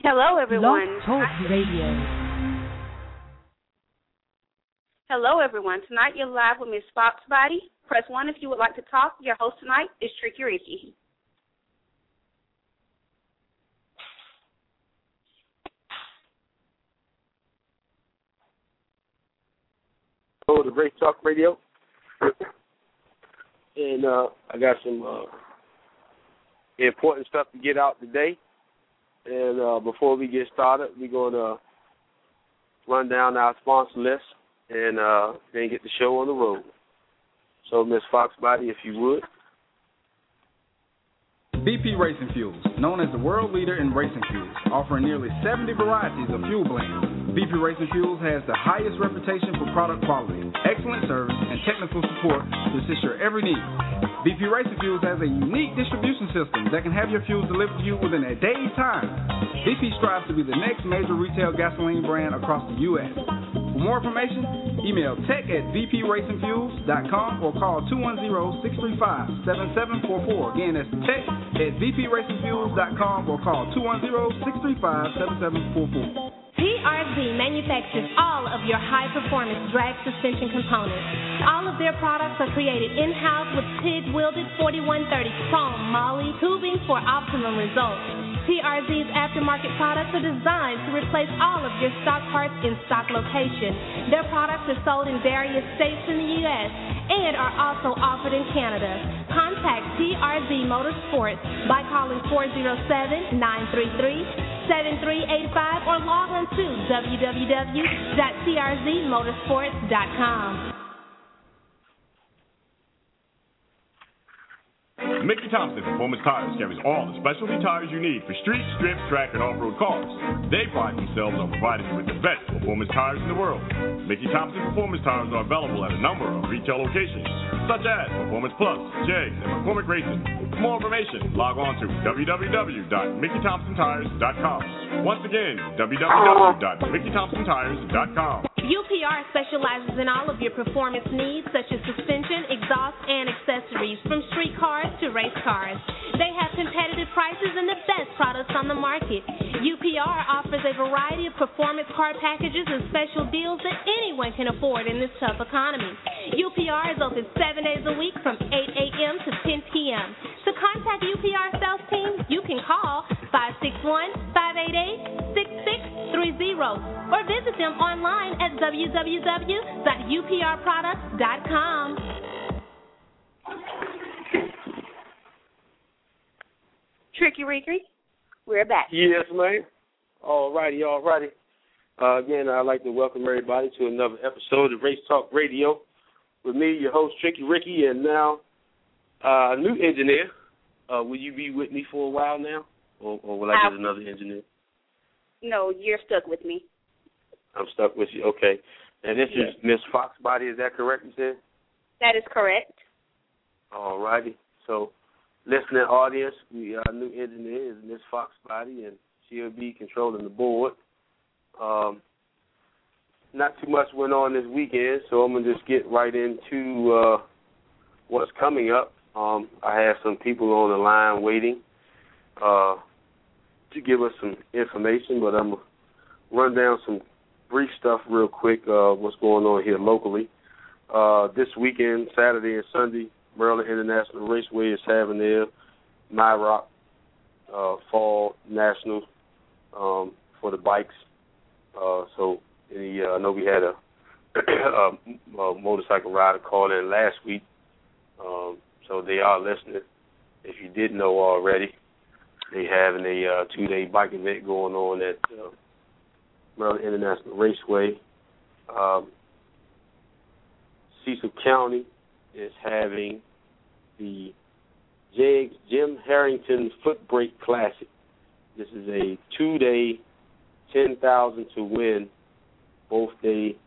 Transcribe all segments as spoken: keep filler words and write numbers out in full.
Hello, everyone. Blog Talk Radio. Hello, everyone. Tonight you're live with Miss Foxbody. Press one if you would like to talk. Your host tonight is Tricky Ricky. Hello to Race Talk Radio. And uh, I got some uh, important stuff to get out today. And uh, before we get started, we're going to run down our sponsor list and uh, then get the show on the road. So, Miss Foxbody, if you would. B P Racing Fuels, known as the world leader in racing fuels, offering nearly seventy varieties of fuel blends. B P Racing Fuels has the highest reputation for product quality, excellent service, and technical support to assist your every need. B P Racing Fuels has a unique distribution system that can have your fuels delivered to you within a day's time. B P strives to be the next major retail gasoline brand across the U S For more information, email tech at b p racing fuels dot com or call two one zero, six three five, seven seven four four. Again, that's tech at b p racing fuels dot com or call two one zero, six three five, seven seven four four. T R Z manufactures all of your high-performance drag suspension components. All of their products are created in-house with TIG-welded forty-one thirty chrome moly tubing for optimum results. T R Z's aftermarket products are designed to replace all of your stock parts in stock location. Their products are sold in various states in the U S and are also offered in Canada. Contact T R Z Motorsports by calling four zero seven, nine three three, seven three eight five or log on to w w w dot t r z motorsports dot com. Mickey Thompson Performance Tires carries all the specialty tires you need for street, strip, track, and off-road cars. They pride themselves on providing you with the best performance tires in the world. Mickey Thompson Performance Tires are available at a number of retail locations, such as Performance Plus, Jegs, and McCormick Racing. For more information, log on to w w w dot mickey thompson tires dot com. Once again, w w w dot mickey thompson tires dot com. U P R specializes in all of your performance needs, such as suspension, exhaust, and accessories, from street cars to race cars. They have competitive prices and the best products on the market. U P R offers a variety of performance car packages and special deals that anyone can afford in this tough economy. U P R is open seven days a week from eight a.m. to ten p.m. To contact U P R sales team, you can call five six one, five eight eight, six six three zero or visit them online at w w w dot u p r products dot com. Tricky Ricky, we're back. Yes, ma'am. All righty, all righty. Uh, again, I'd like to welcome everybody to another episode of Race Talk Radio with me, your host, Tricky Ricky, and now uh, a new engineer. Uh, will you be with me for a while now, or, or will I get another engineer? No, you're stuck with me. I'm stuck with you. Okay. And this yes. is Miss Foxbody. Is that correct, you said? That is correct. All righty. So, listening audience, we, our new engineer is Miss Foxbody, and she'll be controlling the board. Um, not too much went on this weekend, so I'm going to just get right into uh, what's coming up. Um, I have some people on the line waiting uh, to give us some information, but I'm going to run down some brief stuff real quick, uh, what's going on here locally. Uh, this weekend, Saturday and Sunday, Maryland International Raceway is having their MyRock uh, Fall National um, for the bikes. Uh, so any, uh, I know we had a, a, a motorcycle rider call in last week, um, so they are listening. If you didn't know already, they having a uh, two-day bike event going on at uh, Maryland International Raceway. Um, Cecil County is having the Jegs Jim Harrington Foot Brake Classic. This is a two-day, ten thousand to win, both day,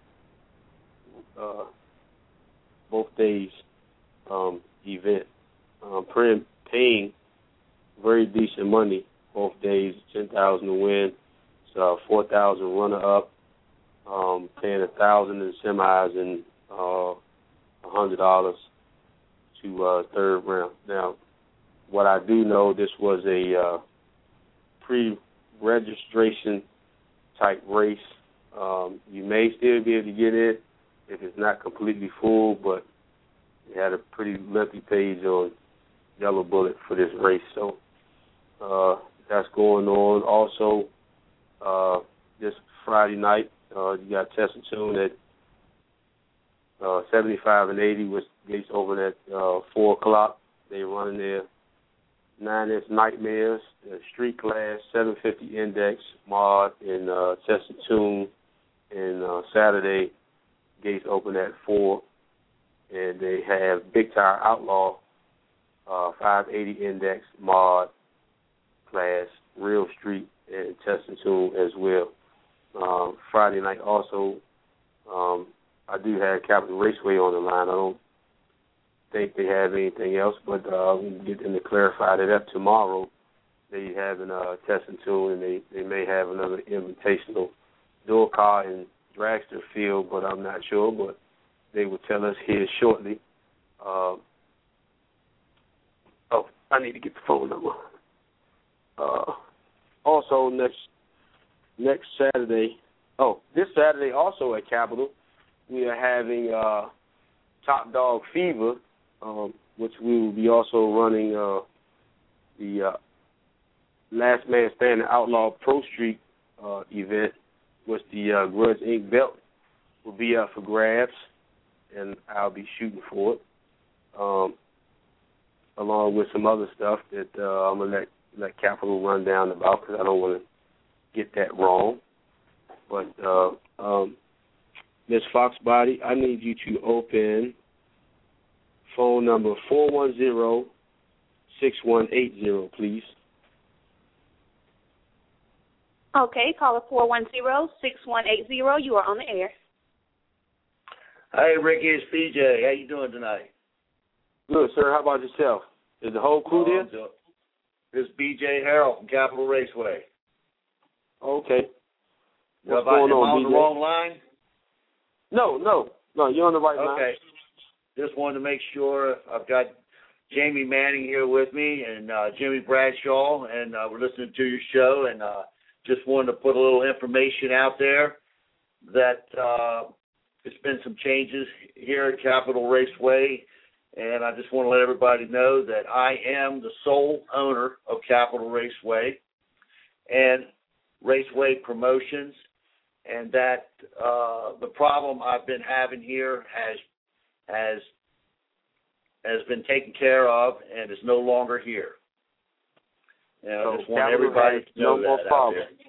uh, both days um, event. Um, paying very decent money both days, ten thousand to win. So four thousand runner up, um, paying a thousand in semis and uh, a hundred dollars to uh, third round. Now, what I do know, this was a uh, pre registration type race. Um, you may still be able to get in if it's not completely full, but it had a pretty lengthy page on Yellow Bullet for this race. So uh, that's going on. Also, uh, this Friday night, uh, you got Test and Tune at uh, seventy-five and eighty, which gates open at uh, four o'clock. They running their nine-inch Nightmares, the Street Class, seven fifty Index, Mod, and uh, Test and Tune. And uh, Saturday, gates open at four. And they have Big Tire Outlaw, uh, five eighty Index, Mod, Class, Real Street, and Test and Tune as well. Um, Friday night also, um, I do have Capital Raceway on the line. I don't think they have anything else, but uh, we can get them to clarify that up tomorrow. They have a uh, Test and Tune, and they, they may have another invitational dual car and dragster field, but I'm not sure, but they will tell us here shortly. Uh, oh, I need to get the phone number. Uh, also, next next Saturday, oh, this Saturday also at Capitol, we are having uh, Top Dog Fever, um, which we will be also running uh, the uh, Last Man Standing Outlaw Pro Street uh, event, which the uh, Grudge Incorporated belt will be up for grabs, and I'll be shooting for it, um, along with some other stuff that uh, I'm going to let, let Capital run down about because I don't want to get that wrong. But uh, um, Miz Foxbody, I need you to open phone number four one zero, six one eight zero, please. Okay, caller four one zero, six one eight zero. You are on the air. Hey, Ricky, it's P J. How you doing tonight? Good, sir. How about yourself? Is the whole crew there? Oh, this is B J Harrell from Capital Raceway. Okay. What's well, going am on, I on B J? the wrong line? No, no. No, you're on the right line. Okay. Just wanted to make sure I've got Jamie Manning here with me and uh, Jimmy Bradshaw, and uh, we're listening to your show, and uh, just wanted to put a little information out there that uh, there's been some changes here at Capital Raceway, and I just want to let everybody know that I am the sole owner of Capital Raceway and Raceway Promotions, and that uh, the problem I've been having here has has has been taken care of and is no longer here. And I just want everybody to know no that out there.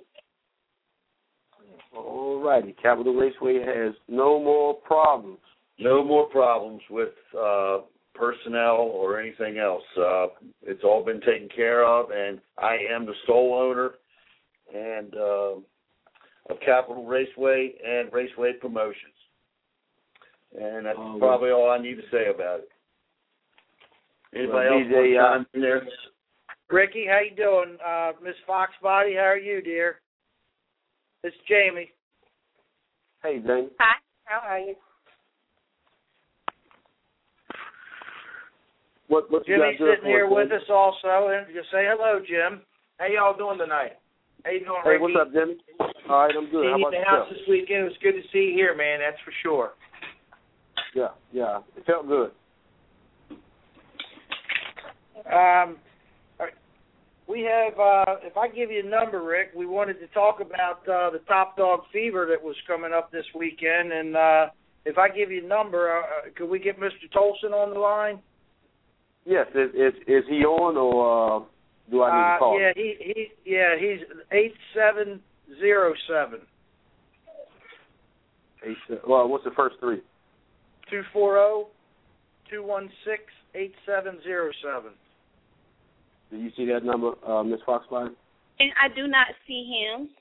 All righty. Capital Raceway has no more problems. No more problems with uh, personnel or anything else. Uh, it's all been taken care of, and I am the sole owner and uh, of Capital Raceway and Raceway Promotions. And that's um, probably all I need to say about it. Anybody well, else want to chime in there? Ricky, how you doing? Uh, Miss Foxbody, how are you, dear? It's Jamie. Hey, Jamie. Hi, how are you? What, what Jimmy's sitting here us, with us also, and just say hello, Jim. How y'all doing tonight? How you doing, hey, Ricky? Hey, what's up, Jimmy? All right, I'm good. Seeing How you about in the house yourself? this weekend. It was good to see you here, man. That's for sure. Yeah, yeah. It felt good. Um, we have, uh, if I give you a number, Rick, we wanted to talk about uh, the Top Dog Fever that was coming up this weekend, and uh, if I give you a number, uh, could we get Mister Tolson on the line? Yes. Is is, is he on, or uh, do I need uh, to call? Yeah, he, he yeah he's eight seven zero seven. Eight, well, what's the first three? Two four zero two one six eight seven zero seven. Do you see that number, uh, Miss Foxbody? And I do not see him.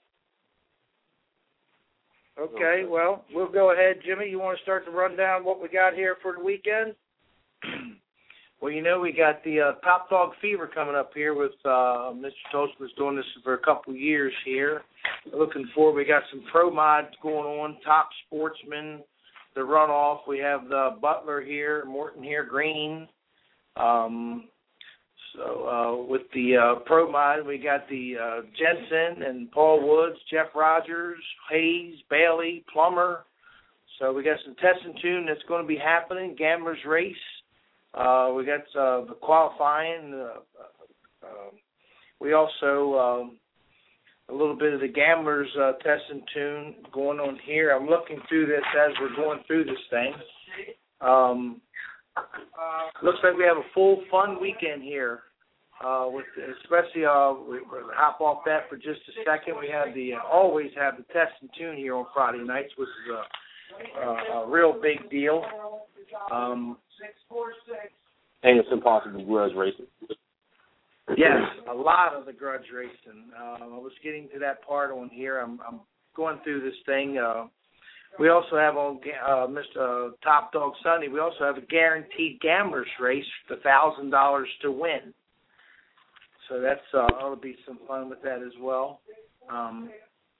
Okay, okay, well, we'll go ahead. Jimmy, you want to start to run down what we got here for the weekend? Well, you know, we got the uh, Top Dog Fever coming up here with uh, Mister Toast was doing this for a couple of years here. Looking forward, we got some pro mods going on, Top Sportsman, the runoff. We have the Butler here, Morton here, Green. Um, So uh, with the uh, Pro Mod, we got the uh, Jensen and Paul Woods, Jeff Rogers, Hayes, Bailey, Plummer. So we got some test and tune that's going to be happening. Gamblers Race. Uh, we got uh, the qualifying. Uh, uh, we also um, a little bit of the Gamblers uh, test and tune going on here. I'm looking through this as we're going through this thing. Um, looks like we have a full fun weekend here. Uh, with especially uh, we, we'll hop off that for just a second. We have the uh, always have the test and tune here on Friday nights, which is a, a, a real big deal. Um, and it's impossible grudge racing. Yes, a lot of the grudge racing. Uh, I was getting to that part on here. I'm, I'm going through this thing. Uh, we also have on uh, Mister Uh, Top Dog Sunday. We also have a guaranteed gamblers race for one thousand dollars to win. So that's uh, ought to be some fun with that as well. Um,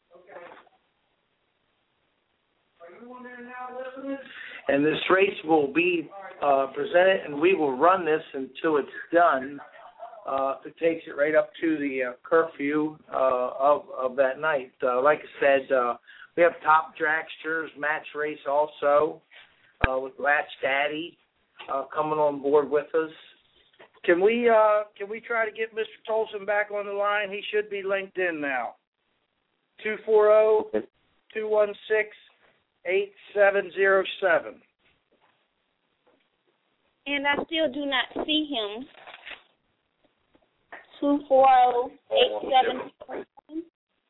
and this race will be uh, presented, and we will run this until it's done. Uh, it takes it right up to the uh, curfew uh, of of that night. Uh, like I said, uh, we have Top Dragsters match race also uh, with Latch Daddy uh, coming on board with us. Can we uh, can we try to get Mister Tolson back on the line? He should be linked in now. two four zero, two one six, eight seven zero seven. And I still do not see him. two four zero, eight seven zero seven.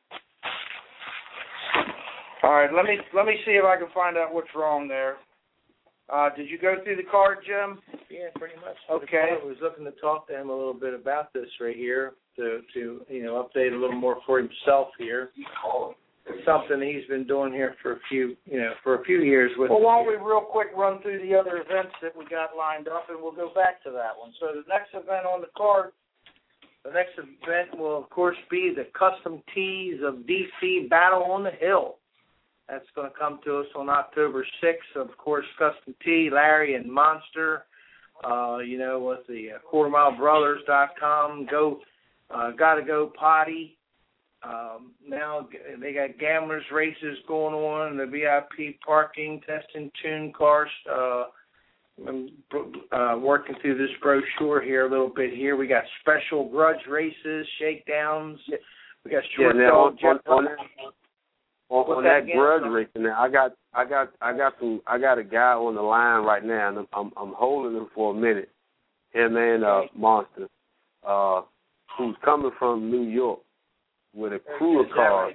All right, let me let me see if I can find out what's wrong there. Uh, did you go through the card, Jim? Yeah, pretty much. Okay. I was looking to talk to him a little bit about this right here to, to you know, update a little more for himself here. It's something he's been doing here for a few, you know, for a few years with. Well, why don't we real quick run through the other events that we got lined up, and we'll go back to that one. So the next event on the card. The next event will, of course, be the Custom Tees of D C Battle on the Hill. That's going to come to us on October sixth. Of course, Custom Tee, Larry and Monster, uh, you know, with the uh, quarter mile brothers dot com, go, uh, Gotta Go Potty. Um, now they got gamblers races going on, the V I P parking, test and tune cars. Uh, I'm uh, working through this brochure here a little bit here. We got special grudge races, shakedowns. We got short yeah, dog. On, on, on, on, on that, that grudge racing, I got, I got, I got some, I got a guy on the line right now, and I'm, I'm, I'm holding him for a minute. Him and uh, Monster, uh, who's coming from New York with a crew of cars,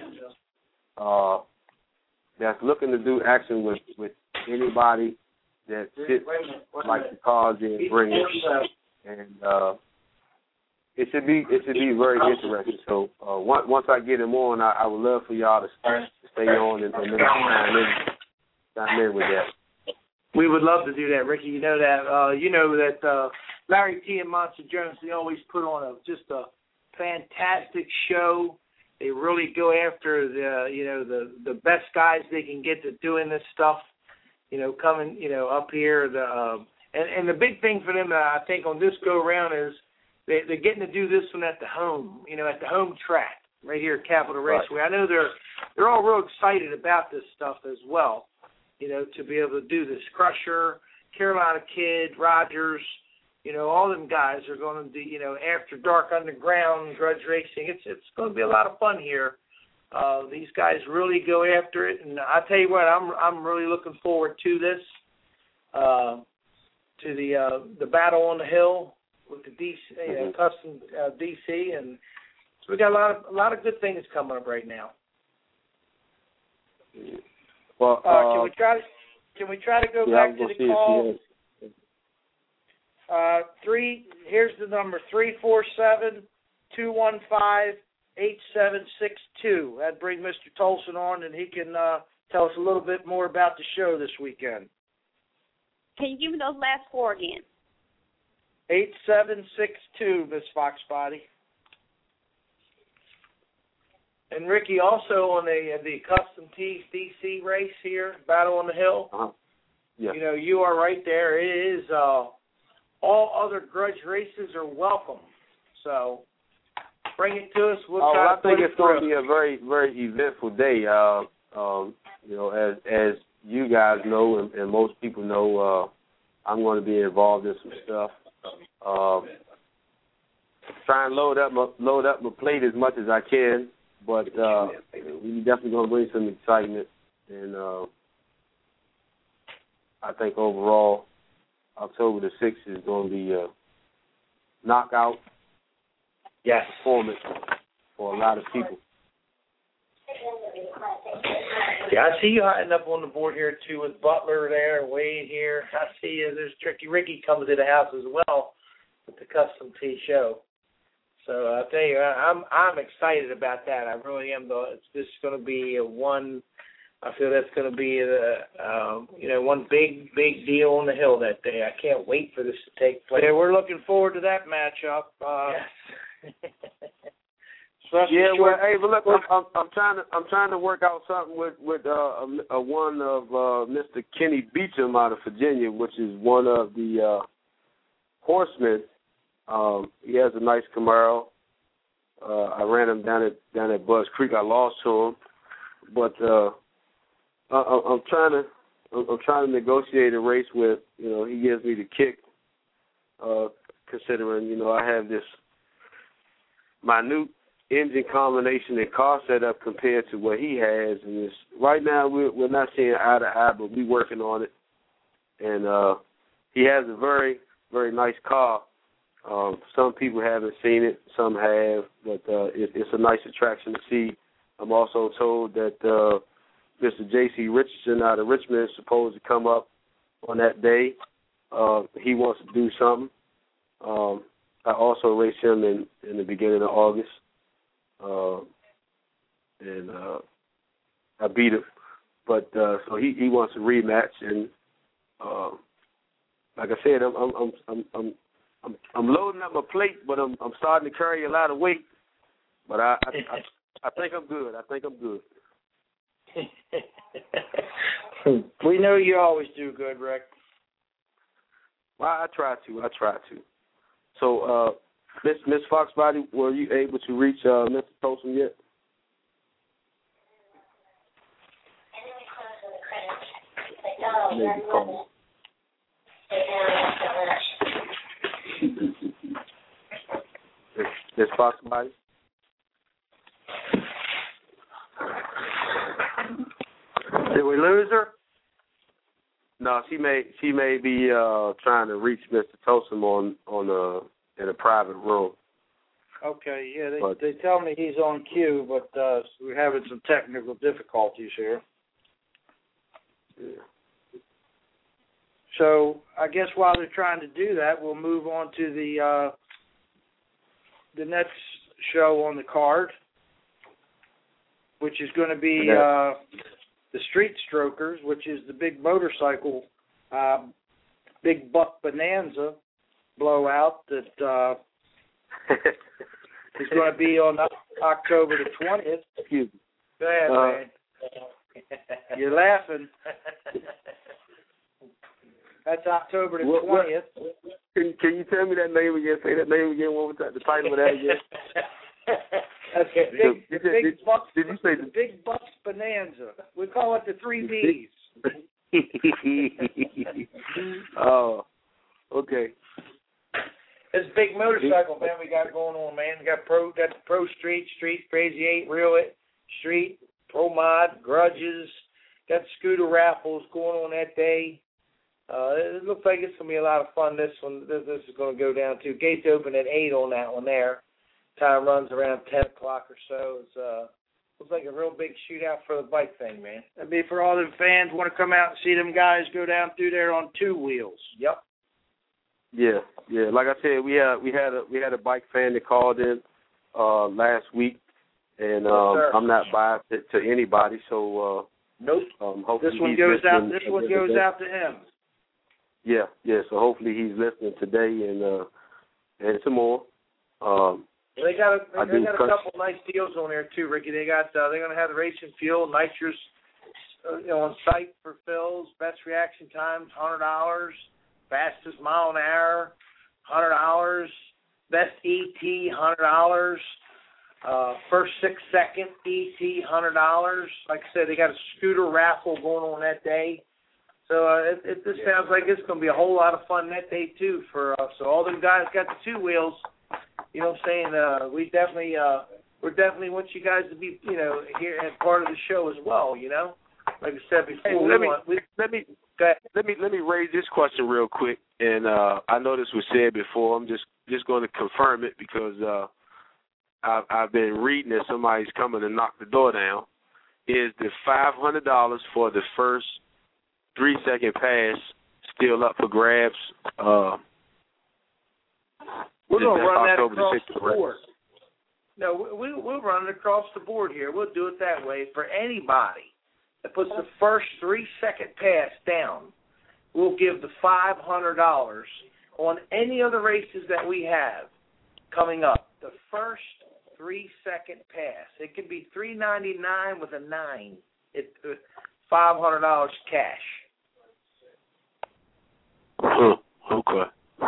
uh, that's looking to do action with, with anybody that fits like the cars they bring it, and uh, it should be it should be very interesting. So uh, once once I get him on, I, I would love for y'all to stay, stay on and, and maybe chime in, chime in with that. We would love to do that, Ricky. You know that. Uh, you know that uh, Larry T and Monster Jones, they always put on a just a fantastic show. They really go after the you know the the best guys they can get to doing this stuff. You know, coming, you know, up here, the uh, and, and the big thing for them, uh, I think, on this go-around is they, they're getting to do this one at the home, you know, at the home track, right here at Capital Raceway. Right. I know they're they're all real excited about this stuff as well, you know, to be able to do this. Crusher, Carolina Kid, Rogers, you know, all them guys are going to do, you know, After Dark Underground, grudge racing. It's it's going to be a lot of fun here. Uh, these guys really go after it, and I tell you what, I'm I'm really looking forward to this, uh, to the uh, the Battle on the Hill with the D C, uh, Custom uh, D C, and so we got a lot of a lot of good things coming up right now. Well, uh, uh, can we try to can we try to go yeah, back to the call? Uh, three. Here's the number: three four seven two one five. eight seven six two. That'd bring Mister Tolson on, and he can uh, tell us a little bit more about the show this weekend. Can you give me those last four again? eight seven six two, Miss Foxbody. And Ricky, also on the the Custom Tees D C race here, Battle on the Hill. Uh-huh. Yeah. You know, you are right there. It is uh, all other grudge races are welcome. So bring it to us. We'll oh, try well, to I think put it's it going to through. be a very, very eventful day. Uh, um, you know, as as you guys know, and, and most people know, uh, I'm going to be involved in some stuff. Uh, try and load up my load up my plate as much as I can, but uh, we definitely going to bring some excitement, and uh, I think overall, October the sixth is going to be a knockout yes. performance for a lot of people. Yeah, I see you hiding up on the board here too with Butler there, Wade here. I see you. There's Tricky Ricky coming to the house as well with the custom tee show. So I'll tell you, I'm I'm excited about that. I really am. Though it's just going to be a one. I feel that's going to be the um, you know one big big deal on the hill that day. I can't wait for this to take place. Yeah, we're looking forward to that matchup. Uh, yes. Yeah, well, hey, but look, I'm, I'm, I'm trying to I'm trying to work out something with with uh, a, a one of uh, Mister Kenny Beecham out of Virginia, which is one of the uh, horsemen. Um, he has a nice Camaro. Uh, I ran him down at down at Buzz Creek. I lost to him, but uh, I, I'm trying to I'm trying to negotiate a race with. You know, he gives me the kick. Uh, considering you know I have this minute engine combination and car setup compared to what he has, and it's, right now we're we're not seeing eye to eye, but we're working on it. And uh, he has a very very nice car. Um, some people haven't seen it, some have, but uh, it, it's a nice attraction to see. I'm also told that uh, Mister J C Richardson out of Richmond is supposed to come up on that day. Uh, he wants to do something. Um, I also raced him in, in the beginning of August. Uh, and uh, I beat him, but uh, so he, he wants a rematch, and uh, like I said, I'm I'm I'm I'm I'm I'm loading up my plate, but I'm I'm starting to carry a lot of weight. But I I, I, I think I'm good. I think I'm good. We know you always do good, Rick. Well, I try to. I try to. So. Uh, Miss Miss Foxbody, were you able to reach uh, Mister Tolson yet? Maybe call. Miss Foxbody? Did we lose her? No, she may she may be uh, trying to reach Mister Tolson on on a. in a private room. Okay, yeah, they but, they tell me he's on cue, but uh, we're having some technical difficulties here. Yeah. So I guess while they're trying to do that, we'll move on to the uh, the next show on the card, which is going to be uh, the Street Strokers, which is the big motorcycle, uh, big buck bonanza blowout that uh, is going to be on October the twentieth. Excuse me. Go ahead, uh, man. You're laughing. That's October the what, twentieth. What, can, can you tell me that name again? Say that name again. What was that? The title of that again? Okay, big, did, the big did, bucks. Did you say the the big bucks bonanza? We call it the three B's. Oh, okay. This big motorcycle, man, we got going on, man. We got pro, got the Pro Street, Street, Crazy Eight, Real It, Street, Pro Mod, Grudges, got scooter raffles going on that day. Uh, it looks like it's going to be a lot of fun. This one, this, this is going to go down to gates open at eight on that one there. Time runs around ten o'clock or so. It's uh, looks like a real big shootout for the bike thing, man. That'd be for all them fans who want to come out and see them guys go down through there on two wheels. Yep. Yeah, yeah. Like I said, we had we had a we had a bike fan that called in uh, last week, and um, yes, I'm not biased to, to anybody, so uh, nope. Um, hopefully this one he's goes out. listening. This one goes out to him. Yeah, yeah. So hopefully he's listening today, and uh, and some more. Um, They got a, I they do got a cut- couple nice deals on there too, Ricky. They got uh, they're going to have the racing fuel, nitrous, uh, you know, on site for fills, best reaction times, hundred dollars, fastest mile an hour, hundred dollars. best E T, one hundred dollars. Uh, first six second E T, one hundred dollars. Like I said, they got a scooter raffle going on that day. So uh, it, it just sounds like it's going to be a whole lot of fun that day, too, for us. So all them guys got the two wheels. You know what I'm saying? Uh, we definitely, uh, we're definitely want you guys to be, you know, here and part of the show as well, you know? Like I said before, hey, we let, me, want, we, let, me, let, me, let me raise this question real quick. And uh, I know this was said before. I'm just, just going to confirm it because uh, I've, I've been reading that somebody's coming to knock the door down. Is the five hundred dollars for the first three-second pass still up for grabs? Uh, We're going to run that October across the, the board. No, we, we'll run it across the board here. We'll do it that way for anybody that puts the first three-second pass down. We'll give the five hundred dollars on any of the races that we have coming up. The first three-second pass. It could be three ninety-nine with a nine. It uh, five hundred dollars cash. Huh, okay.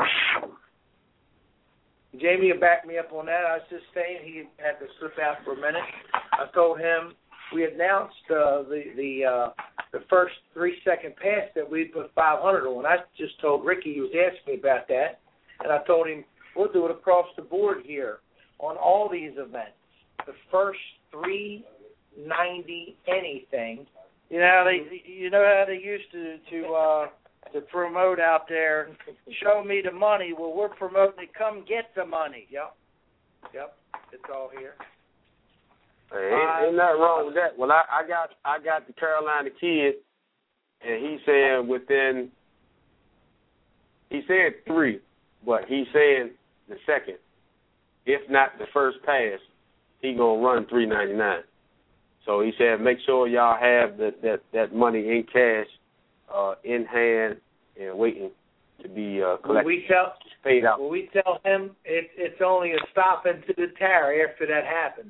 Jamie will back me up on that. I was just saying he had to slip out for a minute. I told him we announced uh, the the uh, the first three second pass that we put five hundred on. I just told Ricky, he was asking me about that, and I told him we'll do it across the board here on all these events. The first three ninety anything. You know they you know how they used to to. Uh, to promote out there, show me the money. Well, we're promoting come get the money. Yep. Yep. It's all here. Hey, ain't, ain't nothing wrong with that. Well, I, I got I got the Carolina kid, and he's saying within, he said three, but he's saying the second. If not the first pass, he going to run three ninety-nine. So he said make sure y'all have the, that, that money in cash, Uh, in hand and waiting to be uh, collected. When we tell, paid out. When we tell him it, it's only a stop into the tower after that happens.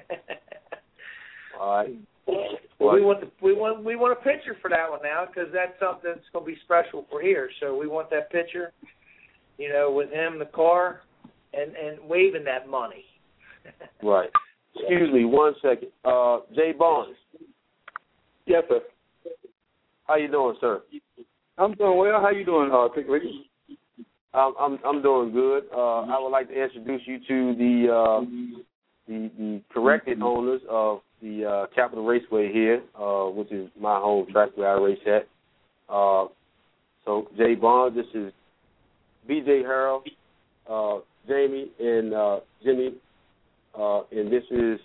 All right. Well, we want the, we want we want a picture for that one now because that's something that's going to be special for here. So we want that picture, you know, with him in the car and and waving that money. Right. Excuse me, one second. Uh, Jay Barnes. Yes, sir. How you doing, sir? I'm doing well. How you doing, uh, Pick Ricky? I'm I'm I'm doing good. Uh, I would like to introduce you to the uh, the, the corrected owners of the uh, Capital Raceway here, uh, which is my home track where I race at. Uh, so Jay Barnes, this is B J Harold, uh, Jamie, and uh, Jimmy, uh, and this is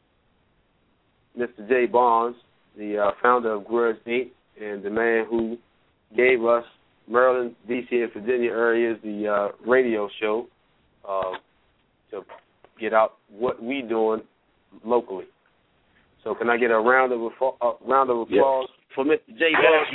Mister Jay Barnes, the uh, founder of Grudge Incorporated. And the man who gave us Maryland, D C, and Virginia areas the uh, radio show uh, to get out what we doing locally. So can I get a round of a round of applause yes. for Mister Jay Barnes?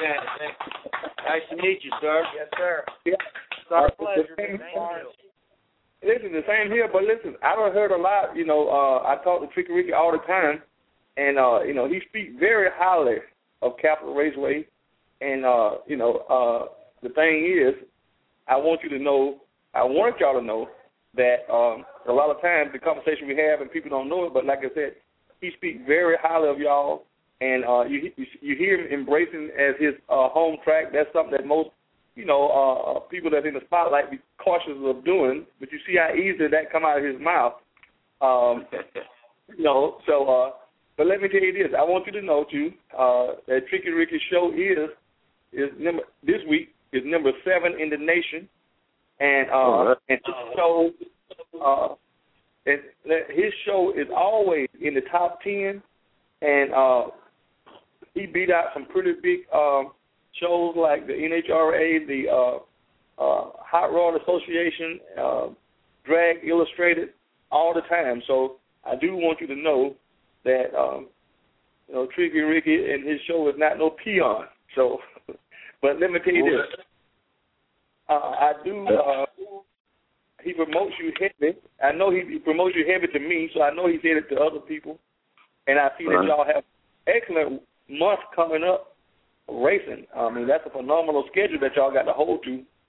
Nice to meet you, sir. Yes, sir. Yeah. It's our uh, pleasure. Thank you. Listen, the same here, but listen, I done heard a lot. You know, uh, I talk to Tricky Ricky all the time, and uh, you know he speaks very highly of Capital Raceway, and uh, you know, uh, the thing is, I want you to know, I want y'all to know that um, a lot of times the conversation we have and people don't know it, but like I said, he speaks very highly of y'all, and uh, you you hear him embracing as his uh, home track. That's something that most, you know, uh, people that's in the spotlight be cautious of doing, but you see how easy that come out of his mouth. Um, you know, so. Uh, But let me tell you this. I want you to know, too, uh, that Tricky Ricky's show is is number this week is number seven in the nation, and uh, and his show, uh, and his show is always in the top ten, and uh, he beat out some pretty big um, shows like the N H R A, the uh, uh, Hot Rod Association, uh, Drag Illustrated, all the time. So I do want you to know that, um, you know, Tricky Ricky and his show is not no peon. So, but let me tell you this. Uh, I do, uh, he promotes you heavy. I know he, he promotes you heavy to me, so I know he said it to other people. And I see that y'all have excellent months coming up racing. I mean, that's a phenomenal schedule that y'all got to hold to.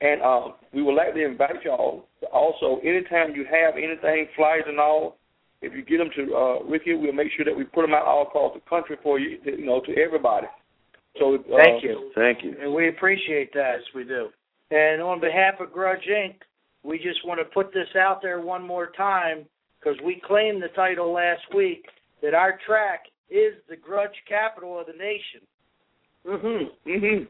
And uh, we would like to invite y'all to also, anytime you have anything, flyers and all, if you get them to uh, Ricky, we'll make sure that we put them out all across the country for you, to, you know, to everybody. So uh, Thank you. Thank you. And we appreciate that. Yes, we do. And on behalf of Grudge Incorporated, we just want to put this out there one more time because we claimed the title last week that our track is the grudge capital of the nation. Mm-hmm. Mm-hmm.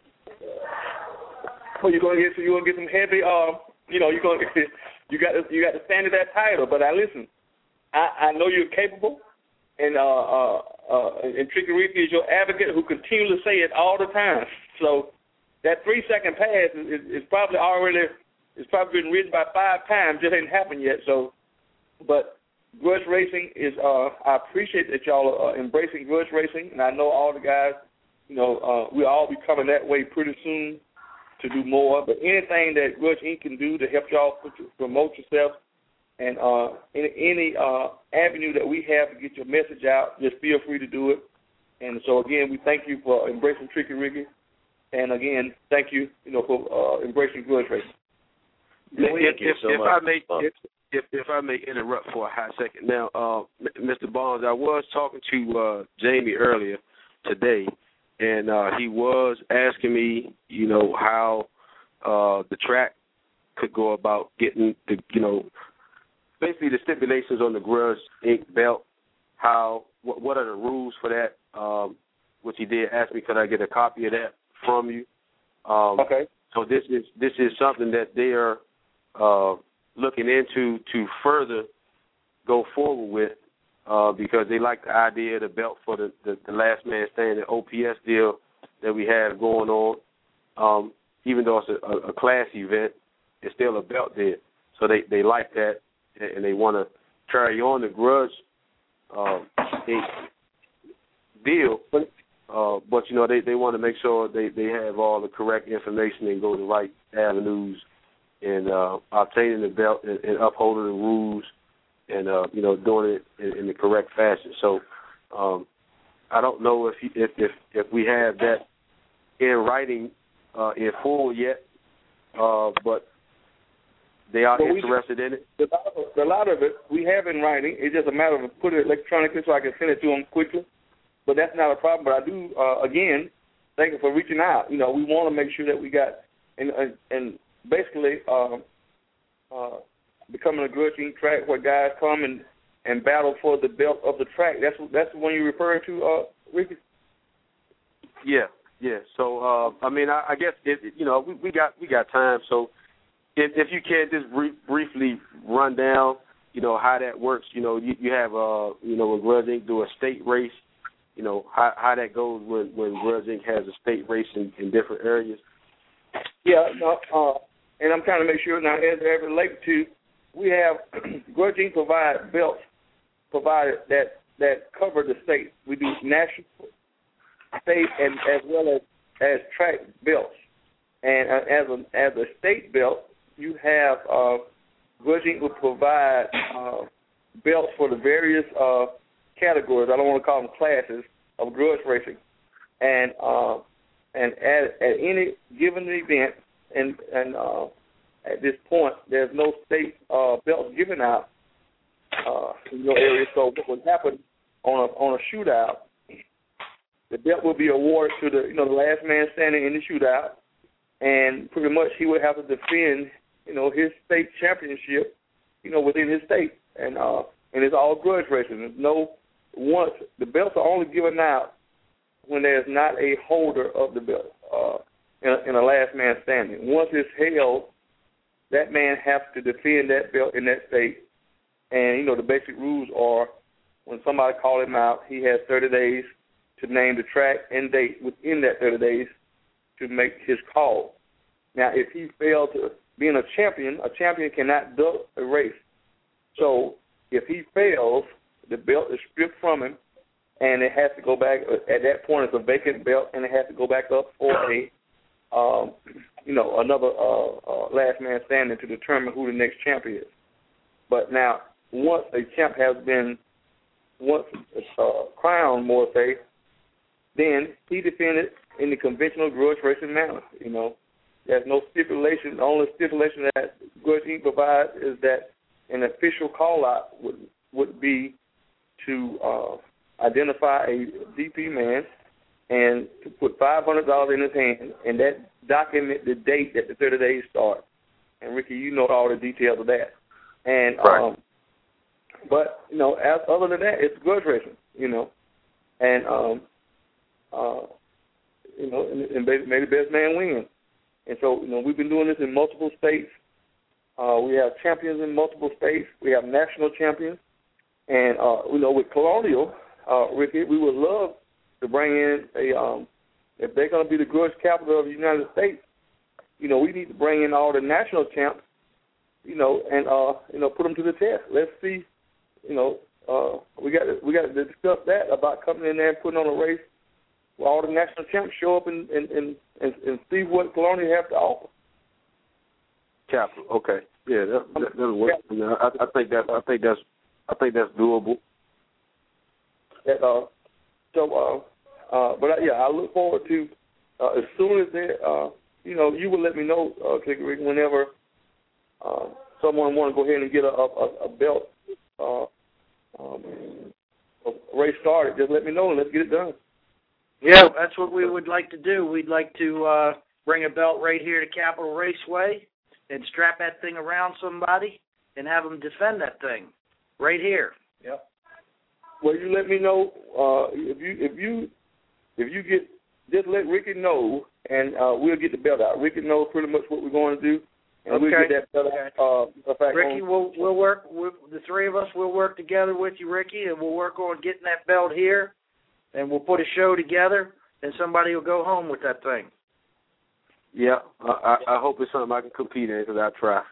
Well, you're gonna get you're gonna get some heavy. Uh, you know, you're gonna get, you got to, you got to stand to that title. But I listen. I, I know you're capable, and uh, uh, uh, and Tricky Ricky is your advocate who continually say it all the time. So that three second pass is, is, is probably already it's probably been written by five times. Just ain't happened yet. So, but grudge racing is. Uh, I appreciate that y'all are embracing grudge racing, and I know all the guys. You know, uh, we'll all be coming that way pretty soon to do more. But anything that Grudge Incorporated can do to help y'all put your, promote yourself, and uh, any, any uh, avenue that we have to get your message out, just feel free to do it. And so again, we thank you for embracing Tricky Ricky, and again, thank you, you know, for uh, embracing grudge racing. If, if, if, so if much. I may, if, if if I may interrupt for a hot second. Now, uh, Mister Barnes, I was talking to uh, Jamie earlier today, and uh, he was asking me, you know, how uh, the track could go about getting the, you know, basically the stipulations on the Grudge Incorporated belt. How what, what are the rules for that? Um, which he did ask me, could I get a copy of that from you? Um, okay. So this is this is something that they are uh, looking into to further go forward with uh, because they like the idea of the belt for the, the, the last man standing O P S deal that we have going on. Um, even though it's a, a, a class event, it's still a belt there. So they, they like that, and they want to carry on the grudge uh, deal. But, uh, but, you know, they, they want to make sure they, they have all the correct information and go the right avenues in uh, obtaining the belt and, and upholding the rules and, uh, you know, doing it in, in the correct fashion. So um, I don't know if, you, if if if we have that in writing uh, in full yet, uh, but they are well, interested we, in it. A lot, of, a lot of it we have in writing. It's just a matter of putting it electronically so I can send it to them quickly. But that's not a problem. But I do, uh, again, thank you for reaching out. You know, we want to make sure that we got, and, and, and basically um, uh, becoming a Grudge Incorporated track where guys come and, and battle for the belt of the track. That's that's the one you're referring to, uh, Ricky? Yeah, yeah. So, uh, I mean, I, I guess, it, you know, we, we got we got time. So if, if you can just brief, briefly run down, you know, how that works. You know, you, you have, uh, you know, when Grudge Incorporated do a state race, you know, how, how that goes when, when Grudge Incorporated has a state race in, in different areas? Yeah, no, uh, and I'm trying to make sure now, as it relates to, we have, Grudge Incorporated provide belts provided that, that cover the state. We do national, state, and as well as, as track belts. And uh, as a as a state belt, you have, uh, Grudge Incorporated will provide uh, belts for the various uh categories, I don't want to call them classes, of grudge racing. And uh, and at, at any given event, and, and uh, at this point, there's no state uh, belts given out uh, in your area. So what would happen on a, on a shootout, the belt will be awarded to the, you know, the last man standing in the shootout, and pretty much he would have to defend, you know, his state championship, you know, within his state. And uh, and it's all grudge racing. There's no Once the belts are only given out when there's not a holder of the belt uh, in, a, in a last man standing. Once it's held, that man has to defend that belt in that state. And you know the basic rules are: when somebody calls him out, he has thirty days to name the track and date within that thirty days to make his call. Now, if he fails to being a champion, a champion cannot duck a race. So if he fails, the belt is stripped from him, and it has to go back. At that point, it's a vacant belt, and it has to go back up for a, um, you know, another uh, uh, last man standing to determine who the next champ is. But now, once a champ has been, once uh, crowned, more say, then he defended in the conventional grudge racing manner. You know, There's no stipulation. The only stipulation that Grudge Incorporated provides is that an official call-out would would be to uh, identify a D P man and to put five hundred dollars in his hand, and that document the date that the thirty days start. And, Ricky, you know all the details of that. And right. um, But, you know, as, other than that, it's grudge racing, you know. And, um, uh, you know, and, and may the best man win. And so, you know, we've been doing this in multiple states. Uh, we have champions in multiple states. We have national champions. And, uh, you know, with Colonial, uh, Ricky, we would love to bring in a, um, if they're going to be the grudge capital of the United States, you know, we need to bring in all the national champs, you know, and, uh, you know, put them to the test. Let's see, you know, uh, we got to, we got to discuss that about coming in there and putting on a race where all the national champs show up and, and, and, and, and see what Colonial have to offer. Capital, okay, yeah, that, that, that'll work. Yeah, I, I think that I think that's I think that's doable. That, uh, so, uh, uh, but uh, yeah, I look forward to uh, as soon as they, uh, you know, you will let me know, uh, Rick, whenever uh, someone want to go ahead and get a, a, a belt, uh, um, a race started. Just let me know and let's get it done. Yeah, that's what we would like to do. We'd like to uh, bring a belt right here to Capitol Raceway and strap that thing around somebody and have them defend that thing right here. Yep. Well, you let me know uh, if you if you if you get just let Ricky know, and uh, we'll get the belt out. Ricky knows pretty much what we're going to do, and okay. we'll get that belt out. Uh, fact, Ricky, on. we'll we'll work. We'll, the three of us will work together with you, Ricky, and we'll work on getting that belt here, and we'll put a show together, and somebody will go home with that thing. Yeah, I, I hope it's something I can compete in because I try.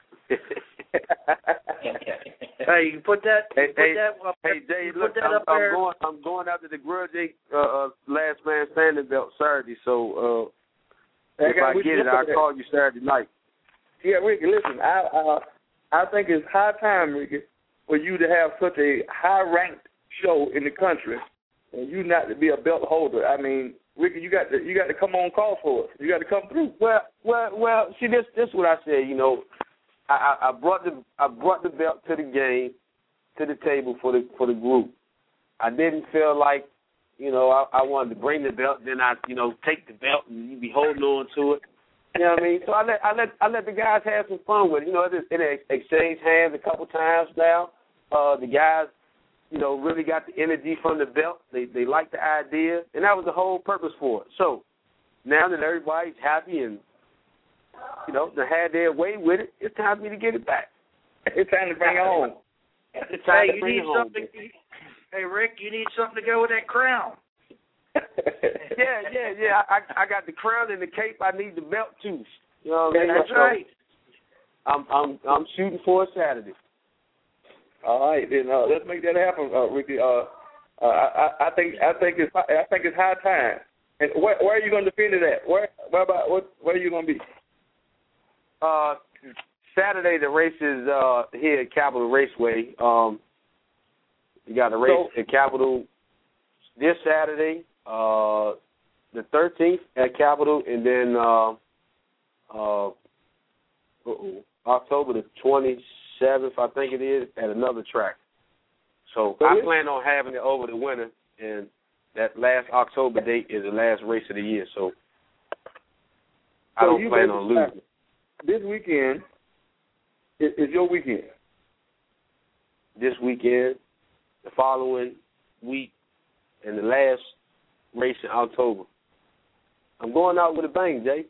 Hey, you put that. You Hey, put hey, that up, hey, Dave, you look, put that I'm, up there. I'm going. I'm going after the Grudge uh, uh, Last Man Standing belt Saturday. So uh, if I get it, I'll call you Saturday night. Yeah, Ricky, listen, I uh, I think it's high time, Ricky, for you to have such a high-ranked show in the country, and you not to be a belt holder. I mean, Ricky, you got to you got to come on call for us. You got to come through. Well, well, well. See, this this is what I said. You know, I, I brought the I brought the belt to the game, to the table for the for the group. I didn't feel like, you know, I, I wanted to bring the belt, then I, you know, take the belt and you be holding on to it. You know what I mean? So I let I let I let the guys have some fun with it. You know, it, it exchanged hands a couple times now. Uh, the guys, you know, really got the energy from the belt. They they liked the idea, and that was the whole purpose for it. So now that everybody's happy and, you know, they had their way with it, it's time for me to get it back. It's time to bring it home. It's time Hey, to you bring need it home. something. Hey, Rick, you need something to go with that crown. yeah, yeah, yeah. I I got the crown and the cape. I need the belt too. You know what I mean? That's So right. I'm I'm I'm shooting for a Saturday. All right, then uh, let's make that happen, uh, Ricky. Uh, uh, I, I think I think it's I think it's high time. And where, where are you going to defend it at? Where where about what? Where are you going to be? Uh, Saturday the race is uh here at Capitol Raceway. Um, you got a race So- at Capitol this Saturday, uh, the thirteenth at Capitol, and then uh, uh, uh-oh, October the twenty-seventh, I think it is, at another track. So I Really? plan on having it over the winter, and that last October date is the last race of the year. So I So don't you plan on basically- losing. This weekend is, is your weekend. This weekend, the following week, and the last race in October. I'm going out with a bang, Jay.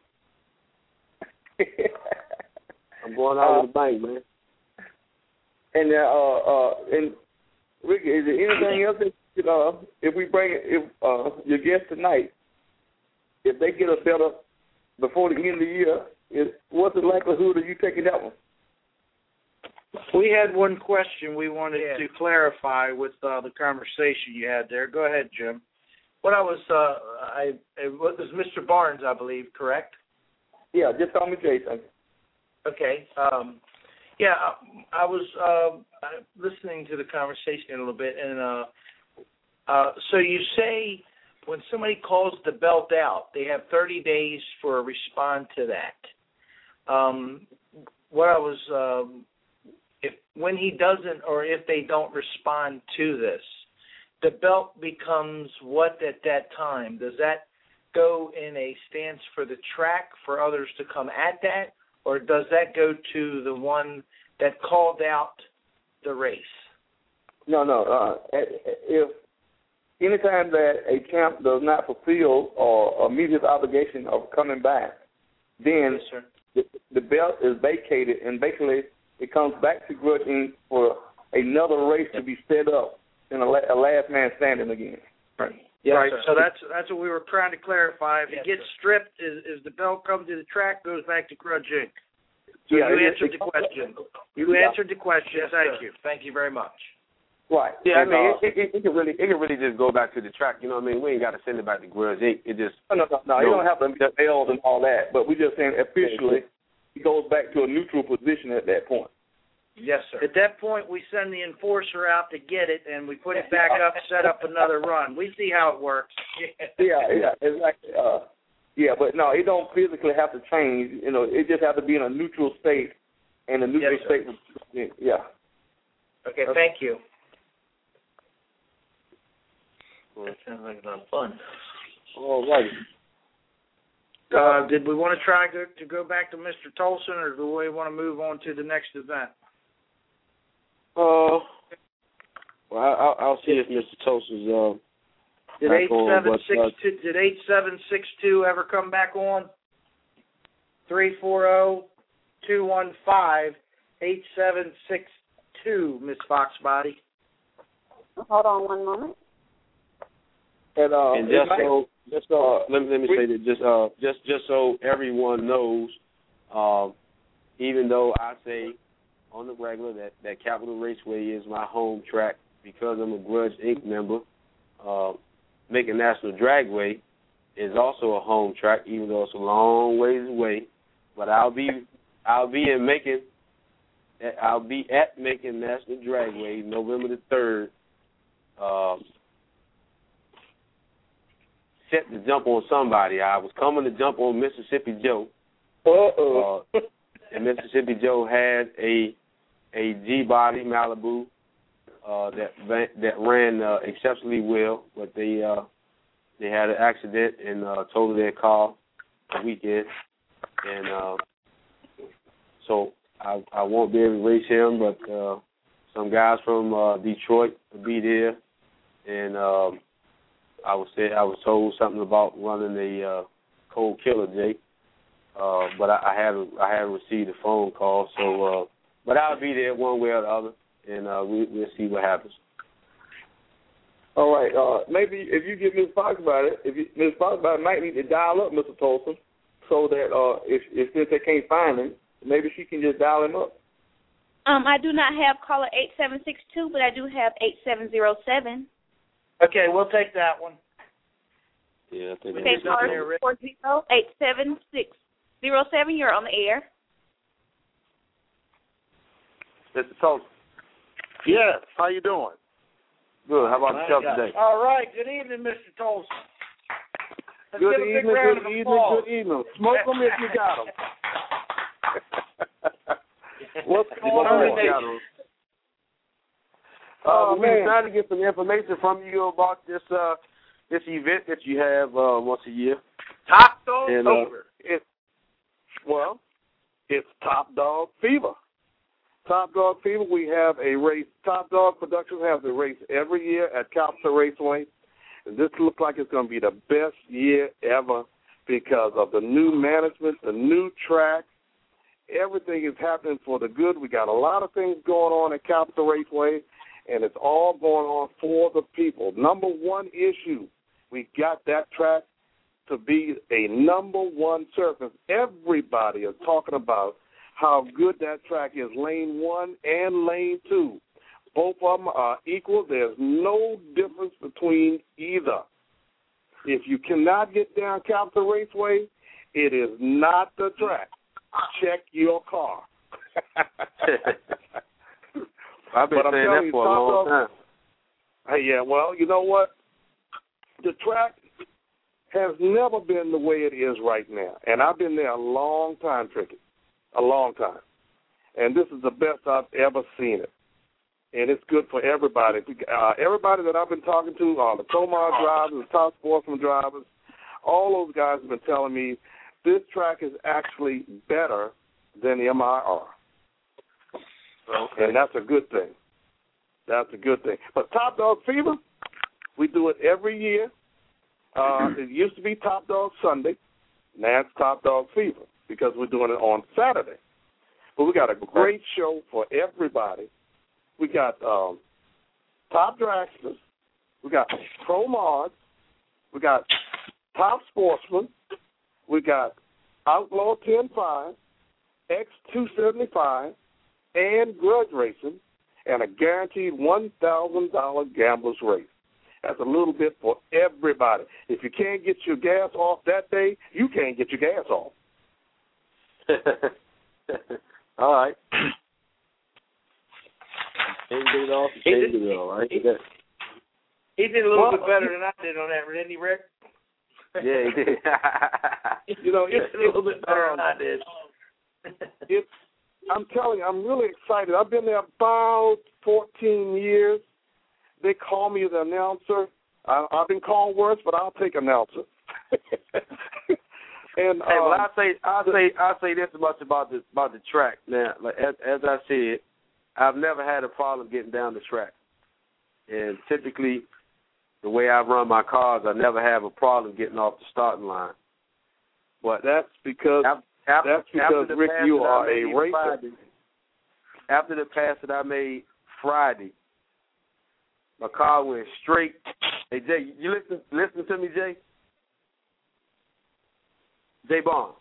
I'm going out Uh, with a bang, man. And uh, uh, and Ricky, is there anything else that uh, if we bring if uh, your guest tonight, if they get a belt up before the end of the year, is, what's the likelihood of you taking that one? We had one question we wanted Yeah. to clarify with uh, the conversation you had there. Go ahead, Jim. What I was, uh, I it was Mister Barnes, I believe, correct? Yeah, just call me Jason. Okay. Um, yeah, I, I was uh, listening to the conversation a little bit, and uh, uh, so you say when somebody calls the belt out, they have thirty days for a respond to that. um, what I was, um, if when he doesn't or if they don't respond to this, the belt becomes what at that time? Does that go in a stance for the track for others to come at that, or does that go to the one that called out the race? No, no. Uh, if anytime that a champ does not fulfill or, or meet his obligation of coming back, then yes, sir. The, the belt is vacated, and basically it comes back to Grudge Incorporated for another race to be set up in a, a last man standing again. Right. Yes, right. Sir. So that's that's what we were trying to clarify. If yes, it gets sir. stripped, is, is the belt comes to the track, goes back to Grudge Incorporated. So yeah, you it, answered it, the question. You yeah. answered the question. Yes, Thank sir. you. Thank you very much. Right. Yeah, and, I mean, uh, it, it, it can really, it can really just go back to the track. You know what I mean? We ain't got to send it back to Grudge Incorporated. It just no, no, no, no. You don't have to be held and all that, but we're just saying officially it goes back to a neutral position at that point. Yes, sir. At that point, we send the enforcer out to get it, and we put it back up, set up another run. We see how it works. Yeah, yeah, exactly. Uh, yeah, but no, it don't physically have to change. You know, it just has to be in a neutral state, and a neutral yes, state. Yeah. Okay, thank you. That sounds like a lot of fun. all right. Uh, did we want to try to, to go back to Mister Tolson, or do we want to move on to the next event? Uh, well, I'll, I'll see if Mister Tolson's uh. Did back eight on, seven but, six uh, two? Did eight seven six two ever come back on? Three four zero two one five eight seven six two. Miss Foxbody. Hold on one moment. And, uh, and just might, so, just so, uh, let me let me say that just uh, just just so everyone knows, um, even though I say on the regular that, that Capital Raceway is my home track because I'm a Grudge Incorporated member, uh, Macon National Dragway is also a home track, even though it's a long ways away. But I'll be I'll be in Macon. I'll be at Macon National Dragway November the third. Um, set to jump on somebody. I was coming to jump on Mississippi Joe. Uh-oh. Uh, and Mississippi Joe had a a G-body Malibu uh, that that ran uh, exceptionally well, but they uh, they had an accident and uh, totaled their car the weekend, and uh, so I I won't be able to race him, but uh, some guys from uh, Detroit will be there, and um, I was said I was told something about running a uh, Cold Killer, Jake, uh, but I, I haven't I haven't received a phone call, so uh, but I'll be there one way or the other, and uh, we, we'll see what happens. All right. Uh, maybe if you give Miz Fox about it, if you, Miz Fox about it might need to dial up Mister Tolson so that uh, if, if since they can't find him, maybe she can just dial him up. Um, I do not have caller eight seven six two, but I do have eight seven zero seven. Okay, we'll take that one. Yeah, I think Okay, caller four zero eight seven six zero seven. You're on the air. Mister Tolson. Yes. How you doing? Good. How about yourself today? All right. Good evening, Mister Tolson. Let's Good give a big evening, round good of evening, applause. good evening. Smoke them if you got them. What's going on? Uh, Oh, we were man. trying to get some information from you about this uh, this event that you have uh, once a year. Top Dog And, uh, Fever. It, well, it's Top Dog Fever. Top Dog Fever, we have a race. Top Dog Productions has a race every year at Capitol Raceway. And this looks like it's going to be the best year ever because of the new management, the new track. Everything is happening for the good. We got a lot of things going on at Capitol Raceway, and it's all going on for the people. Number one issue, we got that track to be a number one surface. Everybody is talking about how good that track is, lane one and lane two. Both of them are equal. There's no difference between either. If you cannot get down Capitol Raceway, it is not the track. Check your car. I've been But I'm saying telling that you, for a Top long Dog- time. Hey, yeah, well, you know what? The track has never been the way it is right now, and I've been there a long time, Tricky. a long time. And this is the best I've ever seen it. And it's good for everybody. Uh, everybody that I've been talking to, uh, the Promar drivers, the Top Sportsman drivers, all those guys have been telling me this track is actually better than the M I R. Okay. And that's a good thing. That's a good thing. But Top Dog Fever, we do it every year. Uh, it used to be Top Dog Sunday. Now it's Top Dog Fever because we're doing it on Saturday. But we got a great show for everybody. We got um, Top Dragsters. We got Pro Mods. We got Top Sportsman. We got Outlaw ten five, X two seventy-five, and Grudge Racing, and a guaranteed one thousand dollars gambler's race. That's a little bit for everybody. If you can't get your gas off that day, you can't get your gas off. All right. Can't get it off, you can't get it all, right? He, he did a little Well, bit better than I did on that, didn't he, Rick? Yeah, he did. You know, it's a little bit better um, than I did. It's, I'm telling you, I'm really excited. I've been there about fourteen years. They call me the announcer. I, I've been called worse, but I'll take announcer. and hey, well, um, I say, I say, I say this much about the about the track. Now, like, as, as I said, I've never had a problem getting down the track, and typically, the way I run my cars, I never have a problem getting off the starting line. But that's because after, that's because after Rick, you are a racer. Friday, after the pass that I made Friday, my car went straight. Hey Jay, you listen listen to me, Jay. Jay Bond.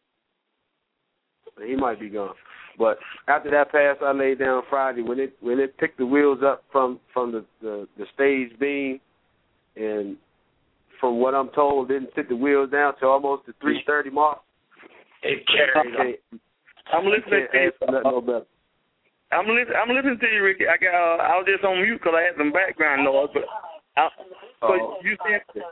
He might be gone. But after that pass I laid down Friday, when it when it picked the wheels up from, from the, the, the stage beam, and from what I'm told, didn't sit the wheels down to almost the three thirty mark. It carried on. I'm listening to you. No better. I'm listening. I'm listening to you, Ricky. I got. Uh, I was just on mute because I had some background noise. But I, so oh. you said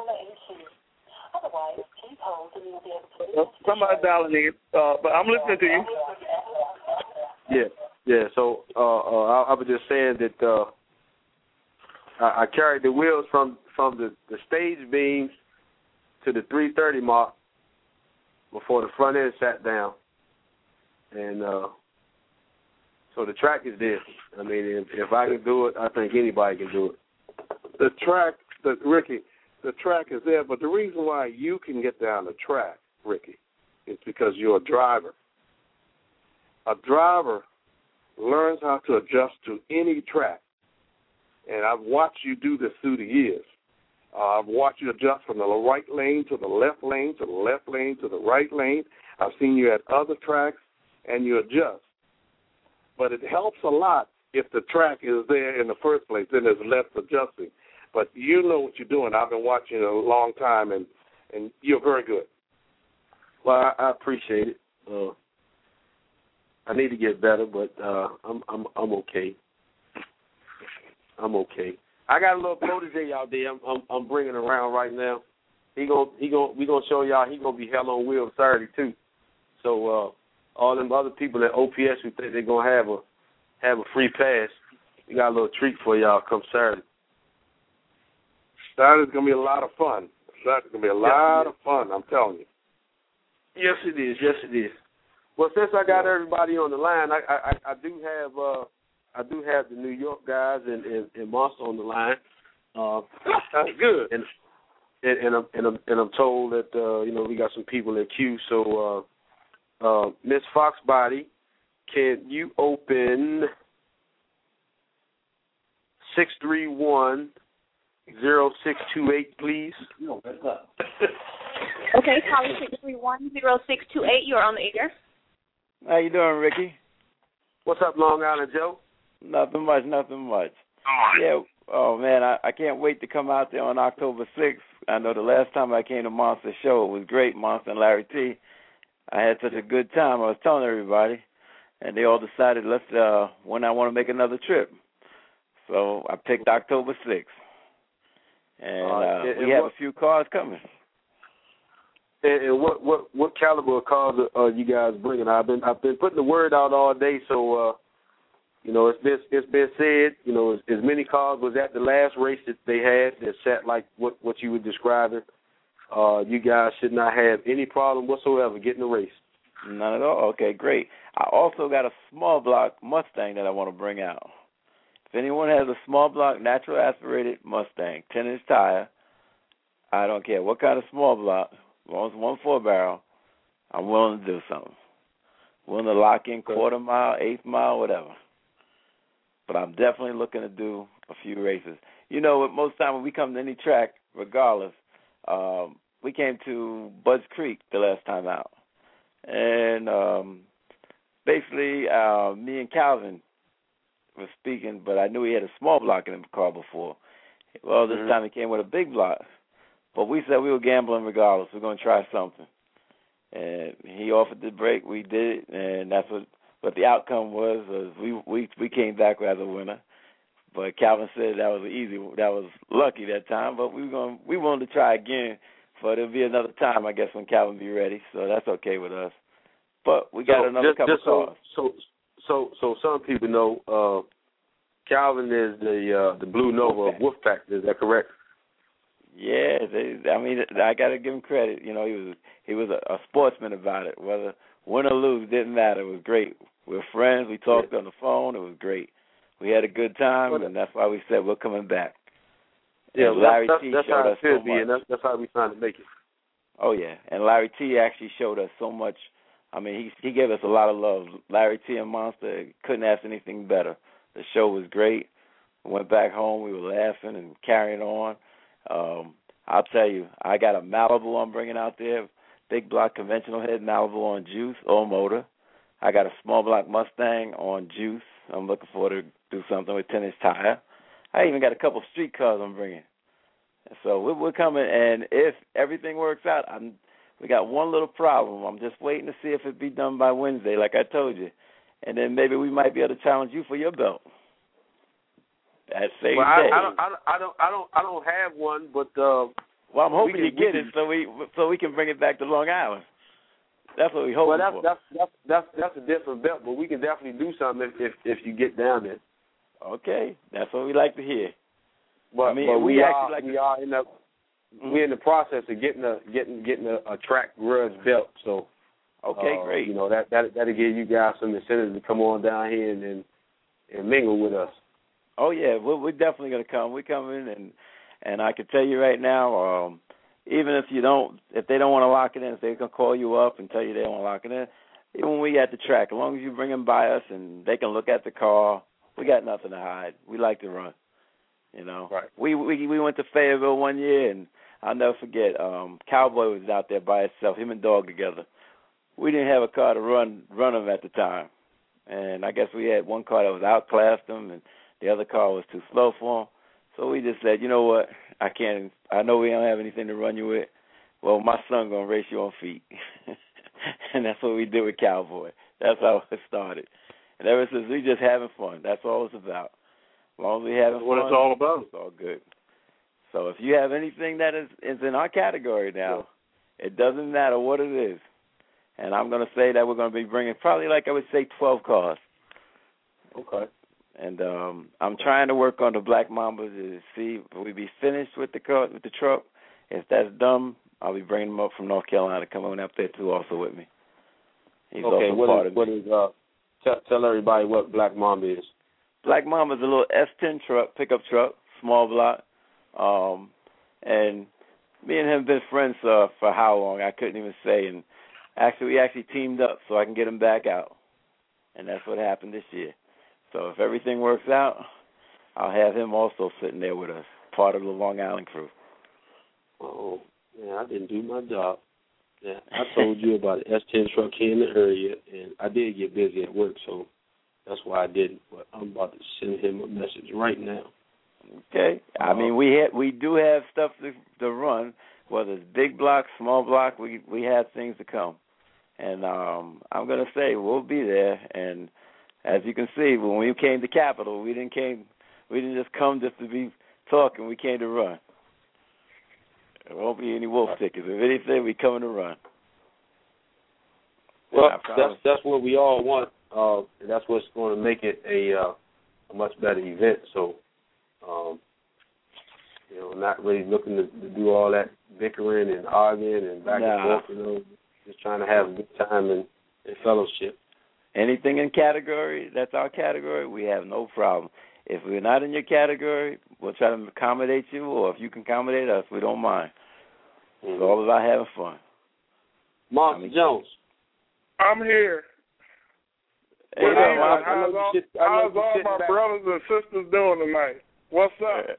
uh, somebody dialing in. Uh, but I'm listening to you. Yeah, yeah. So uh, uh, I, I was just saying that uh, I, I carried the wheels from from the, the stage beams to the three thirty mark before the front end sat down, and. Uh, So the track is there. I mean, if, if I can do it, I think anybody can do it. The track, the, Ricky, the track is there, but the reason why you can get down the track, Ricky, is because you're a driver. A driver learns how to adjust to any track, and I've watched you do this through the years. Uh, I've watched you adjust from the right lane to the left lane, to the left lane, to the right lane. I've seen you at other tracks, and you adjust. But it helps a lot if the track is there in the first place, then there's less adjusting. But you know what you're doing. I've been watching you a long time, and, and you're very good. Well, I, I appreciate it. Uh, I need to get better, but uh, I'm I'm I'm okay. I'm okay. I got a little protege out there. I'm I'm, I'm bringing around right now. He gonna he gonna we gonna show y'all he gonna be hell on wheels Saturday too. So uh, all them other people at O P S who think they're gonna have a have a free pass, we got a little treat for y'all come Saturday. Saturday's gonna be a lot of fun. Saturday's gonna be a lot of fun. I'm telling you. Yes, it is. Yes, it is. Well, since I got everybody on the line, I I, I do have uh, I do have the New York guys and, and, and Monster on the line. Uh, That's good. And and, and I'm and I'm and I'm told that uh, you know we got some people in queue. So uh, uh, Miss Foxbody, can you open six three one zero six two eight, please? No, that's not. Okay, caller six three one zero six two eight. You're on the air. How you doing, Ricky? What's up, Long Island Joe? Nothing much, nothing much. Yeah. Oh man, I, I can't wait to come out there on October sixth. I know the last time I came to Monster Show, it was great, Monster and Larry T. I had such a good time. I was telling everybody, and they all decided let's uh, when I want to make another trip. So I picked October sixth, and uh, uh, it, we it have was, a few cars coming. And, and what, what what caliber of cars are, are you guys bringing? I've been I've been putting the word out all day, so uh, you know it's been it's been said. You know, as, as many cars was at the last race that they had that sat like what what you were describing. Uh, you guys should not have any problem whatsoever getting the race. None at all. Okay, great. I also got a small block Mustang that I want to bring out. If anyone has a small block natural aspirated Mustang, ten inch tire, I don't care what kind of small block, as long as one four barrel, I'm willing to do something. Willing to lock in quarter mile, eighth mile, whatever. But I'm definitely looking to do a few races. You know, most time when we come to any track, regardless, um, we came to Budds Creek the last time out. And um, basically, uh, me and Calvin was speaking, but I knew he had a small block in the car before. Well, this mm-hmm. time he came with a big block. But we said we were gambling regardless. We're going to try something. And he offered the break. We did it, and that's what, what the outcome was. was we, we we came back as a winner. But Calvin said that was easy. That was lucky that time. But we were going we wanted to try again. But it'll be another time, I guess, when Calvin be ready. So that's okay with us. But we got so another just, couple just so, cars. So, so, so some people know uh, Calvin is the uh, the Blue Nova of Wolfpack. Is that correct? Yeah, they, I mean, I got to give him credit. You know, he was he was a, a sportsman about it. Whether win or lose didn't matter. It was great. We were friends. We talked yeah. on the phone. It was great. We had a good time, well, and that's why we said we're coming back. Yeah, well, Larry that's, T that's, that's showed how us it should so be, much. and that's, that's how we trying to make it. Oh yeah, and Larry T actually showed us so much. I mean, he he gave us a lot of love. Larry T and Monster couldn't ask anything better. The show was great. We went back home. We were laughing and carrying on. Um, I'll tell you, I got a Malibu I'm bringing out there, big block conventional head Malibu on juice or motor. I got a small block Mustang on juice. I'm looking forward to do something with ten inch tire. I even got a couple street cars I'm bringing. So we're, we're coming, and if everything works out, I'm, we got one little problem. I'm just waiting to see if it be done by Wednesday, like I told you, and then maybe we might be able to challenge you for your belt. That same well, day. I, I, don't, I don't, I don't, I don't have one, but uh, well, I'm hoping can, you get it so we so we can bring it back to Long Island. That's what we hope. Well, that's, for. that's that's that's that's a different belt, but we can definitely do something if if, if you get down there. Okay, that's what we like to hear. But, I mean, but we, we actually are like we to... are in the mm-hmm. we're in the process of getting a getting getting a, a track grudge belt. So okay, uh, great. You know that that that'll give you guys some incentive to come on down here and and, and mingle with us. Oh yeah, we're, we're definitely gonna come. We're coming, and and I can tell you right now, um, even if you don't, if they don't want to lock it in, if they can call you up and tell you they don't want to lock it in, even when we at the track, as long as you bring them by us and they can look at the car, we got nothing to hide. We like to run. You know, right. we we we went to Fayetteville one year, and I'll never forget. Um, Cowboy was out there by himself, him and Dog together. We didn't have a car to run run him at the time, and I guess we had one car that was outclassed him, and the other car was too slow for him. So we just said, you know what, I can't. I know we don't have anything to run you with. Well, my son gonna race you on feet, and that's what we did with Cowboy. That's how it started, and ever since we just having fun. That's all it's about. As long as we having That's what fun, it's all about. It's all good. So if you have anything that is, is in our category now, yeah. It doesn't matter what it is. And I'm going to say that we're going to be bringing probably, like I would say, twelve cars. Okay. And um, I'm trying to work on the Black Mamba to see if we be finished with the car, with the truck. If that's done, I'll be bringing him up from North Carolina, come on up there too, also with me. He's okay. also What part is, of what me. is uh? Tell, tell everybody what Black Mamba is. Black Mamba is a little S ten truck, pickup truck, small block. Um, and me and him have been friends uh, for how long, I couldn't even say. And actually, we actually teamed up so I can get him back out. And that's what happened this year. So if everything works out, I'll have him also sitting there with us, part of the Long Island crew. Oh, yeah, I didn't do my job. Yeah, I told you about an S ten truck here in the area, and I did get busy at work, so that's why I didn't. But I'm about to send him a message right now. Okay. I mean, we ha- we do have stuff to, to run, whether it's big block, small block. We we have things to come, and um, I'm gonna say we'll be there. And as you can see, when we came to Capitol, we didn't came we didn't just come just to be talking. We came to run. There won't be any wolf tickets. If anything, we coming to run. Well, that's that's what we all want. Uh, and that's what's going to make it a, uh, a much better event. So, um, you know, not really looking to, to do all that bickering and arguing and back nah. and forth. You know, just trying to have a good time and, and fellowship. Anything in category, that's our category, we have no problem. If we're not in your category, we'll try to accommodate you, or if you can accommodate us, we don't mind. Mm-hmm. It's all about having fun. Monster I mean, Jones. I'm here. Hey, well, hey, how's how's all, how's all my back. brothers and sisters doing tonight? What's up?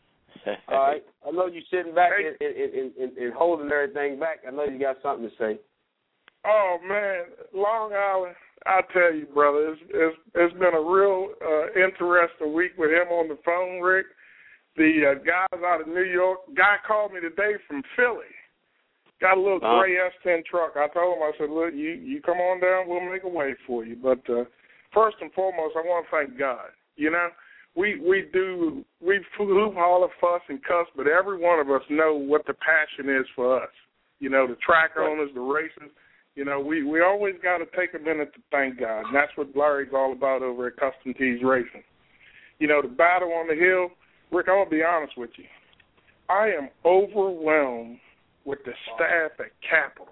All right. I know you're sitting back hey. and, and, and, and holding everything back. I know you got something to say. Oh, man. Long Island, I tell you, brother, it's, it's, it's been a real uh, interesting week with him on the phone, Rick. The uh, guys out of New York, guy called me today from Philly. Got a little uh-huh. gray S ten truck. I told him, I said, look, you, you come on down, we'll make a way for you. But uh, first and foremost, I want to thank God. You know, we we do, we hoop, holler, fuss, and cuss, but every one of us know what the passion is for us. You know, the track owners, the racers, you know, we, we always got to take a minute to thank God. And that's what Larry's all about over at Custom Tees Racing. You know, the battle on the hill, Rick, I'm going to be honest with you. I am overwhelmed with the staff at Capitol.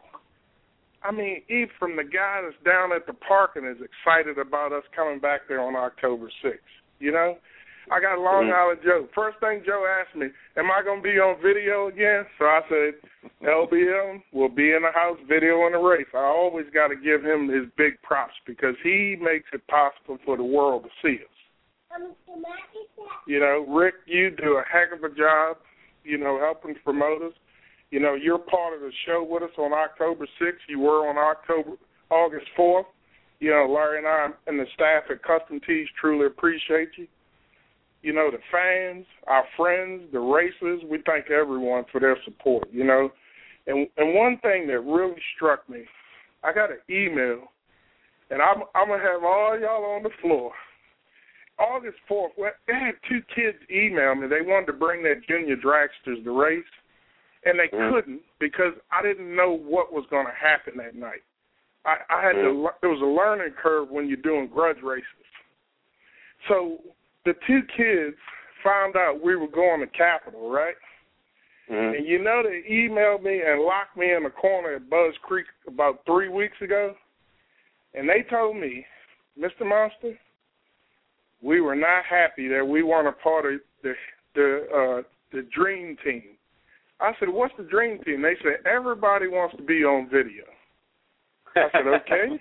I mean, even from the guy that's down at the park and is excited about us coming back there on October sixth, you know? I got Long Island Joe. First thing Joe asked me, am I going to be on video again? So I said, L B M will be in the house videoing the race. I always got to give him his big props because he makes it possible for the world to see us. You know, Rick, you do a heck of a job, you know, helping promote us. You know, you're part of the show with us on October sixth. You were on October August fourth. You know, Larry and I and the staff at Custom Tees truly appreciate you. You know, the fans, our friends, the racers, we thank everyone for their support, you know. And and one thing that really struck me, I got an email, and I'm, I'm going to have all y'all on the floor. August fourth, well, they had two kids email me. They wanted to bring their junior dragsters to race, and they mm. couldn't because I didn't know what was going to happen that night. I, I had mm. to. There was a learning curve when you're doing grudge races. So the two kids found out we were going to Capitol, right? Mm. And you know they emailed me and locked me in the corner at Buzz Creek about three weeks ago, and they told me, Mister Monster, we were not happy that we weren't a part of the the uh, the Dream Team. I said, what's the Dream Team? They said, everybody wants to be on video. I said, okay.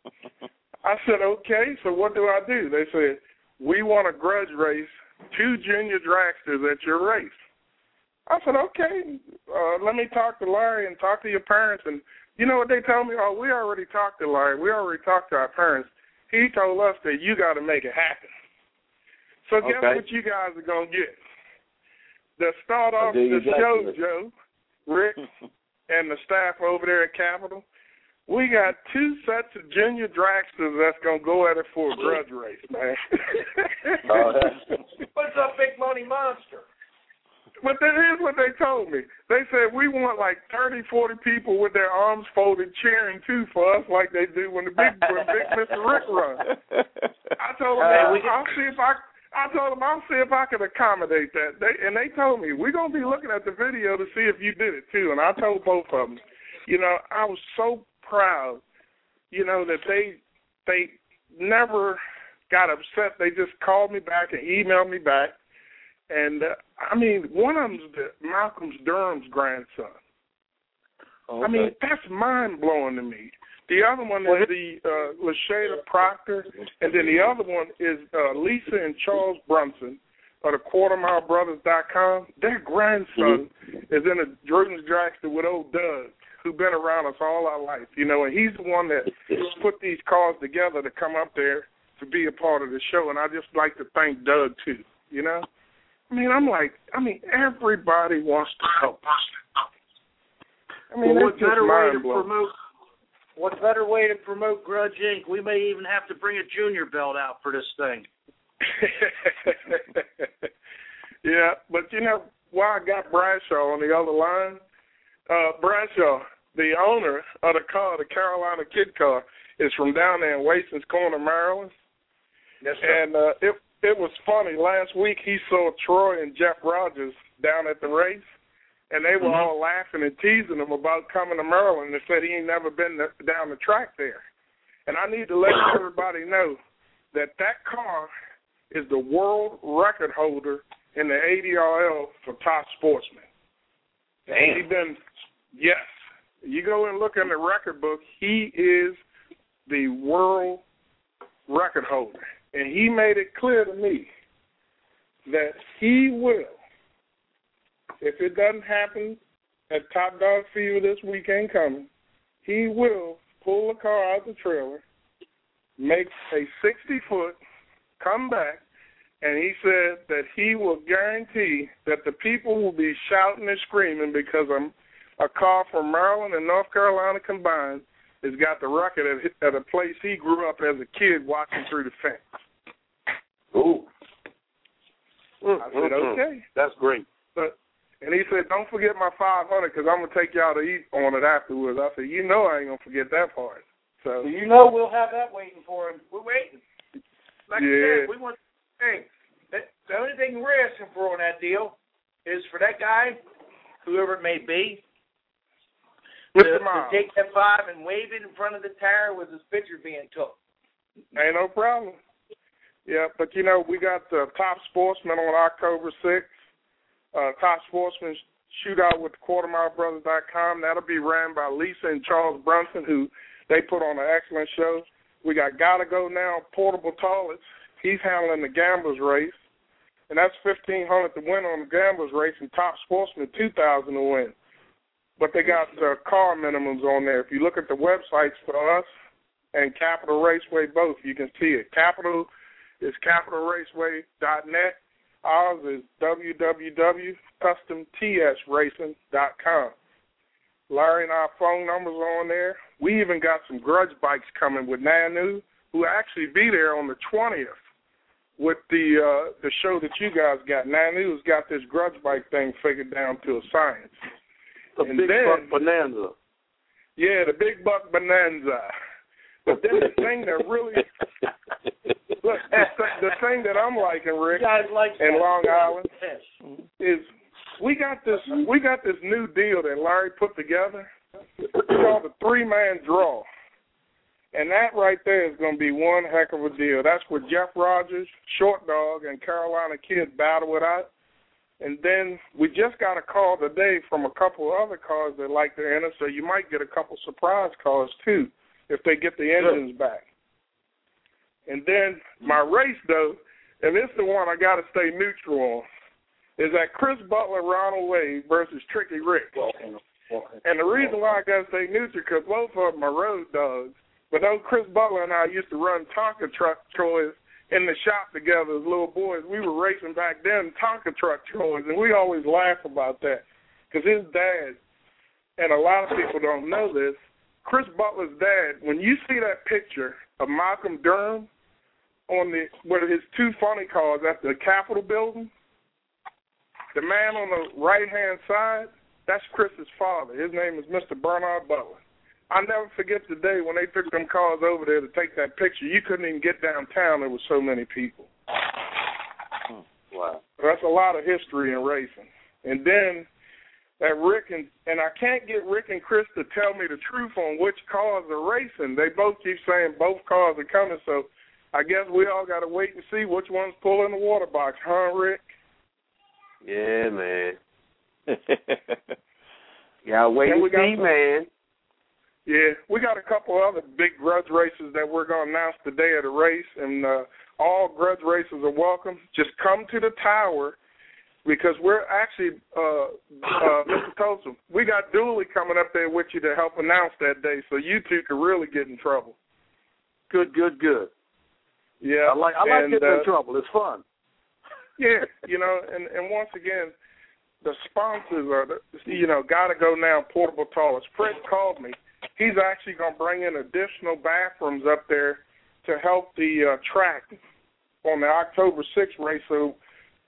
I said, okay, so what do I do? They said, we want a grudge race, two junior dragsters at your race. I said, okay, uh, let me talk to Larry and talk to your parents. And you know what they told me? Oh, we already talked to Larry. We already talked to our parents. He told us that you got to make it happen. So guess okay. what you guys are going to get? To start off the show, Joe, Rick, and the staff over there at Capitol, we got two sets of junior dragsters that's going to go at it for a grudge race, man. Oh, what's up, Big Money Monster? But here's what they told me. They said we want like thirty, forty people with their arms folded cheering, too, for us like they do when the big, when big Mister Rick runs. I told them, uh, I'll see if I... I told them I'll see if I can accommodate that. They, and they told me, we're going to be looking at the video to see if you did it, too. And I told both of them, you know, I was so proud, you know, that they they never got upset. They just called me back and emailed me back. And, uh, I mean, one of them's the Malcolm Durham's grandson. Okay. I mean, that's mind-blowing to me. The other one is the uh, Lashada Proctor, and then the other one is uh, Lisa and Charles Brunson of the quarter mile brothers dot com. Their grandson mm-hmm. is in a Jordan's dragster with old Doug, who's been around us all our life, you know, and he's the one that put these cars together to come up there to be a part of the show, and I just like to thank Doug, too, you know. I mean, I'm like, I mean, everybody wants to help us. I mean, well, that's just mind-blowing. What better way to promote Grudge Incorporated? We may even have to bring a junior belt out for this thing. Yeah, but, you know, why I got Bradshaw on the other line. Uh, Bradshaw, the owner of the car, the Carolina Kid car, is from down there in Wason's Corner, Maryland. Yes, sir. And uh, it it was funny. Last week he saw Troy and Jeff Rogers down at the race, and they were mm-hmm. all laughing and teasing him about coming to Maryland. They said he ain't never been to, down the track there. And I need to let everybody know that that car is the world record holder in the A D R L for top sportsman. Damn. He been, yes. You go and look in the record book, he is the world record holder. And he made it clear to me that he will, if it doesn't happen at Top Dog Fever this weekend coming, he will pull the car out the trailer, make a sixty-foot, come back, and he said that he will guarantee that the people will be shouting and screaming because a, a car from Maryland and North Carolina combined has got the record at, at a place he grew up as a kid watching through the fence. Ooh. I said, okay. That's great. But, and he said, don't forget my five hundred because I'm going to take y'all to eat on it afterwards. I said, you know I ain't going to forget that part. So you know we'll have that waiting for him. We're waiting. Like yeah. I said, we want hey, that, the only thing we're asking for on that deal is for that guy, whoever it may be, to, to take that five and wave it in front of the tower with his picture being took. Ain't no problem. Yeah, but, you know, we got the Top Sportsman on October sixth. Uh, Top Sportsman Shootout with quarter mile brothers dot com. That'll be ran by Lisa and Charles Brunson, who they put on an excellent show. We got Gotta Go Now, Portable Toilets. He's handling the Gamblers race. And that's fifteen hundred dollars to win on the Gamblers race, and Top Sportsman two thousand dollars to win. But they got uh, car minimums on there. If you look at the websites for us and Capital Raceway both, you can see it. Capital is capital raceway dot net. Ours is w w w dot custom t s racing dot com. Larry and our phone numbers are on there. We even got some grudge bikes coming with Nanu, who will actually be there on the twentieth with the uh, the show that you guys got. Nanu's got this grudge bike thing figured down to a science. The and big then, buck bonanza. Yeah, the big buck bonanza. But then the thing that really, look, the, th- the thing that I'm liking, Rick, like in Long Island, is we got this we got this new deal that Larry put together. It's called the three-man draw. And that right there is going to be one heck of a deal. That's where Jeff Rogers, Short Dog, and Carolina Kid battle it out. And then we just got a call today from a couple of other cars that like to enter, so you might get a couple surprise cars, too, if they get the engines back. And then my race, though, and this is the one I got to stay neutral on, is that Chris Butler, Ronald Wade versus Tricky Rick. And the reason why I got to stay neutral because both of them are road dogs. But though Chris Butler and I used to run Tonka truck Troys in the shop together as little boys, we were racing back then Tonka truck Troys, and we always laugh about that because his dad, and a lot of people don't know this, Chris Butler's dad, when you see that picture of Malcolm Durham on the with his two funny cars at the Capitol building, the man on the right-hand side, that's Chris's father. His name is Mister Bernard Butler. I'll never forget the day when they took them cars over there to take that picture. You couldn't even get downtown. There were so many people. Wow. That's a lot of history in racing. And then that Rick and, and I can't get Rick and Chris to tell me the truth on which cars are racing. They both keep saying both cars are coming, so I guess we all got to wait and see which one's pulling the water box, huh, Rick? Yeah, man. Yeah, wait and see, man. Yeah, we got a couple other big grudge races that we're going to announce today at the race, and uh, all grudge races are welcome. Just come to the tower because we're actually, uh, uh, Mister Tosin, we got Dooley coming up there with you to help announce that day, so you two can really get in trouble. Good, good, good. Yeah, I like I like and, getting uh, in trouble. It's fun. Yeah, you know, and, and once again, the sponsors are, the, you know, Gotta Go Now, Portable Toilets. Fred called me. He's actually going to bring in additional bathrooms up there to help the uh, track on the October sixth race. So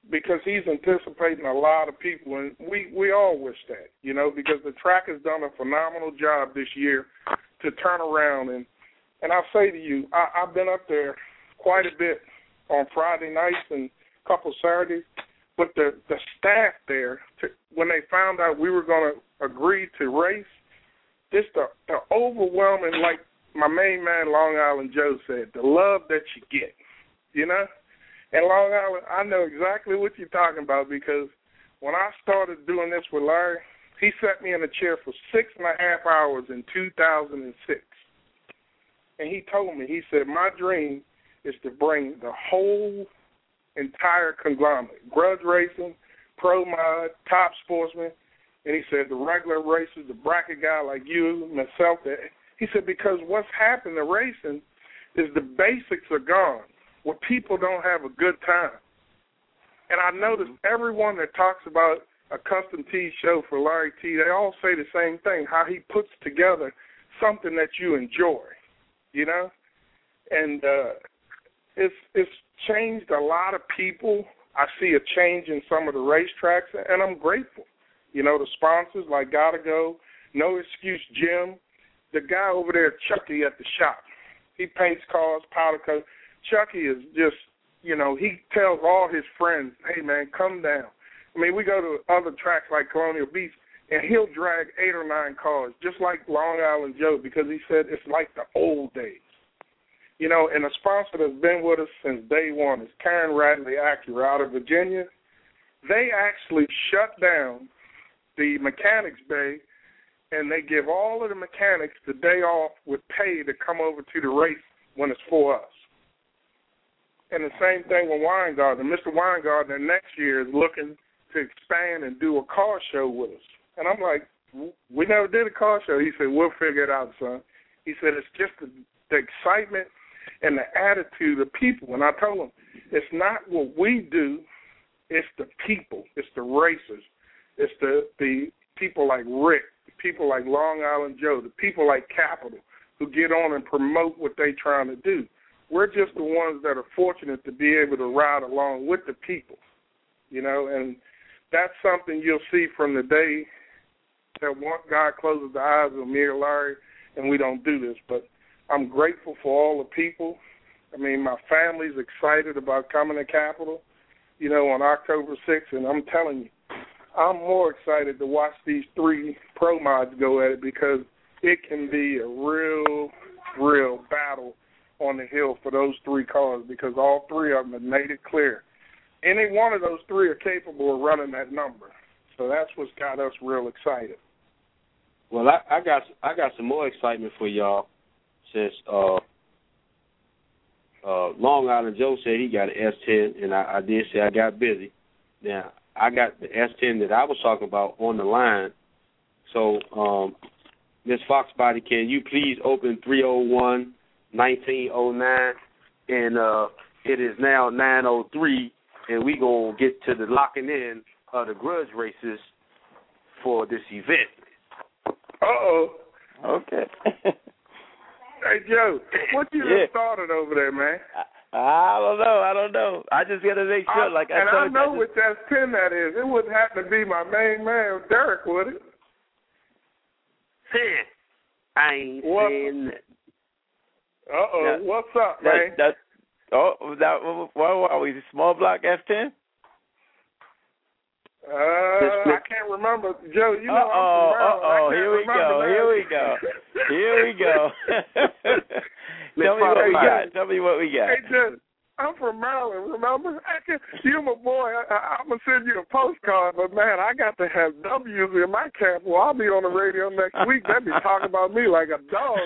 because he's anticipating a lot of people, and we, we all wish that, you know, because the track has done a phenomenal job this year to turn around. And, and I'll say to you, I, I've been up there quite a bit on Friday nights and a couple Saturdays, but the, the staff there, to, when they found out we were going to agree to race, just the, the overwhelming, like my main man Long Island Joe said, the love that you get, you know? And Long Island, I know exactly what you're talking about, because when I started doing this with Larry, he sat me in a chair for six and a half hours in two thousand six. And he told me, he said, my dream is to bring the whole entire conglomerate, grudge racing, pro mod, top sportsman, and he said the regular racers, the bracket guy like you, myself. He said, because what's happened to racing is the basics are gone, where people don't have a good time. And I noticed everyone that talks about a custom tee show for Larry T, they all say the same thing, how he puts together something that you enjoy, you know? And uh, it's it's changed a lot of people. I see a change in some of the racetracks, and I'm grateful. You know, the sponsors like Gotta Go, No Excuse Jim, the guy over there, Chucky, at the shop. He paints cars, powder coat. Chucky is just, you know, he tells all his friends, hey, man, come down. I mean, we go to other tracks like Colonial Beach, and he'll drag eight or nine cars, just like Long Island Joe, because he said it's like the old days. You know, and a sponsor that's been with us since day one is Karen Radley Acura out of Virginia. They actually shut down the mechanics bay, and they give all of the mechanics the day off with pay to come over to the race when it's for us. And the same thing with Weingarten. Mister Weingarten next year is looking to expand and do a car show with us. And I'm like, we never did a car show. He said, we'll figure it out, son. He said, it's just the, the excitement and the attitude of people. And I told him, it's not what we do, it's the people, it's the racers, it's the, the people like Rick, the people like Long Island Joe, the people like Capital who get on and promote what they're trying to do. We're just the ones that are fortunate to be able to ride along with the people, you know, and that's something you'll see from the day that one guy closes the eyes of me or Larry and we don't do this. But I'm grateful for all the people. I mean, my family's excited about coming to Capitol, you know, on October sixth, and I'm telling you, I'm more excited to watch these three pro mods go at it, because it can be a real, real battle on the hill for those three cars, because all three of them have made it clear. Any one of those three are capable of running that number. So that's what's got us real excited. Well, I, I got I got some more excitement for y'all, since uh, uh, Long Island Joe said he got an S ten, and I, I did say I got busy. Now, I got the S ten that I was talking about on the line. So, um, Miz Foxbody, can you please open three oh one, nineteen oh nine? And uh, it is now nine oh three, and we're going to get to the locking in of the grudge races for this event. Uh-oh. Okay. Hey, Joe, what you yeah. just started over there, man? I, I don't know. I don't know. I just got to make sure. I, like I And told I know you, I what that pin that is. It wouldn't happen to be my main man, Derek, would it? Ten. I ain't what? saying that. Uh-oh. Now, What's up, that, man? That, oh, that, what are we, small block S ten? Uh, I can't remember. Joe, you know uh-oh, I'm from uh-oh, here we go, that. here we go, here we go. Tell me what we got, tell me what we got. Hey, Joe, I'm from Maryland, remember? I can, you're my boy. I, I, I'm going to send you a postcard, but, man, I got to have W's in my cap. Well, I'll be on the radio next week. They'll be talking about me like a dog.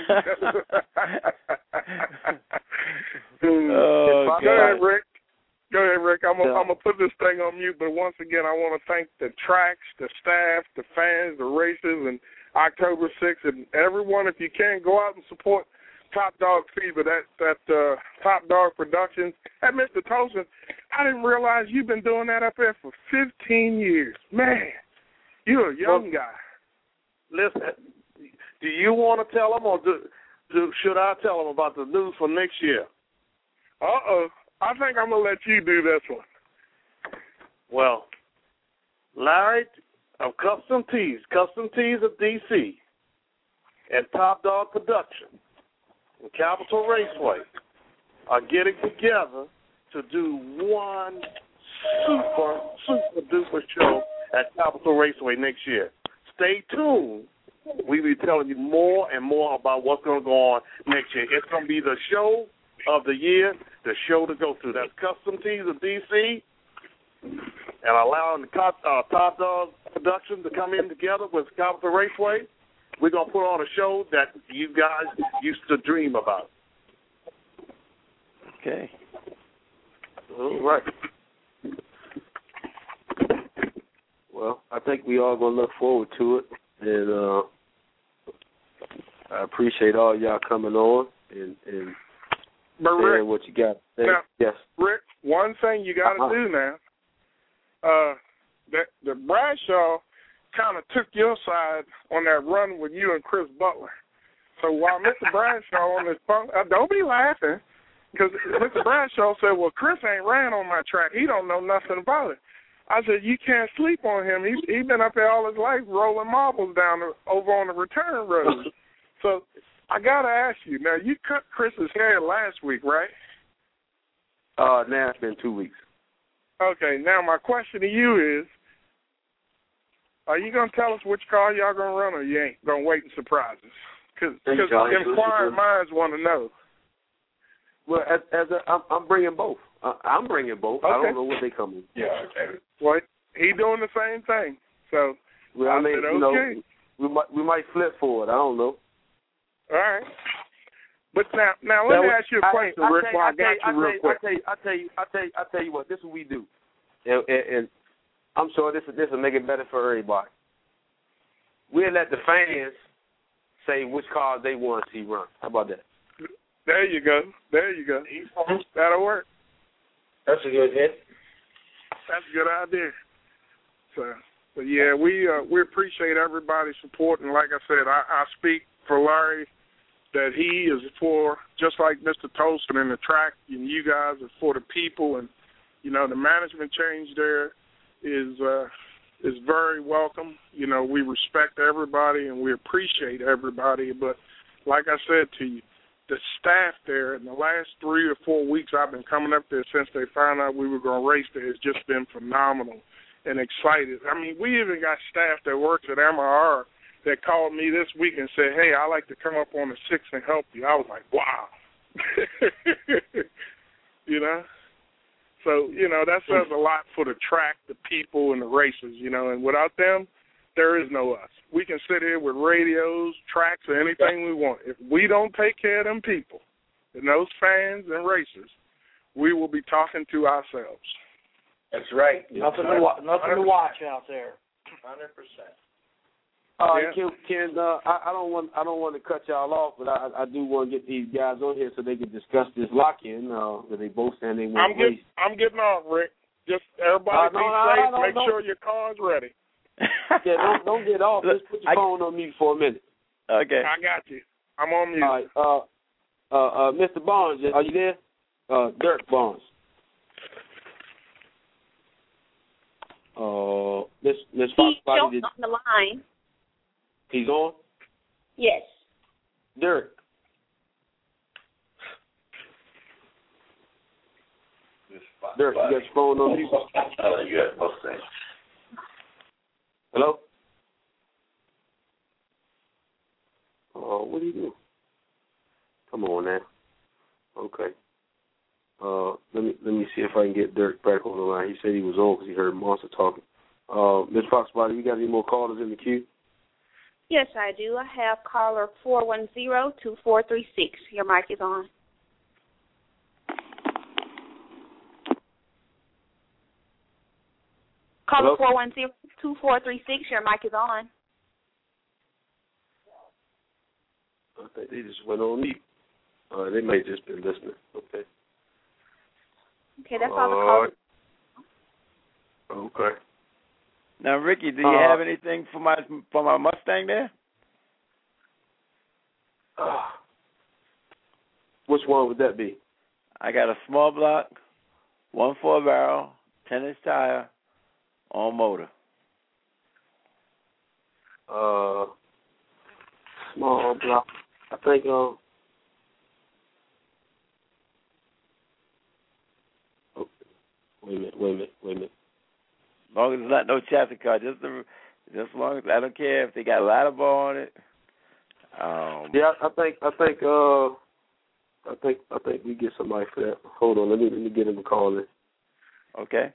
Oh, Go God. ahead, Rick. Go ahead, Rick. I'm going to put this thing on mute, but once again, I want to thank the tracks, the staff, the fans, the races, and October sixth, and everyone, if you can, go out and support Top Dog Fever, that that uh, Top Dog Productions. And Mister Tolson, I didn't realize you've been doing that up there for fifteen years. Man, you're a young well, guy. Listen, do you want to tell them, or do, do, should I tell them about the news for next year? Uh-oh. I think I'm going to let you do this one. Well, Larry of Custom Tees, Custom Tees of D C, and Top Dog Production and Capitol Raceway are getting together to do one super, super duper show at Capitol Raceway next year. Stay tuned. We'll be telling you more and more about what's going to go on next year. It's going to be the show of the year, the show to go through. That's Custom Tees of D C and allowing the Top, uh, Top Dog Production to come in together with Capitol Raceway. We're going to put on a show that you guys used to dream about. Okay. All right. Well, I think we all going to look forward to it. And uh, I appreciate all y'all coming on and, and but saying Rick, what you got to say. now, Yes. Rick, one thing you got to uh-huh. do now, uh, that the Bradshaw kind of took your side on that run with you and Chris Butler. So while Mister Bradshaw on his phone, uh, don't be laughing, because Mister Bradshaw said, well, Chris ain't ran on my track. He don't know nothing about it. I said, you can't sleep on him. He's he been up there all his life rolling marbles down the, over on the return road. So I got to ask you, now, you cut Chris's hair last week, right? Uh, now it's been two weeks. Okay, now my question to you is, are you going to tell us which car y'all going to run, or you ain't going to wait and surprise us? Because inquiring minds want to know. Well, as, as a, I'm, I'm bringing both. Uh, I'm bringing both. Okay. I don't know what they come in. Yeah, okay. Well, he doing the same thing. So, well, I, I mean, said, okay. you know, we might we might flip for it. I don't know. All right. But now, now let now, me ask you a question, I, Rick, I, while I, I got you, you real I quick. tell you, I tell you, I tell you, I tell you what. This is what we do, and, and, and I'm sure this this will make it better for everybody. We'll let the fans say which cars they want to see run. How about that? There you go. There you go. That'll work. That's a good hit. That's a good idea. So, but yeah, we uh, we appreciate everybody's support, and like I said, I, I speak for Larry that he is for, just like Mister Tolson in the track, and you guys are for the people, and you know the management change there is uh, is very welcome. You know, we respect everybody and we appreciate everybody, but like I said to you, the staff there in the last three or four weeks I've been coming up there since they found out we were going to race there has just been phenomenal and excited. I mean, we even got staff that works at M R R that called me this week and said, hey, I like to come up on the six and help you. I was like, wow. You know? So, you know, that says a lot for the track, the people, and the racers, you know, and without them, there is no us. We can sit here with radios, tracks, or anything we want. If we don't take care of them people and those fans and racers, we will be talking to ourselves. That's right. Nothing to wa- nothing to watch out there. Hundred percent. Uh, Yeah. Ken, Ken uh, I, I don't want I don't want to cut y'all off, but I, I do want to get these guys on here so they can discuss this lock-in. Uh, where they both saying they want I'm to race. getting, I'm getting off, Rick. Just everybody Uh, be no, no, safe. no, no, Make no. sure your car's ready. Yeah, don't, don't get off. Just put your I, phone on mute for a minute. Okay. I got you. I'm on mute. All right. Uh, uh, uh, Mister Barnes, are you there? Uh, Dirk Barnes. Uh, Miss Miss Fox He's Body still did, on the line. he's on. Yes. Dirk. Dirk, you got your phone on mute. Hello. Oh, what do you do? Come on now. Okay. Uh, let me let me see if I can get Dirk back on the line. He said he was on because he heard Monster talking. Uh, Miss Foxbody, you got any more callers in the queue? Yes, I do. I have caller four one zero, two four three six. Your mic is on. Caller four one zero, two four three six. Your mic is on. I think they just went on mute. Uh, they may have just been listening. Okay. Okay, that's all the callers. Okay. Now, Ricky, do you Uh, have anything for my for my Mustang there? Uh, which one would that be? I got a small block, one four barrel, ten inch tire, on motor? Uh, small block. I think. Um. Oh, wait a minute. Wait a minute. Wait a minute. As long as it's not no chassis car, just the, just as long as I don't care if they got a ladder bar on it. Um, yeah, I think. I think. Uh. I think. I think we get somebody for that. Hold on. Let me let me get him a call in. Okay.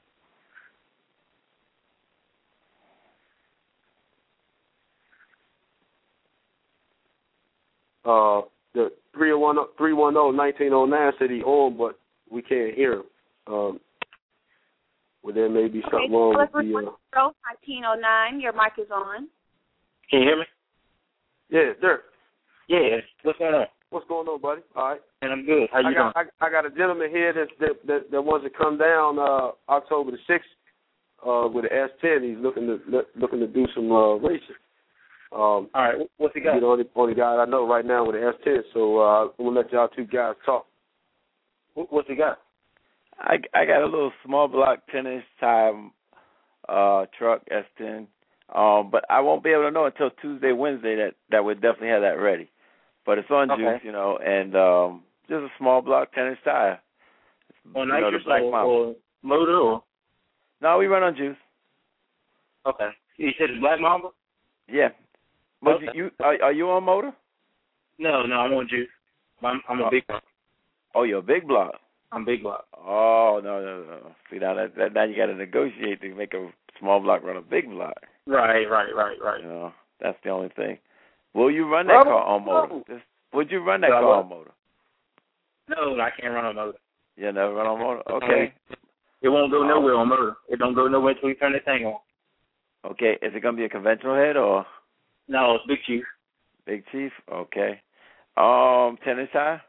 Uh, the three one zero nineteen oh nine said he on, but we can't hear him. Um, well, there may be something okay. wrong Well, with the. Uh, nineteen oh nine, your mic is on. Can you hear me? Yeah, Dirk. Yeah. What's going on? What's going on, buddy? All right. And I'm good. How you I got, doing? I, I got a gentleman here that that that, that wants to come down uh, October the sixth uh, with an S ten. He's looking to looking to do some uh, racing. Um, All right. What's he got? He's the only, only guy I know right now with an S ten. So uh, I'm gonna let y'all two guys talk. What's he got? I I got a little small block ten inch tire uh, truck S ten. Um, but I won't be able to know until Tuesday, Wednesday that that would definitely have that ready. But it's on Okay. juice, you know, and um, just a small block ten inch tire. On you know, nitrous the Black or, Mamba. or motor or? No, we run on juice. Okay. You said it's Black Mamba? Yeah. But Okay. you, you are, are you on motor? No, no, I'm on juice. I'm, I'm Oh. a big block. Oh, you're a big block. I'm big block. Oh no no no! See now that, that now you got to negotiate to make a small block run a big block. Right, right, right, right. You know that's the only thing. Will you run that Brother, car on motor? no. Just, would you run that No, I car won't. on motor? No, I can't run on motor. You never run on motor. Okay. It won't go nowhere on motor. It don't go nowhere until we turn the thing on. Okay. Is it gonna be a conventional head or No, it's Big Chief. Big Chief? Okay. Um, ten inch tire.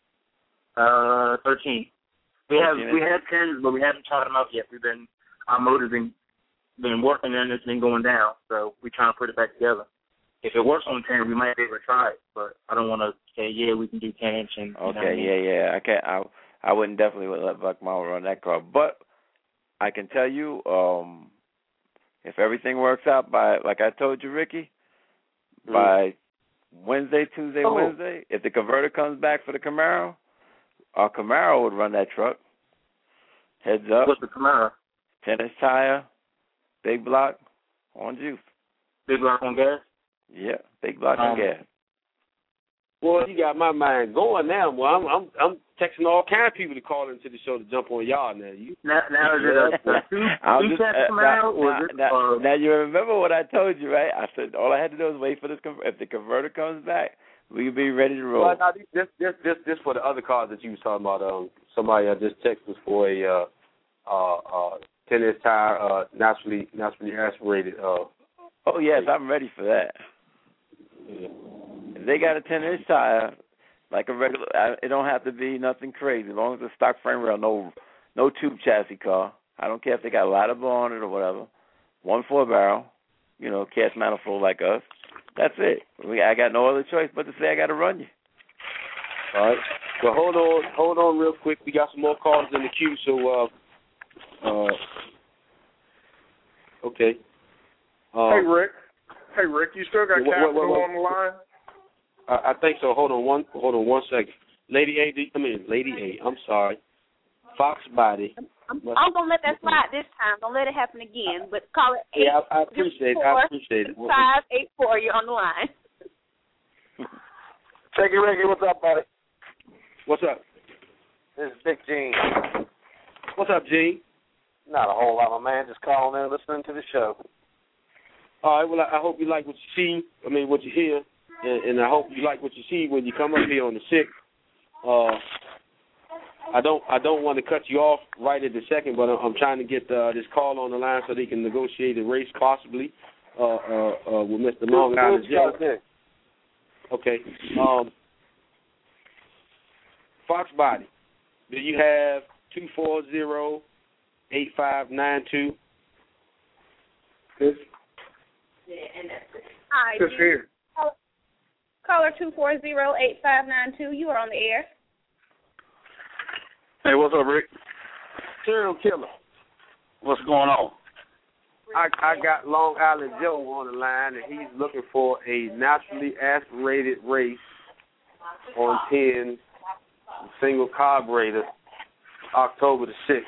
Uh, thirteen. We have thirteen we have tens, but we haven't tried them out yet. We've been our motor's been been working and it's been going down, so we're trying to put it back together. If it works on ten, we might be able to try it, but I don't want to say yeah we can do ten inch and. You know what I Okay. mean? Yeah yeah. I can't. I I wouldn't definitely would let Buck Mama run that car, but I can tell you, um, if everything works out by like I told you, Ricky, Mm. by Wednesday, Tuesday, Oh. Wednesday, if the converter comes back for the Camaro, our Camaro would run that truck. Heads up. What's the Camaro? ten inch tire, big block, on juice. Big block on gas? Yeah, big block on Um, gas. Boy, you got my mind going now. Well, I'm I'm I'm texting all kind of people to call into the show to jump on y'all now. You Now, now is it a, a two, I'll two just- step uh, Camaro now, or now, is it? now, uh, now you remember what I told you, right? I said all I had to do was wait for this. Con- if the converter comes back, we'll be ready to roll. Well, now, this this this this for the other cars that you was talking about. Um, somebody I just texted was for a uh uh uh ten inch tire, uh naturally naturally aspirated. Uh, Oh yes, I'm ready for that. yeah. If they got a ten inch tire, like a regular, I- it don't have to be nothing crazy. As long as it's stock frame rail, no no tube chassis car. I don't care if they got a ladder bar on it or whatever. One four barrel, you know, cast manifold like us. That's it. We, I got no other choice but to say I got to run you. All right. Well, hold on, hold on, real quick. We got some more calls in the queue, so uh, uh, okay. Um, hey Rick, hey Rick, you still got What- what- Capital what- on the line? I, I think so. Hold on one. Hold on one second. Lady A. I mean, Lady A. I'm sorry. Fox Body. I'm, I'm gonna let that slide this time. Don't let it happen again. But call it eight. Yeah, I, I appreciate it. I appreciate it. Five eight four. You're on the line. Take it, Ricky. What's up, buddy? What's up? This is Big Gene. What's up, Gene? Not a whole lot, my man. Just calling in, listening to the show. All right. Well, I, I hope you like what you see. I mean, what you hear, and, and I hope you like what you see when you come up here on the sixth. Uh, I don't. I don't want to cut you off right at the second, but I'm, I'm trying to get uh, this call on the line so they can negotiate a race possibly uh, uh, uh, with Mister Long Island Joe. Okay. Um, Fox Body, do you have two four zero eight five nine two? This, Yeah, and that's it. Hi. this here. Caller two four zero eight five nine two. You are on the air. Hey, what's up, Rick? Serial killer. What's going on? I, I got Long Island Joe on the line, and he's looking for a naturally aspirated race on ten single carburetor, October the sixth.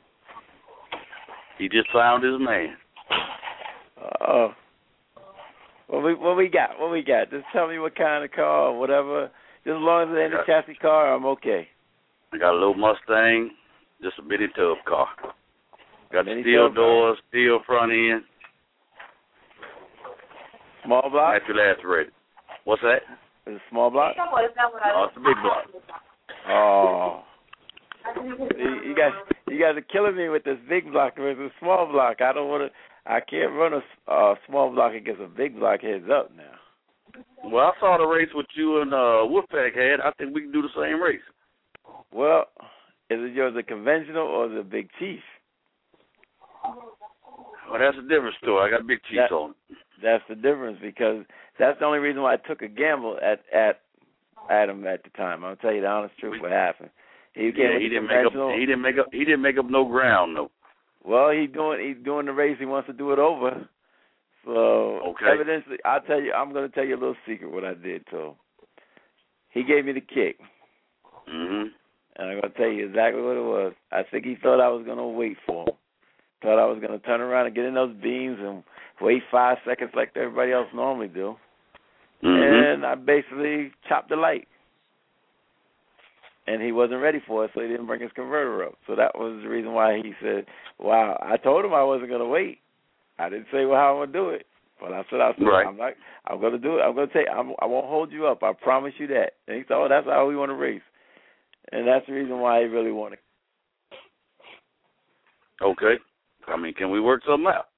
He just found his man. Oh. What we what we got? What we got? Just tell me what kind of car or whatever. Just as long as it's any chassis car, I'm okay. I got a little Mustang, just a bitty tub car. Got Mini steel tub doors, steel front end. Small block? Naturally aspirated. What's that? Is it small block? No, it's a big block. Oh. you, you guys, you guys are killing me with this big block versus small block. I don't want to. I can't run a uh, small block against a big block heads up now. Well, I saw the race what you and uh, Wolfpack had. I think we can do the same race. Well, is it yours a conventional or the Big Chief? Well, that's a different story. I got Big Chiefs that, on. That's the difference, because that's the only reason why I took a gamble at at Adam at the time. I'll tell you the honest truth what happened. He, yeah, he didn't make up. He didn't make up. He didn't make up no ground, no. Well, he's doing he's doing the race. He wants to do it over. So okay. evidently, I'll tell you. I'm going to tell you a little secret what I did. So he gave me the kick. Mhm. And I'm going to tell you exactly what it was. I think he thought I was going to wait for him. Thought I was going to turn around and get in those beams and wait five seconds like everybody else normally do. Mm-hmm. And I basically chopped the light. And he wasn't ready for it, so he didn't bring his converter up. So that was the reason why he said, wow, I told him I wasn't going to wait. I didn't say, well, how I'm going to do it. But I said, I said right. I'm not, I'm going to do it. I'm going to tell you, I'm, I won't hold you up. I promise you that. And he said, oh, that's how we want to race. And that's the reason why he really wanted. Okay. I mean, can we work something out?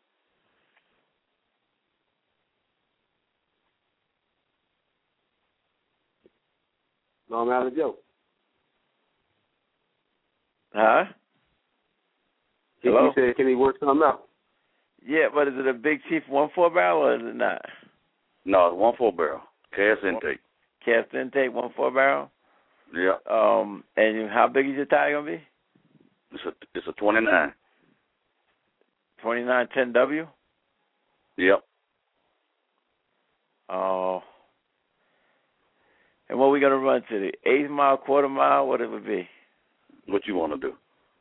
Long Island Joe. Huh? He, Hello? he said, can he work something out? Yeah, but is it a Big Chief one four barrel or is it not? No, it's one four barrel. Cast intake. Cast intake, one four barrel? Yeah. Um, and how big is your tire going to be? It's a, it's a twenty-nine. twenty-nine ten W? Yep. Oh. And what are we going to run to? The eighth mile, quarter mile, what it would be? What you want to do?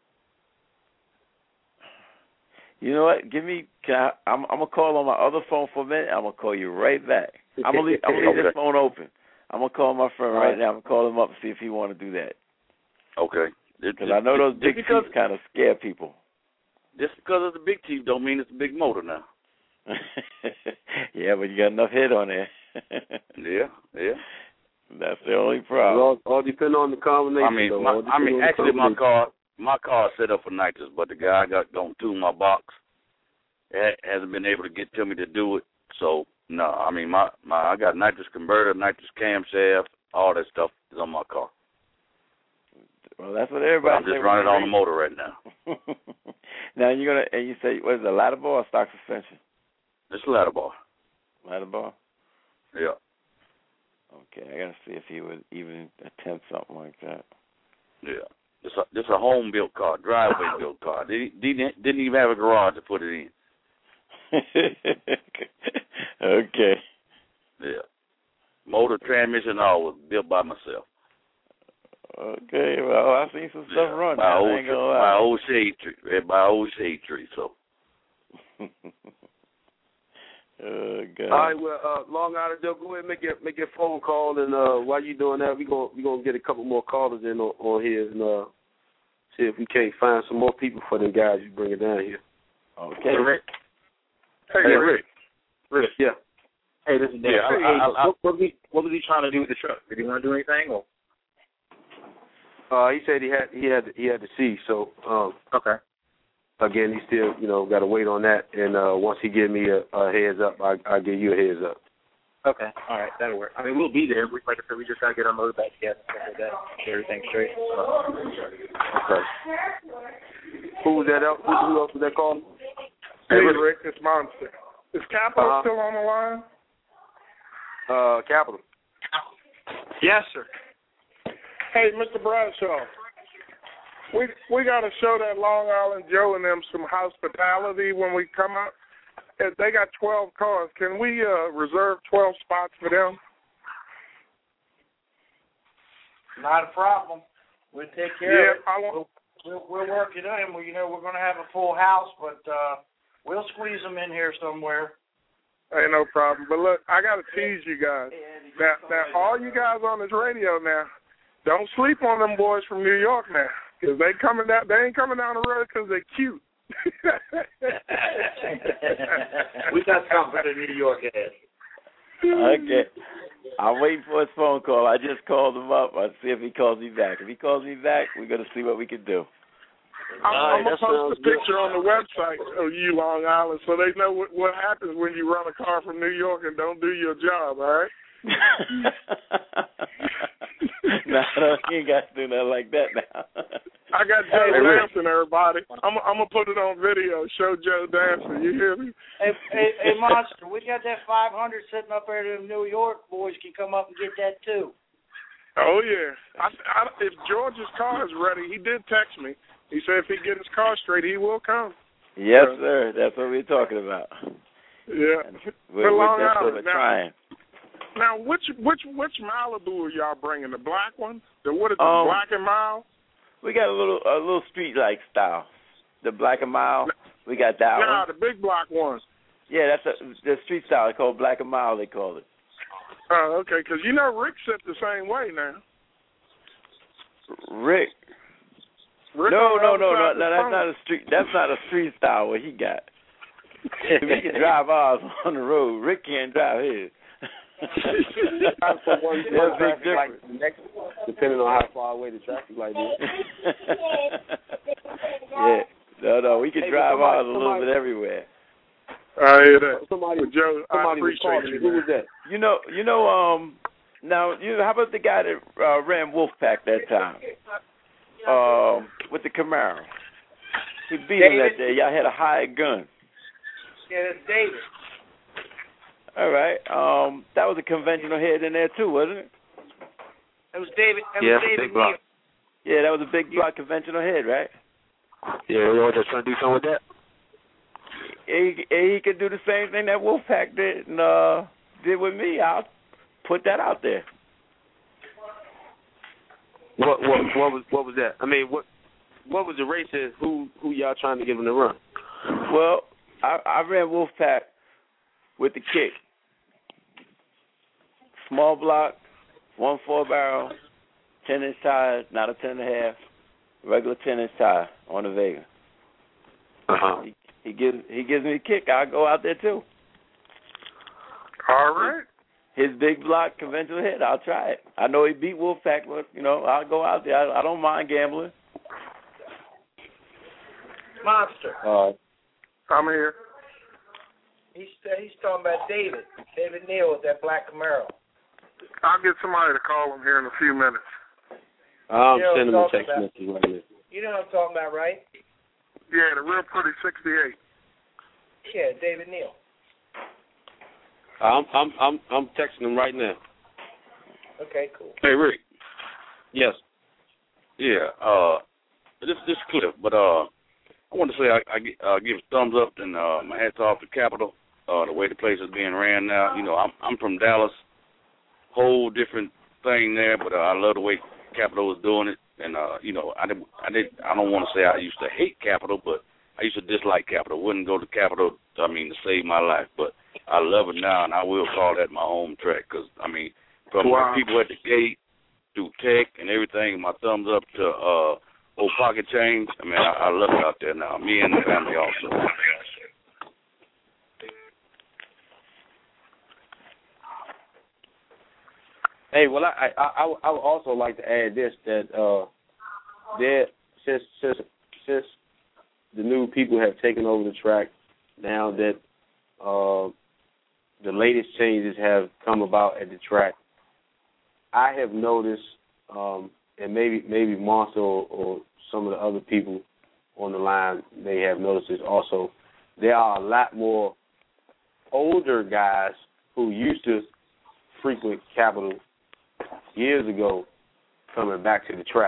You know what? Give me. Can I, I'm, I'm gonna call on my other phone for a minute. I'm gonna call you right back. I'm gonna leave, I'm gonna leave okay. this phone open. I'm gonna call my friend right now. I'm gonna call him up and see if he want to do that. Okay. Because I know those big chiefs kind of scare people. Just because it's a big chief don't mean it's a big motor now. Yeah, but you got enough head on there. yeah, yeah. That's the only problem. All, all depend on the combination. I mean, though. my, I mean, actually, my car, my car is set up for nitrous, but the guy I got going to my box hasn't been able to get to me to do it. So no, I mean, my, my I got nitrous converter, nitrous camshaft, all that stuff is on my car. Well, that's what everybody. But I'm just running on the motor right now. Now you're gonna and you say what is it, a ladder bar or stock suspension? It's a ladder bar. Ladder bar. Yeah. Okay, I gotta see if he would even attempt something like that. Yeah, it's a it's a home built car, driveway built car. They didn't didn't even have a garage to put it in. Okay. Yeah, motor, transmission, all was built by myself. Okay, well I seen some stuff yeah, run. By Now, old, I ain't gonna by lie. old shade tree, by old shade tree. So. Oh, God. All right, well, uh, Long Island Joe, go ahead and make your make your phone call, and uh, while you doing that, we gonna we gonna get a couple more callers in on, on here and uh, see if we can't find some more people for them guys you bring it down here. Okay. Hey, Rick. Hey, hey Rick. Rick. Yeah. Hey, this is Dan. Yeah, Hey, I, I, I, what, what, was he, what was he trying to do with the truck? Did he want to do anything? Or? Uh, he said he had he had he had to see. So um, okay. Again, he still you know got to wait on that, and uh, once he give me a, a heads up, I I give you a heads up. Okay. All right, that'll work. I mean, we'll be there. We, like I said, we just got to get our motor back together and stuff like that. Get everything straight. Uh, okay. Who was that else? Who, who else was that calling? Hey, Rick, it's Monster. Is Capo uh-huh. still on the line? Uh, Capital. Yes, sir. Hey, Mister Bradshaw. we we got to show that Long Island Joe and them some hospitality when we come out. If they got twelve cars, can we uh, reserve twelve spots for them? Not a problem. We'll take care yeah, of it. I want. We'll, we'll, we'll work it in. Well, you know, we're going to have a full house, but uh, we'll squeeze them in here somewhere. Ain't no problem. But look, I got to tease you guys. Now, now, all you guys on this radio now, don't sleep on them boys from New York now, because they coming down. They ain't coming down the road because they're cute. We got something for the New York ass. Okay. I'm waiting for his phone call. I just called him up. I'll see if he calls me back. If he calls me back, we're going to see what we can do. I'm, I'm going to post a picture on the website of you, Long Island, so they know what, what happens when you run a car from New York and don't do your job, all right? No, no, you ain't got to do nothing like that now. I got Joe hey, dancing, everybody. I'm, I'm going to put it on video, show Joe dancing. You hear me? Hey, hey, hey, Monster, we got that five hundred sitting up there that the New York boys can come up and get that, too. Oh, yeah. I, I, if George's car is ready, he did text me. He said if he get his car straight, he will come. Yes, so, sir. That's what we're talking about. Yeah. We're, we're just sort of trying. Now, which which which Malibu are y'all bringing? The black one? The what is the um, black and mild? We got a little a little street like style. The black and mild. We got that nah, one. the big black one. Yeah, that's a, the street style. It's called black and mild. They call it. Oh, uh, okay. Because you know Rick sit the same way now. Rick. Rick no, no, no, no, no. That's phone. not a street. That's not a street style. What he got. We can drive ours on the road. Rick can't drive his. That's for one, one traffic light to the next, depending on how far away the traffic light is. Yeah, no, no, we can hey, drive somebody, ours a little somebody, bit everywhere. I hear that. Somebody, well, Joe, somebody I appreciate you. Who was that? You know, you know. Um, now, you how about the guy that uh, ran Wolfpack that time? Um, with the Camaro. He beat David? him that day. Y'all had a hired gun. Yeah, that's David. All right. Um, that was a conventional head in there too, wasn't it? That was David. That yeah, was David big block. Yeah, that was a big block conventional head, right? Yeah, we were just trying to do something with that. He, he could do the same thing that Wolfpack did and uh, did with me. I'll put that out there. What what what was what was that? I mean, what what was the race? Who who y'all trying to give him the run? Well, I, I ran Wolfpack with the kick. Small block, one four barrel, ten inch tires, not a ten and a half, regular ten inch tire on the Vega. Uh huh. He, he gives he gives me a kick. I'll go out there too. All right. His big block conventional head, I'll try it. I know he beat Wolfpack, but you know I'll go out there. I, I don't mind gambling. Monster. Uh, I'm here. He's he's talking about David. David Neal with that black Camaro. I'll get somebody to call him here in a few minutes. I'm you know sending him a talking text about. message right now. You know what I'm talking about, right? Yeah, the real pretty sixty-eight. Yeah, David Neal. I'm I'm I'm I'm texting him right now. Okay, cool. Hey, Rick. Yes. Yeah. Uh, this this Cliff, but uh, I want to say I, I uh, give a thumbs up and uh, my hats off to Capitol. Uh, the way the place is being ran now. You know, I'm I'm from Dallas. Whole different thing there, but uh, I love the way Capitol is doing it. And uh, you know, I did I did I don't want to say I used to hate Capitol, but I used to dislike Capitol. Wouldn't go to Capitol, I mean, to save my life. But I love it now, and I will call that my home track. Because I mean, from wow. the people at the gate through tech and everything, my thumbs up to uh, old Pocket Change. I mean, I, I love it out there now. Me and the family also. Hey, well, I I I, I would also like to add this that uh, there since since since the new people have taken over the track, now that uh, the latest changes have come about at the track, I have noticed, um, and maybe maybe Monster or, or some of the other people on the line may have noticed this also. There are a lot more older guys who used to frequent Capitol years ago coming back to the track.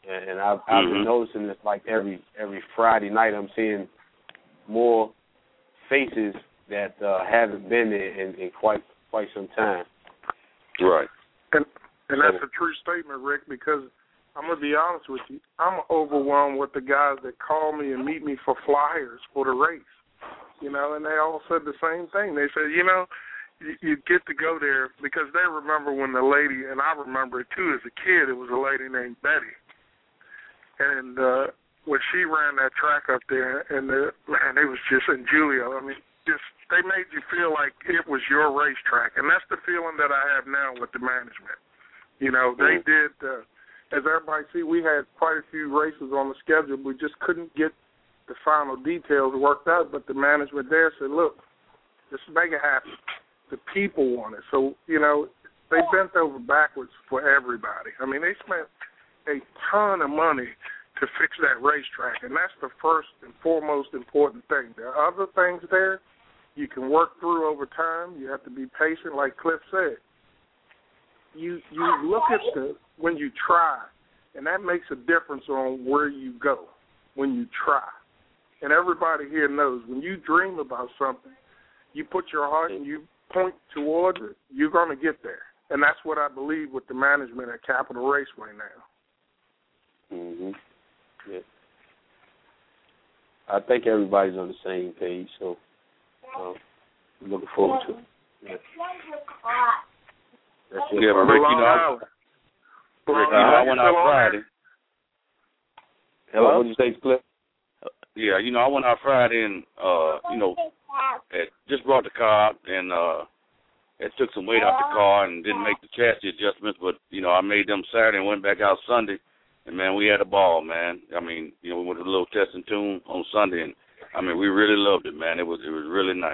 and, and I've, I've mm-hmm. been noticing this like every every Friday night. I'm seeing more faces that uh, haven't been there in, in quite quite some time. Right. And and that's a true statement, Rick, because I'm going to be honest with you. I'm overwhelmed with the guys that call me and meet me for flyers for the race. You know, and they all said the same thing. They said, you know, you, you get to go there because they remember when the lady, and I remember it too as a kid, it was a lady named Betty. And uh, when she ran that track up there, and the, man, it was just in Julio. I mean, just they made you feel like it was your racetrack, and that's the feeling that I have now with the management. You know, they did, uh, as everybody see, we had quite a few races on the schedule. We just couldn't get the final details worked out, but the management there said, look, just make it happen. The people want it. So, you know, they bent over backwards for everybody. I mean, they spent a ton of money to fix that racetrack, and that's the first and foremost important thing. There are other things there you can work through over time. You have to be patient, like Cliff said. You you look at the when you try, and that makes a difference on where you go when you try. And everybody here knows when you dream about something, you put your heart and you point towards it, you're going to get there. And that's what I believe with the management at Capital Raceway now. Mhm. Yeah. I think everybody's on the same page, so uh, I'm looking forward to it. Yeah. That's it. Yeah, but Rick, you know, I, Rick, you know, I went out Friday. Hello? What did you say, Cliff? Yeah, you know, I went out Friday and, uh, you know, had just brought the car out and uh, it took some weight out the car and didn't make the chassis adjustments, but, you know, I made them Saturday and went back out Sunday, and, man, we had a ball, man. I mean, you know, we went to a little test and tune on Sunday, and, I mean, we really loved it, man. It was it was really nice.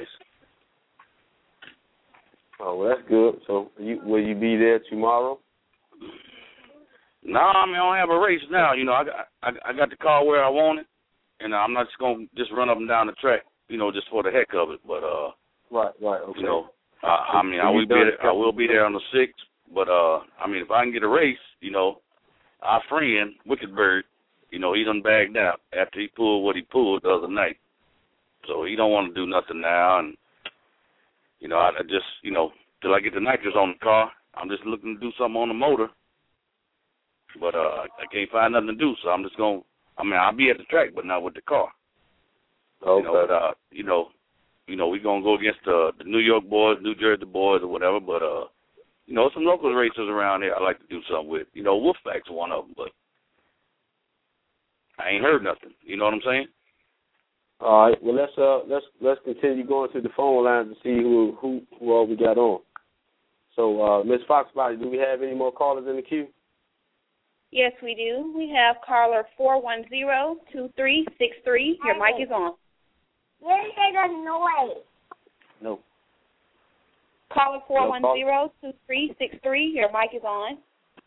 Oh, well, that's good. So you, will you be there tomorrow? No, I mean, I don't have a race now. You know, I got, I, I got the car where I want it, and I'm not just going to just run up and down the track, you know, just for the heck of it. But, uh, right, right, okay. You know, uh, I mean, I will, be there, I will be there on the sixth, but, uh, I mean, if I can get a race, you know, our friend, Wicked Bird, you know, he done bagged out after he pulled what he pulled the other night. So he don't want to do nothing now, and, you know, I, I just, you know, till I get the nitrous on the car, I'm just looking to do something on the motor. But uh, I can't find nothing to do, so I'm just going to, I mean, I'll be at the track, but not with the car. Okay. You know, but, uh, you know, you know, we're going to go against uh, the New York boys, New Jersey boys or whatever, but, uh, you know, some local racers around here I like to do something with. You know, Wolfpack's one of them, but I ain't heard nothing. You know what I'm saying? All right. Well, let's uh let's let's continue going to the phone lines to see who who who all we got on. So, uh, Miss Foxbody, do we have any more callers in the queue? Yes, we do. We have caller four one zero two three six three. Your mic is on. No. Caller four one zero two three six three. Your mic is on.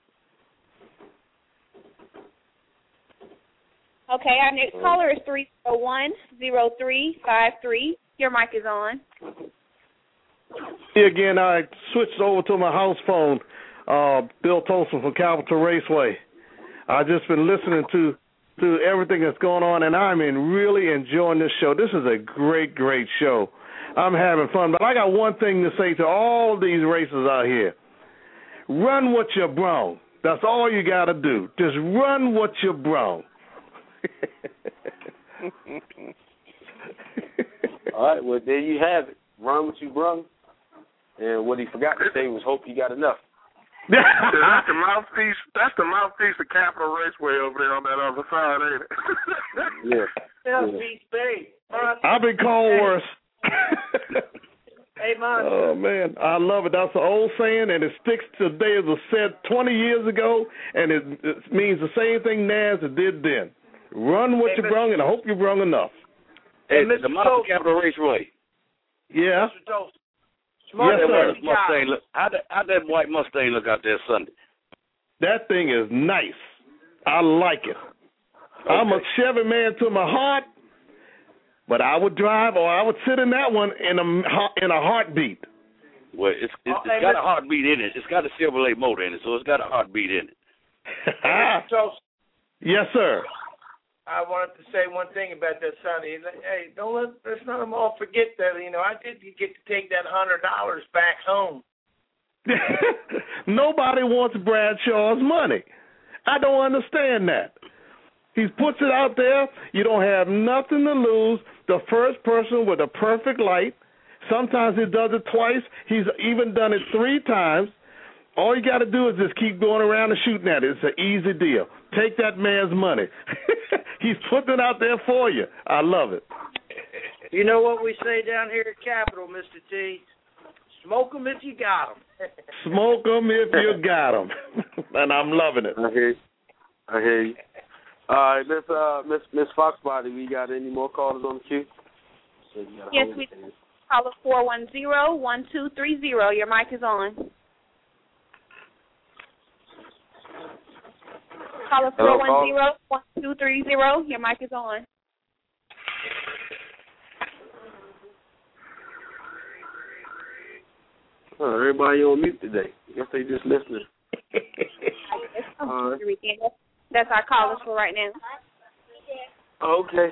Okay, our next caller is three zero one zero three five three. Your mic is on. Again, I switched over to my house phone. Uh, Bill Tolson from Capital Raceway. I've just been listening to to everything that's going on, and I'm in really enjoying this show. This is a great, great show. I'm having fun, but I got one thing to say to all these racers out here. Run what you brung. That's all you got to do. Just run what you brung. All right, well, there you have it. Run what you brung. And what he forgot to say was hope you got enough. that's the mouthpiece. That's the mouthpiece of Capital Raceway over there on that other side, ain't it? Yeah. Southeast Bay. I've been called worse. Hey, man. Oh man, I love it. That's an old saying, and it sticks today. It was said twenty years ago, and it, it means the same thing now as it did then. Run what hey, you brung, and I hope you brung enough. Hey, the Monster Capital Raceway. Yeah. Mister Yes, sir. sir. Mustang look, how that, how that white Mustang look out there Sunday? That thing is nice. I like it. Okay. I'm a Chevy man to my heart, but I would drive or I would sit in that one in a in a heartbeat. Well, it's it's, it's got a heartbeat in it. It's got a Chevrolet motor in it, so it's got a heartbeat in it. Mister Yes, sir. I wanted to say one thing about that, Sonny. Hey, don't let let's not them all forget that. You know, I did get to take that hundred dollars back home. Nobody wants Bradshaw's money. I don't understand that. He puts it out there. You don't have nothing to lose. The first person with a perfect light. Sometimes he does it twice. He's even done it three times. All you got to do is just keep going around and shooting at it. It's an easy deal. Take that man's money. He's putting it out there for you. I love it. You know what we say down here at Capitol, Mister T? Smoke 'em if you got 'em. Smoke 'em if you got 'em. And I'm loving it. I hear you. I hear you. All right, Miss uh, Miss Miss Foxbody, we got any more callers on the queue? So yes, we do. Caller four one zero, one two three zero. Your mic is on. Caller four one zero, one two three zero. Your mic is on. Oh, everybody on mute today. I guess they just listening. uh, That's our callers for right now. Okay.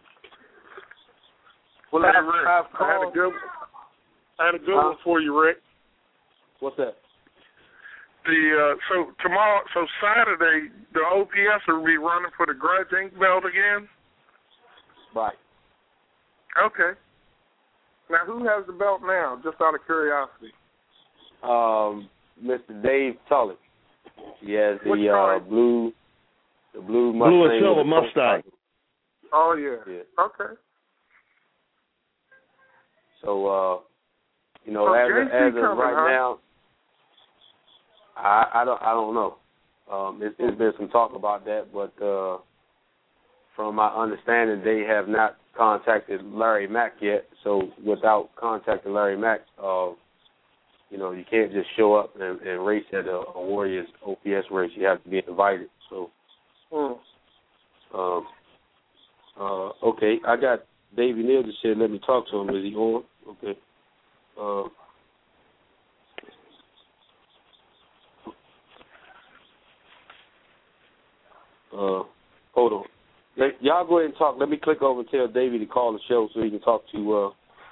Well, I, I, I had a good, I had a good huh? one for you, Rick. What's that? The uh, so tomorrow, so Saturday, the O P S will be running for the Grudge Ink belt again. Right. Okay. Now, who has the belt now? Just out of curiosity. Um, Mister Dave Tully. He has the Which uh, kind? blue, the blue Mustang. Blue and silver Mustang. Oh yeah. yeah. Okay. So, uh, you know, So as J C as of coming, right huh? now, I, I don't I don't know. Um, it, it's been some talk about that, but uh, from my understanding, they have not contacted Larry Mack yet. So, without contacting Larry Mack, uh, you know, you can't just show up and, and race at a, a Warriors O P S race. You have to be invited. So, Mm. um, uh, okay, I got Davey Neal just said, let me talk to him. Is he on? Okay. Uh, uh, hold on. Let, y'all go ahead and talk. Let me click over and tell Davey to call the show so he can talk to uh,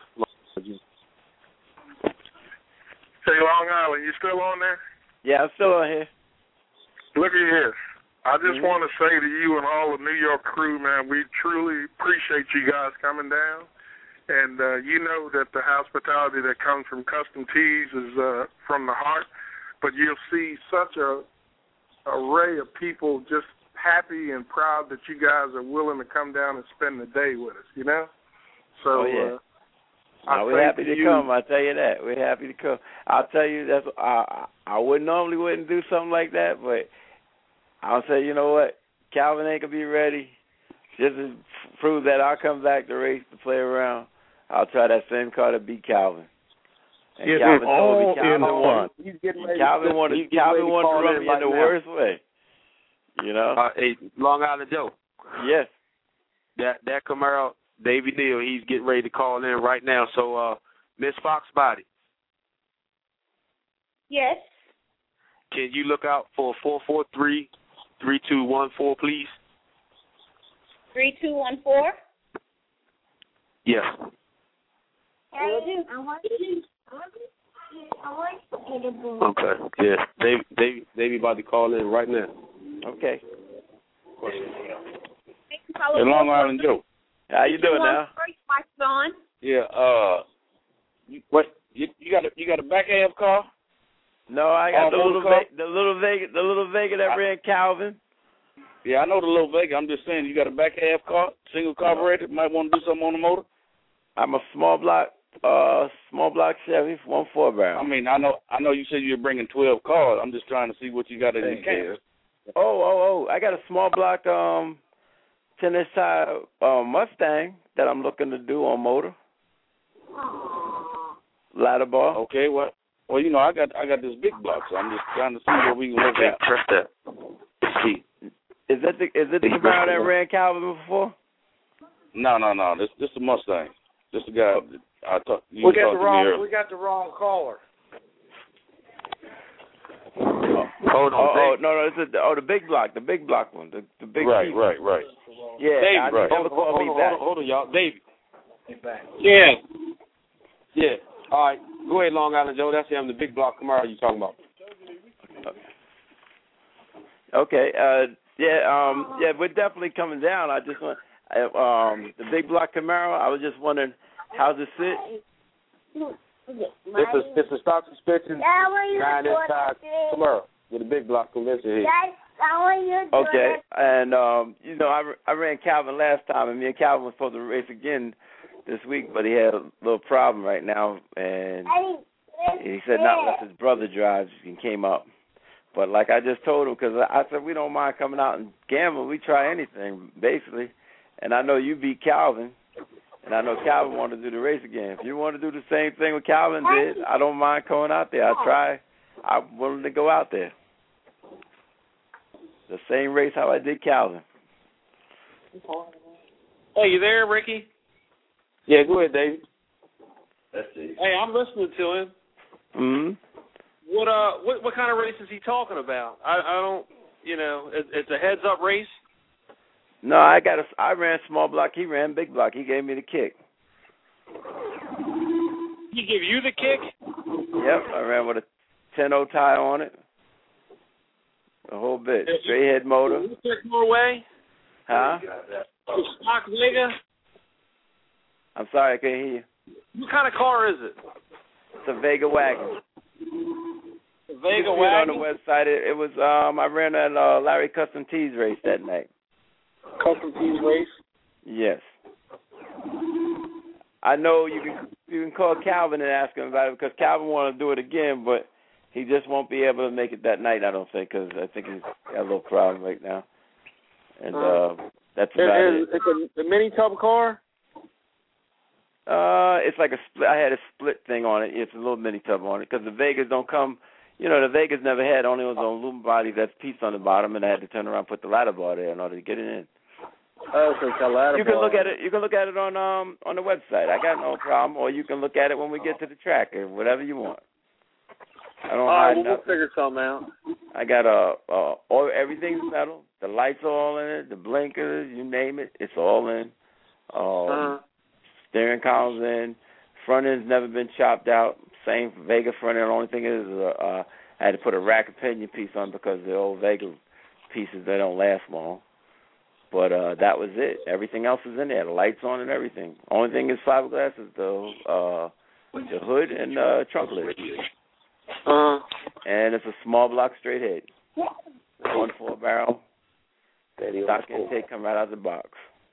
Hey, Long Island, you still on there? Yeah, I'm still on here. Look at here. I just Mm-hmm. want to say to you and all the New York crew, man, we truly appreciate you guys coming down. And uh, you know that the hospitality that comes from Custom Tees is uh, from the heart. But you'll see such a array of people just happy and proud that you guys are willing to come down and spend the day with us, you know? So oh, yeah. uh, no, we're happy to you, come. I tell you that. We're happy to come. I'll tell you that's. I I would normally wouldn't do something like that, but I'll say, you know what, Calvin ain't gonna be ready. Just to prove that I'll come back to race to play around. I'll try that same car to beat Calvin. And it's Calvin all told me Calvin in wanted, fun. He's getting ready Calvin to, wanted, he's Calvin wanted to run me right in the now. worst way. You know. Uh, hey, Long Island Joe. Yes. That that Camaro, Davey Neal, he's getting ready to call in right now. So, uh, Miss Foxbody. Yes. Can you look out for four four three, three two one four, please? Three two one four. Yes. Will do. Okay. Yeah. Davey, Davey, Davey about to call in right now. Okay. Hey, Long Island Joe. How you doing now? Mike's on. Yeah. Uh. You, what? You, you got a you got a back half car? No, I got All the little car? Ve- the little Vega the little Vega that I, ran Calvin. Yeah, I know the little Vega. I'm just saying, you got a back half car, single carburetor. Might want to do something on the motor. I'm a small block, uh, small block Chevy, one four barrel. I mean, I know, I know you said you're bringing twelve cars. I'm just trying to see what you got in your camp. Oh, oh, oh! I got a small block, um, ten inch tire uh, Mustang that I'm looking to do on motor. Ladder bar. Okay, well, well, you know, I got, I got this big block, so I'm just trying to see what we can work out. Press that. See. Is that the is it the Camaro that ran Calvin before? No, no, no. This, this is a Mustang. This is the guy I talked. We got the wrong. We got the wrong caller. Hold on. Oh, oh no, no, it's a, oh the big block, the big block one, the the big Right, people. right, right. Yeah, David, I right. never hold, called hold, me hold, back. Hold on, hold on, y'all. David. Yeah. Yeah. All right. Go ahead, Long Island Joe. That's him, the big block Camaro you talking about. Okay. Uh, yeah. Um. Yeah. We're definitely coming down. I just want. I, um. The big block Camaro. I was just wondering, how's it sit? It's a it's a stock suspension nine inch tire Camaro with a big block convention head. Okay. And um. You know, I I ran Calvin last time, and me and Calvin was supposed to race again this week, but he had a little problem right now, and he said not unless his brother drives and came up. But like I just told him, because I said we don't mind coming out and gambling. We try anything, basically. And I know you beat Calvin, and I know Calvin wanted to do the race again. If you want to do the same thing what Calvin did, I don't mind going out there. I try. I'm willing to go out there. The same race how I did Calvin. Hey, you there, Ricky? Yeah, go ahead, David. Let's see. Hey, I'm listening to him. Mm-hmm. What uh, what what kind of race is he talking about? I I don't, you know, it, it's a heads up race. No, I got a. I ran small block. He ran big block. He gave me the kick. He give you the kick? Yep, I ran with a ten oh tire on it. A whole bit. Straight head motor. More way? Huh? Stock Vega? I'm sorry, I can't hear you. What kind of car is it? It's a Vega wagon. The Vega you wagon? On the website, it, it was. Um, I ran that uh, Larry Custom Tees race that night. Custom Tees race? Yes. I know you can you can call Calvin and ask him about it because Calvin wanted to do it again, but he just won't be able to make it that night, I don't think, because I think he's got a little problem right now. And uh, that's about it, it. It's a, a mini tub car? Uh, it's like a split. I had a split thing on it. It's a little mini tub on it because the Vegas don't come. You know, the Vegas never had only was on aluminum body that's piece on the bottom, and I had to turn around and put the ladder bar there in order to get it in. Oh, so it's a ladder You bar. can look at it. You can look at it on um on the website. I got no problem. Or you can look at it when we get to the track, or whatever you want. I don't All right, hide well, we'll nothing. figure something out. I got a uh, all everything's metal. The lights are all in it. The blinkers, you name it, it's all in. Um, uh-huh. Steering columns in. Front end's never been chopped out. Same Vega front end. The only thing is, uh, uh, I had to put a rack opinion piece on because the old Vega pieces they don't last long. But uh, that was it. Everything else is in there. The lights on and everything. Only thing is fiberglass is the uh, the hood and uh, trunk lid. Uh, and it's a small block straight head. One four barrel. Stock intake come right out of the box.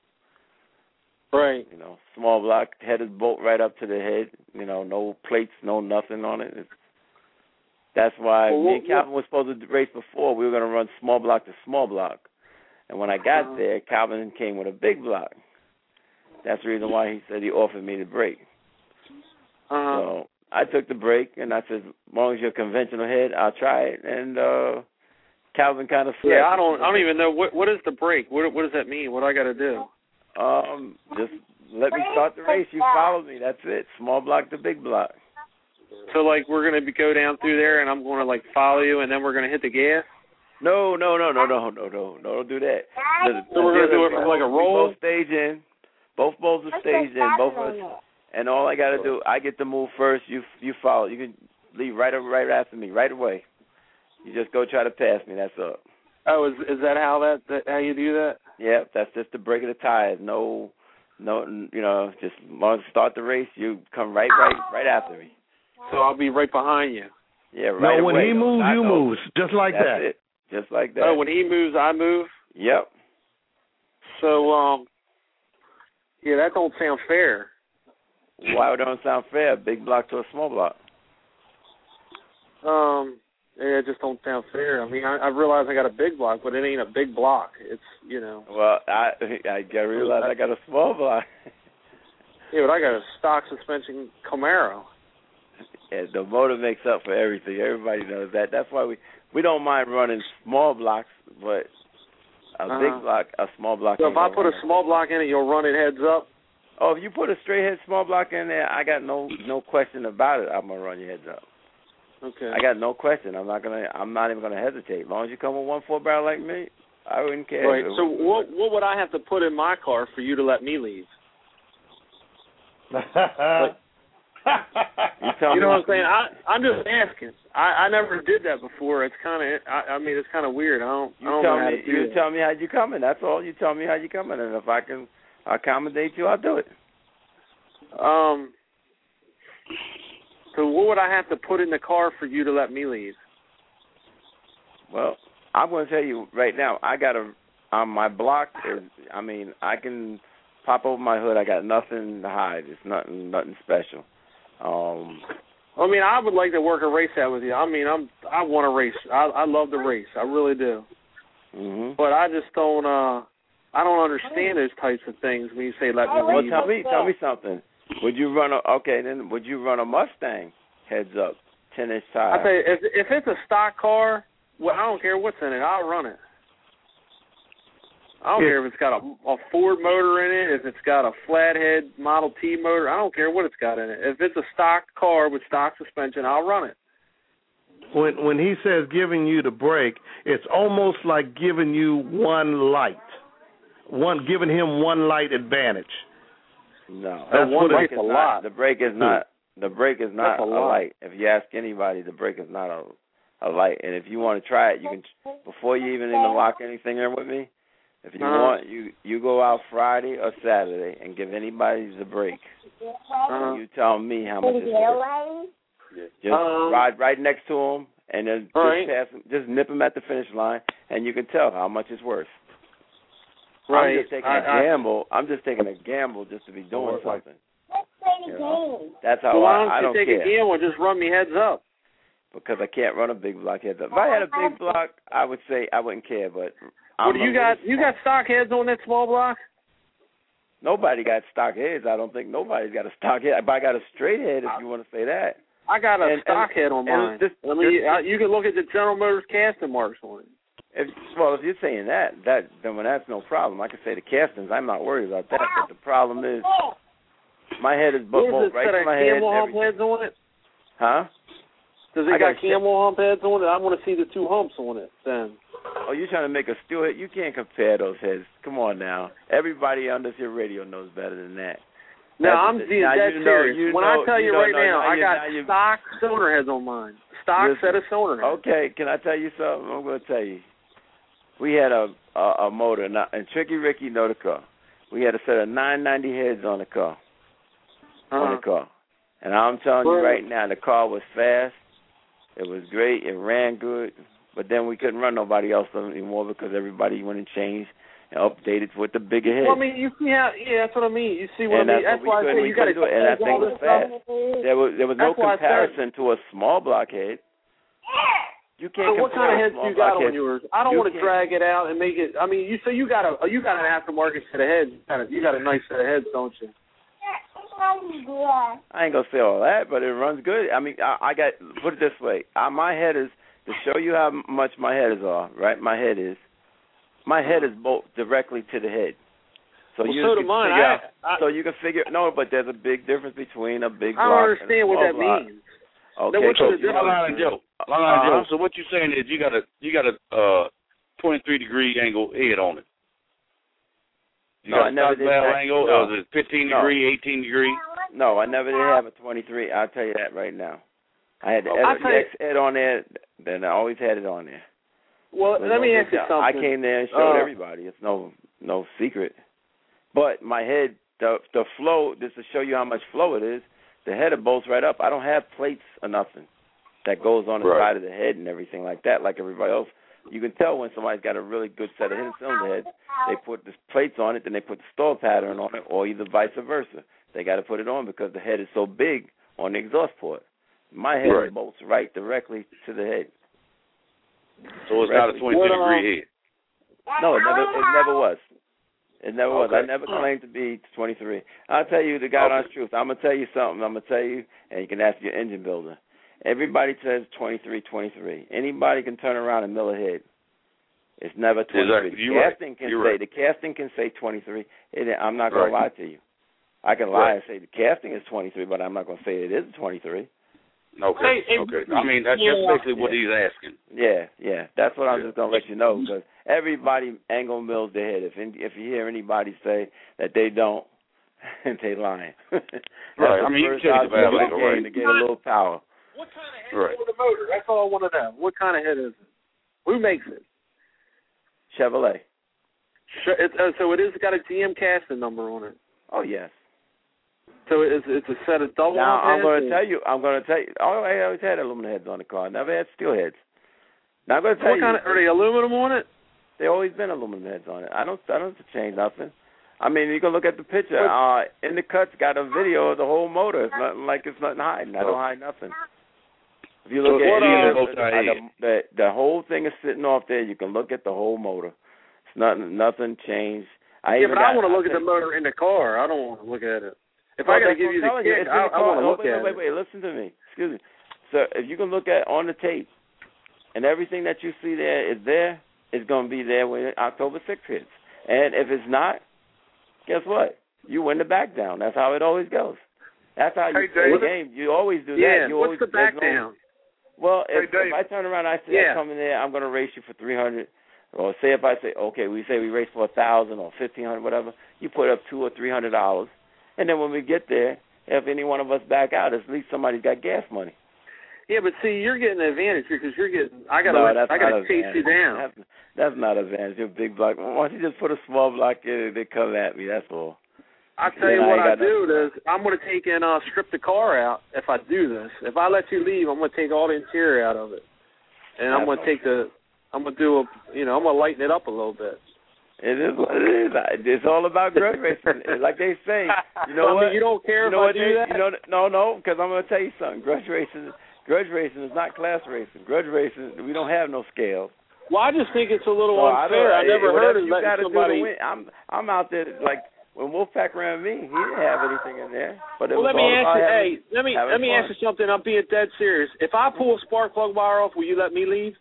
Right. You know, small block, head is bolt right up to the head. You know, no plates, no nothing on it. It's, that's why well, me and Calvin were supposed to race before. We were going to run small block to small block. And when I got uh-huh. there, Calvin came with a big block. That's the reason why he said he offered me the break. Uh-huh. So I took the break, and I said, as long as you're conventional head, I'll try it. And uh, Calvin kind of yeah, I don't, I don't even know what what is the break. What what does that mean? What do I got to do? Um, just let me start the race. You follow me. That's it. Small block to big block. So like we're gonna be, go down through there, and I'm going to like follow you, and then we're gonna hit the gas. No, no, no, no, no, no, no, no, don't do that. The, so we're gonna do it from like a roll. Both stage in. Both bowls are staged in. Both of us. And all I got to do, I get to move first. You you follow. You can leave right over, right after me, right away. You just go try to pass me. That's all. Oh, is is that how that, that how you do that? Yeah, that's just the break of the tires. No, no, you know, just as long as you start the race, you come right, right, right after me. So I'll be right behind you. Yeah, right no, when away. he moves, Not you no. move, just like that's that. It. Just like that. Oh, when he moves, I move. Yep. So, um, yeah, that don't sound fair. Why would it don't sound fair? Big block to a small block. Um, yeah, it just don't sound fair. I mean, I, I realize I got a big block, but it ain't a big block. It's, you know. Well, I I gotta realize I got a small block. Yeah, but I got a stock suspension Camaro. Yeah, the motor makes up for everything. Everybody knows that. That's why we we don't mind running small blocks, but a uh-huh. big block, a small block. So if I put a small block in it, you'll run it heads up. Oh, if you put a straight head small block in there, I got no no question about it. I'm gonna run your heads up. Okay. I got no question. I'm not gonna. I'm not even gonna hesitate. As long as you come with one four barrel like me, I wouldn't care. Right. So what what would I have to put in my car for you to let me leave? Like, you tell you know me. what I'm saying? I I'm just asking. I I never did that before. It's kind of I, I mean it's kind of weird. I don't You I don't tell know how me. to do You that. tell me how you coming. That's all. You tell me how you coming, and if I can accommodate you, I'll do it. Um. So what would I have to put in the car for you to let me leave? Well, I'm going to tell you right now. I got a on my block. Is, I mean, I can pop over my hood. I got nothing to hide. It's nothing, nothing special. Um, I mean, I would like to work a race out with you. I mean, I'm I want to race. I I love to race. I really do. mm-hmm. But I just don't. Uh, I don't understand those types of things when you say let me Well, leave. tell me, tell me something. Would you run a okay? Then would you run a Mustang heads up, ten inch tire? I tell you, if if it's a stock car, well, I don't care what's in it. I'll run it. I don't If- care if it's got a, a Ford motor in it, if it's got a flathead Model T motor. I don't care what it's got in it. If it's a stock car with stock suspension, I'll run it. When when he says giving you the break, it's almost like giving you one light, one giving him one light advantage. No, That's the what break it's is a not. lot. The break is not. The break is not That's a a, lot. light. If you ask anybody, the break is not a a light. And if you want to try it, you can before you even even lock anything in with me. If you Uh-huh. want, you you go out Friday or Saturday and give anybody the break. Uh-huh. And you tell me how much it's worth. Just Um, ride right next to them and then just all right. pass 'em- just nip them at the finish line, and you can tell how much it's worth. Right. I'm just taking I- a I- gamble. I'm just taking a gamble just to be doing something. You know? That's how Well, why I, don't I you don't take care. a gamble and just run me heads up? Because I can't run a big block heads up. If I had a big block, I would say I wouldn't care. But I'm What do you a got? little You got stock heads on that small block? Nobody got stock heads. I don't think nobody's got a stock head. But I got a straight head, if you want to say that. I got a And- stock and- head on and mine. this- I mean, this- uh, you can look at the General Motors casting marks on it. If, well, if you're saying that, that then well, that's no problem. I can say the castings. I'm not worried about that. But the problem is, my head is What both does it right set to of my head. camel hump everything. heads on it? Huh? Does I it got got camel hump heads on it? I want to see the two humps on it then. Oh, you're trying to make a steel head? You can't compare those heads. Come on now. Everybody on this here radio knows better than that. No, That's- I'm being now dead you know- serious. you when know- I tell you, you know- right no, now, now I you- got now you- stock cylinder heads on mine. Stock Listen, set of cylinder heads. Okay, can I tell you something? I'm going to tell you. We had a a, a motor, and, I- and Tricky Ricky know the car. We had a set of nine ninety heads on the car. Uh-huh. On the car. And I'm telling you right now, the car was fast. It was great. It ran good. But then we couldn't run nobody else anymore because everybody went and changed and updated with the bigger head. Well, I mean, you see how? Yeah, that's what I mean. You see what and I mean? that's, That's what why we I couldn't, say we you got to couldn't do it. And that thing was fast. There was there was no That's why I said- comparison to a small blockhead. You can't So what kind of compare a heads small you got blockhead. on yours? I don't You want to can't- drag it out and make it. I mean, you so you got a you got an aftermarket set of heads. You got a, you got a nice set of heads, don't you? I ain't gonna say all that, but it runs good. I mean, I, I got put it this way: I, my head is to show you how much my head is off. Right, my head is my head is bolt directly to the head. So Well, you so can do mine. figure I- out, I- so you can figure no, but there's a big difference between a big I block don't and a understand what small that block. means. Okay, what's so the difference? Long Island Joe. Long Island Joe. So what you're saying is you got a you got a uh, twenty-three degree angle head on it. You No, got I a never stock did valve that. angle, No. or is it fifteen No. degree, eighteen degree? No, I never did have a twenty-three. I'll tell you that right now. I had the Oh, I'll X tell you- head on there, then I always had it on there. Well, But let no me big ask you deal. something. I came there and showed Uh, everybody. It's no no secret. But my head, the the flow, just to show you how much flow it is, the header bolts right up. I don't have plates or nothing that goes on the Right. side of the head and everything like that, like everybody else. You can tell when somebody's got a really good set of hidden cylinder heads. They put the plates on it, then they put the stall pattern on it, or either vice versa. They got to put it on because the head is so big on the exhaust port. My head Right. bolts right directly to the head. So it's not a twenty-two What, uh, degree head. No, it never, it never was. It never was. I Okay. never claimed to be twenty-three. I'll tell you the God honest truth. I'm going to tell you something. I'm going to tell you, and you can ask your engine builder. Everybody says twenty-three, twenty-three. Anybody can turn around and mill a head. It's never twenty-three. Exactly. You're the right. casting can You're say right. the casting can say twenty-three. It, I'm not going Right. to lie to you. I can lie Right. and say the casting is twenty-three, but I'm not going to say it is twenty-three. Okay. Hey, hey, okay. I mean that's yeah. just basically what he's asking. Yeah, yeah. That's what I'm just gonna let you know, because everybody ain't gonna build their head. If if you hear anybody say that they don't, they lying. That's right. the I mean, first you can object of the right. game to get a little power. What kind of head right. is the motor? That's all I want to know. What kind of head is it? Who makes it? Chevrolet. It's, uh, so it is got a G M casting number on it. Oh yes. So it's it's a set of double. Now I'm going to tell you. I'm going to tell you. Oh, I always had aluminum heads on the car. Never had steel heads. Now I'm going to tell what you. What kind of are they? Aluminum on it? They always been aluminum heads on it. I don't. I don't have to change nothing. I mean, you can look at the picture. Uh, in the cuts, got a video of the whole motor. It's nothing like it's nothing hiding. I don't hide nothing. If you look so at it, it, the, the the whole thing is sitting off there. You can look at the whole motor. It's nothing. Nothing changed. I yeah, but got, I want to look I at the motor in the car. I don't want to look at it. If well, I got to give you the kick, you, I, I want to look wait, at wait, it. Wait, wait, listen to me. Excuse me. So if you can look at on the tape, and everything that you see there is there, it's going to be there when October sixth hits. And if it's not, guess what? You win the back down. That's how it always goes. That's how you Hey, play Dave. the game. You always do yeah, that. You what's always, the back no, down? Well, if, hey, if I turn around and I say yeah. I come in there, I'm going to race you for three hundred. Or say if I say, okay, we say we race for a thousand or fifteen hundred, whatever. You put up two or three hundred dollars, and then when we get there, if any one of us back out, at least somebody's got gas money. Yeah, but see, you're getting an advantage here because you're getting. I got to. No, that's I got to not chase you advantage. down. That's, that's not advantage. You're a big block. Why don't you just put a small block in and they come at me? That's all. I'll tell then you what I, I do is I'm going to take and uh, strip the car out if I do this. If I let you leave, I'm going to take all the interior out of it, and I'm going to take the. I'm going to do a. You know, I'm going to lighten it up a little bit. It is what it is. It's all about grudge racing. Like they say, you know I what? mean, you don't care you know if I what do they, that? You know, no, no, because I'm going to tell you something. Grudge racing, grudge racing is not class racing. Grudge racing, we don't have no scales. Well, I just think it's a little so unfair. I, I never heard of you letting gotta somebody. Do to win. I'm I'm out there like when Wolfpack ran me. He didn't have anything in there. But it well, was let me all ask about you. having, Hey, let me let me fun. ask you something. I'm being dead serious. If I pull a spark plug wire off, will you let me leave?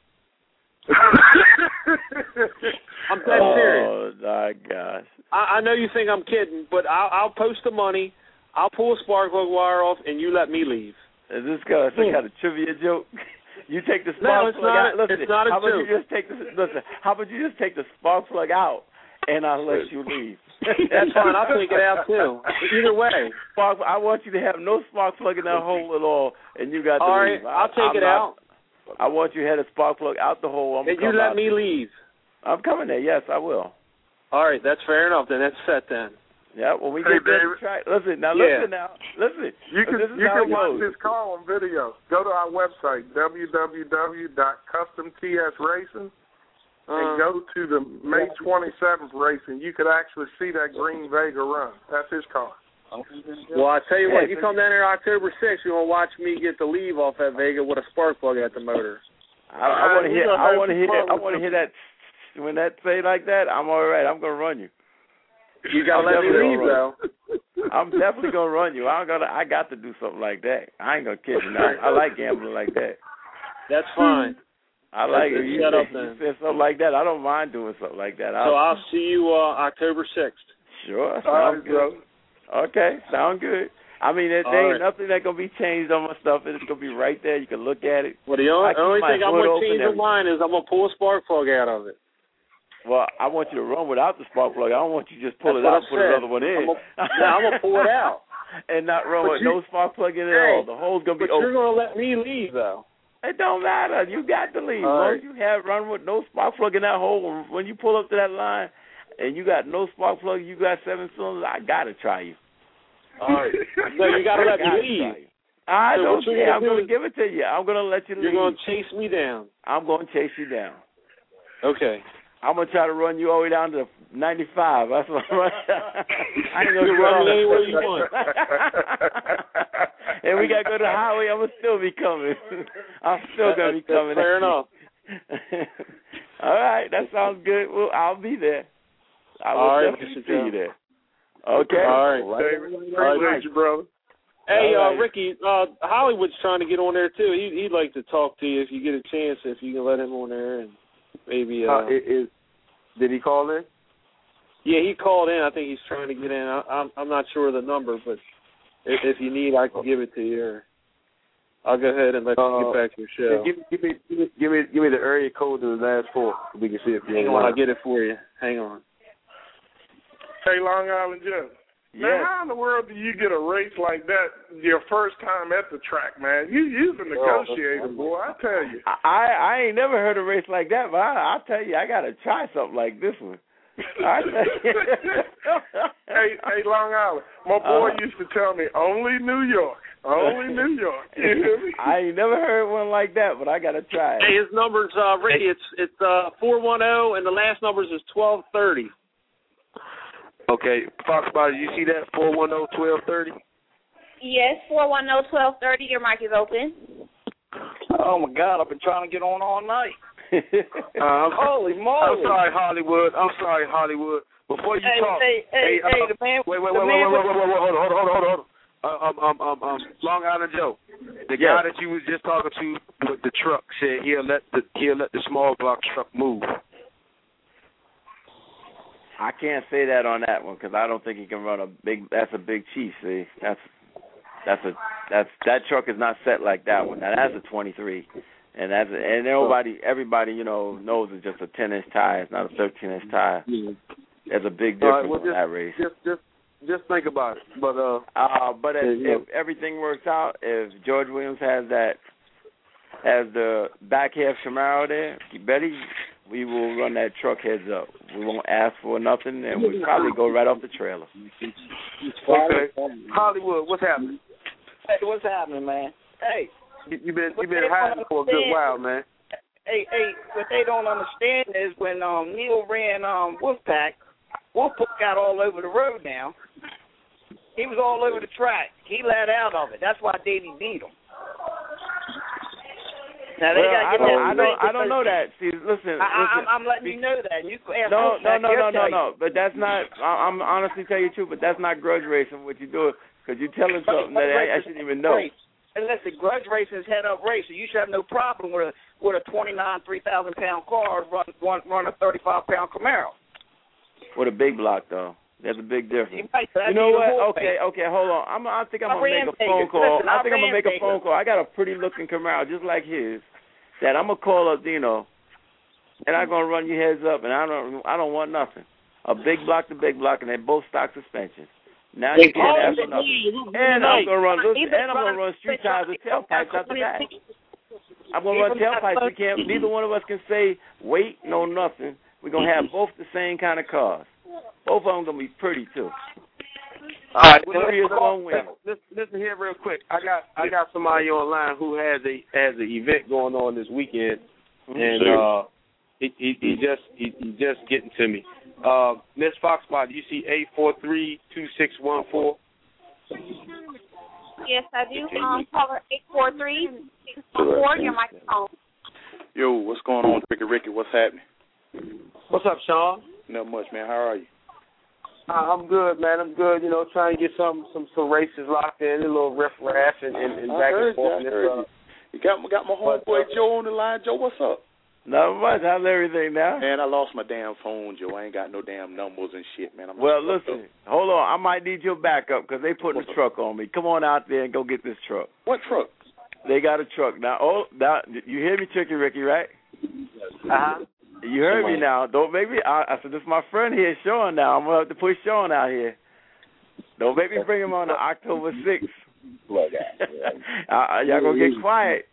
I'm dead oh, serious. Oh my gosh! I, I know you think I'm kidding, but I'll, I'll post the money. I'll pull a spark plug wire off, and you let me leave. Is this kind of some kind of trivia joke? You take the spark no, it's plug not, out. Listen, it's not a how about joke. you just take the listen? How about you just take the spark plug out, and I'll let you leave. That's fine. I'll take it out too. Either way, spark, I want you to have no spark plug in that hole at all, and you got to all leave. right, I'll take I'm it not, out. I want you to have the spark plug out the hole. I'm and you let out me there. leave. I'm coming there. Yes, I will. All right, that's fair enough. Then that's set then. Yeah, when we hey, get there David. to try. Listen now, yeah. listen now, listen. You can this is you how can it watch goes. this car on video. Go to our website w w w dot custom t s racing uh, and go to the May twenty-seventh race, and you could actually see that green Vega run. That's his car. Well, I tell you what, Hey, you come down here October sixth, you're gonna watch me get the leave off that Vega with a spark plug at the motor. I, I want to hear. I want to hear. I want to hear that. When that say like that, I'm all right. I'm gonna run you. You gotta let me leave though. I'm definitely gonna run you. I'm gonna. I got to do something like that. I ain't gonna kid you. Now. I like gambling like that. That's fine. I like That's it. You, shut say, up, then. you say something like that. I don't mind doing something like that. So I'll see you uh, October sixth. Sure. Sounds All right, good. bro. Okay. Sound good. I mean, there, there ain't right. nothing that's gonna be changed on my stuff. It's gonna be right there. You can look at it. Well, the only, I keep only my thing I'm hood gonna open change every- of mine is I'm gonna pull a spark plug out of it. Well, I want you to run without the spark plug. I don't want you to just pull That's it what out, I put said. another one in. I'm gonna, no, I'm gonna pull it out. And not run But with you- no spark plug in it Hey, at all. The hole's gonna be But open. you're gonna let me leave though. It don't matter. You got to leave. As All long right. as you have run with no spark plug in that hole, when you pull up to that line and you got no spark plug, you got seven cylinders, I got to try you. All right. No, you gotta let me gotta leave. try you. I So don't what you're care. gonna I'm do going to is- give it to you. I'm going to let you leave. You're gonna chase me down. I'm going to chase you down. Okay. I'm going to try to run you all the way down to ninety-five. That's what I'm running. I ain't going You to run run me anywhere you want. And we got to go to the highway. I'm going to still be coming. I'm still going to be That's coming. fair enough. All right. That sounds good. Well, I'll be there. I will All right, definitely Mister see Joe. you there. Okay? All right. David, appreciate All right. you, brother. Hey, All uh, right. Ricky, uh, Hollywood's trying to get on there too. He, he'd like to talk to you if you get a chance. If you can let him on there and maybe. Uh, Uh, it, it, did he call in? yeah, he called in. I think he's trying to get in. I, I'm I'm not sure of the number, but if, if you need, I can give it to you. Or, I'll go ahead and let you Uh, get back to your show. Give, give, me, give me, give me, give me the area code to the last four. So we can see if you. Hang on, I'll get it for you. Hang on. Hey, Long Island Joe. Man, Yes. how in the world do you get a race like that your first time at the track, man? You you's a negotiator, boy. I tell you. I I ain't never heard a race like that, but I, I'll tell you, I gotta try something like this one. I tell you. hey, hey, Long Island. My boy Uh, used to tell me only New York, only New York. You hear me? I ain't never heard one like that, but I gotta try it. Hey, his number's uh, Ricky. It's it's uh four one zero, and the last numbers is twelve thirty. Okay, Fox Body, you see that four one zero twelve thirty? Yes, four one zero twelve thirty. Your mic is open. Oh my God, I've been trying to get on all night. uh, Holy moly! I'm sorry, Hollywood. I'm sorry, Hollywood. Before you Hey, talk, hey, hey, uh, hey, the man- Wait, wait, the wait, man wait, wait, with- wait, wait, wait, hold on, hold on, hold on, hold on. Uh, um, um, um, um, Long Island Joe, the Yes. guy that you was just talking to with the truck said he'll let the he'll let the small block truck move. I can't say that on that one because I don't think he can run a big. That's a big chief. See, that's that's a that's that truck is not set like that one. Now that's a twenty-three, and that's a, and everybody everybody you know knows it's just a ten inch tire. It's not a thirteen inch tire. There's a big All right, difference well, on just, that race. Just just just think about it. But uh, Uh, but if, yeah, if everything works out, if George Williams has that has the back half Camaro there, you better we will run that truck heads up. We won't ask for nothing, and we'll probably go right off the trailer. okay, Hollywood, what's happening? Hey, what's happening, man? Hey, You, you been What you been they hiding don't for a good understand- while, man. hey, hey, what they don't understand is when um Neil ran um Wolfpack, Wolfpack got all over the road now. He was all over the track. He let out of it. That's why Davey beat him. Now they Well, gotta I get don't, that I straight don't, I don't because- know that. See, listen, I, I, listen. I'm, I'm letting you know that. And you can ask No, no, Wolfpack, no, he'll no, no, tell you. no. But that's not. I, I'm honestly tell you the truth. But that's not grudge racing. What you do because you're telling something that I, I shouldn't even know. Race. And listen, grudge racing is head up race, so you should have no problem with a with a twenty-nine, three thousand pound car run run run a thirty-five pound Camaro. With a big block though, there's a big difference. Right, so You that'd know be the what? whole Okay, thing. okay, hold on. I'm. I think I'm I gonna make a ran Vegas. phone call. Listen, I I think I'm gonna ran make a Vegas. phone call. I got a pretty looking Camaro just like his that I'm gonna call up Dino, and I'm gonna run your heads up, and I don't. I don't want nothing. A big block to big block, and they're both stock suspensions. Now you can't ask for nothing. And I'm gonna run. Listen, and I'm gonna run street tires with tailpipes after that. I'm gonna run tailpipes. We can't. Neither one of us can say wait, no nothing. We're gonna have both the same kind of cars. Both of them gonna be pretty too. All right, well, Serious listen, one win. listen, listen here real quick. I got I got somebody online who has a has an event going on this weekend, and uh, he, he he just he, he just getting to me. Uh, Miss Foxbot, do you see eight four three two six one four? Yes, I do. Um, caller eight four three six one four. Your microphone. Yo, what's going on, Ricky Ricky? What's happening? What's up, Sean? Not much, man. How are you? Uh, I'm good, man. I'm good. You know, trying to get some some some races locked in, a little riff raff and, and, and I back heard and forth. you, I And heard uh, you. You got my got my homeboy Joe on the line. Joe, what's up? Not much. How's everything now? Man, I lost my damn phone, Joe. I ain't got no damn numbers and shit, man. I'm Well, fucked listen. up. Hold on. I might need your backup because they putting a truck on me. Come on out there and go get this truck. What truck? They got a truck now. Oh, now you hear me, Tricky Ricky, right? Uh huh. You heard me now. Don't make me. I, I said this is my friend here, Sean. Now I'm gonna have to push Sean out here. Don't make me bring him on to October sixth. uh, y'all gonna get quiet.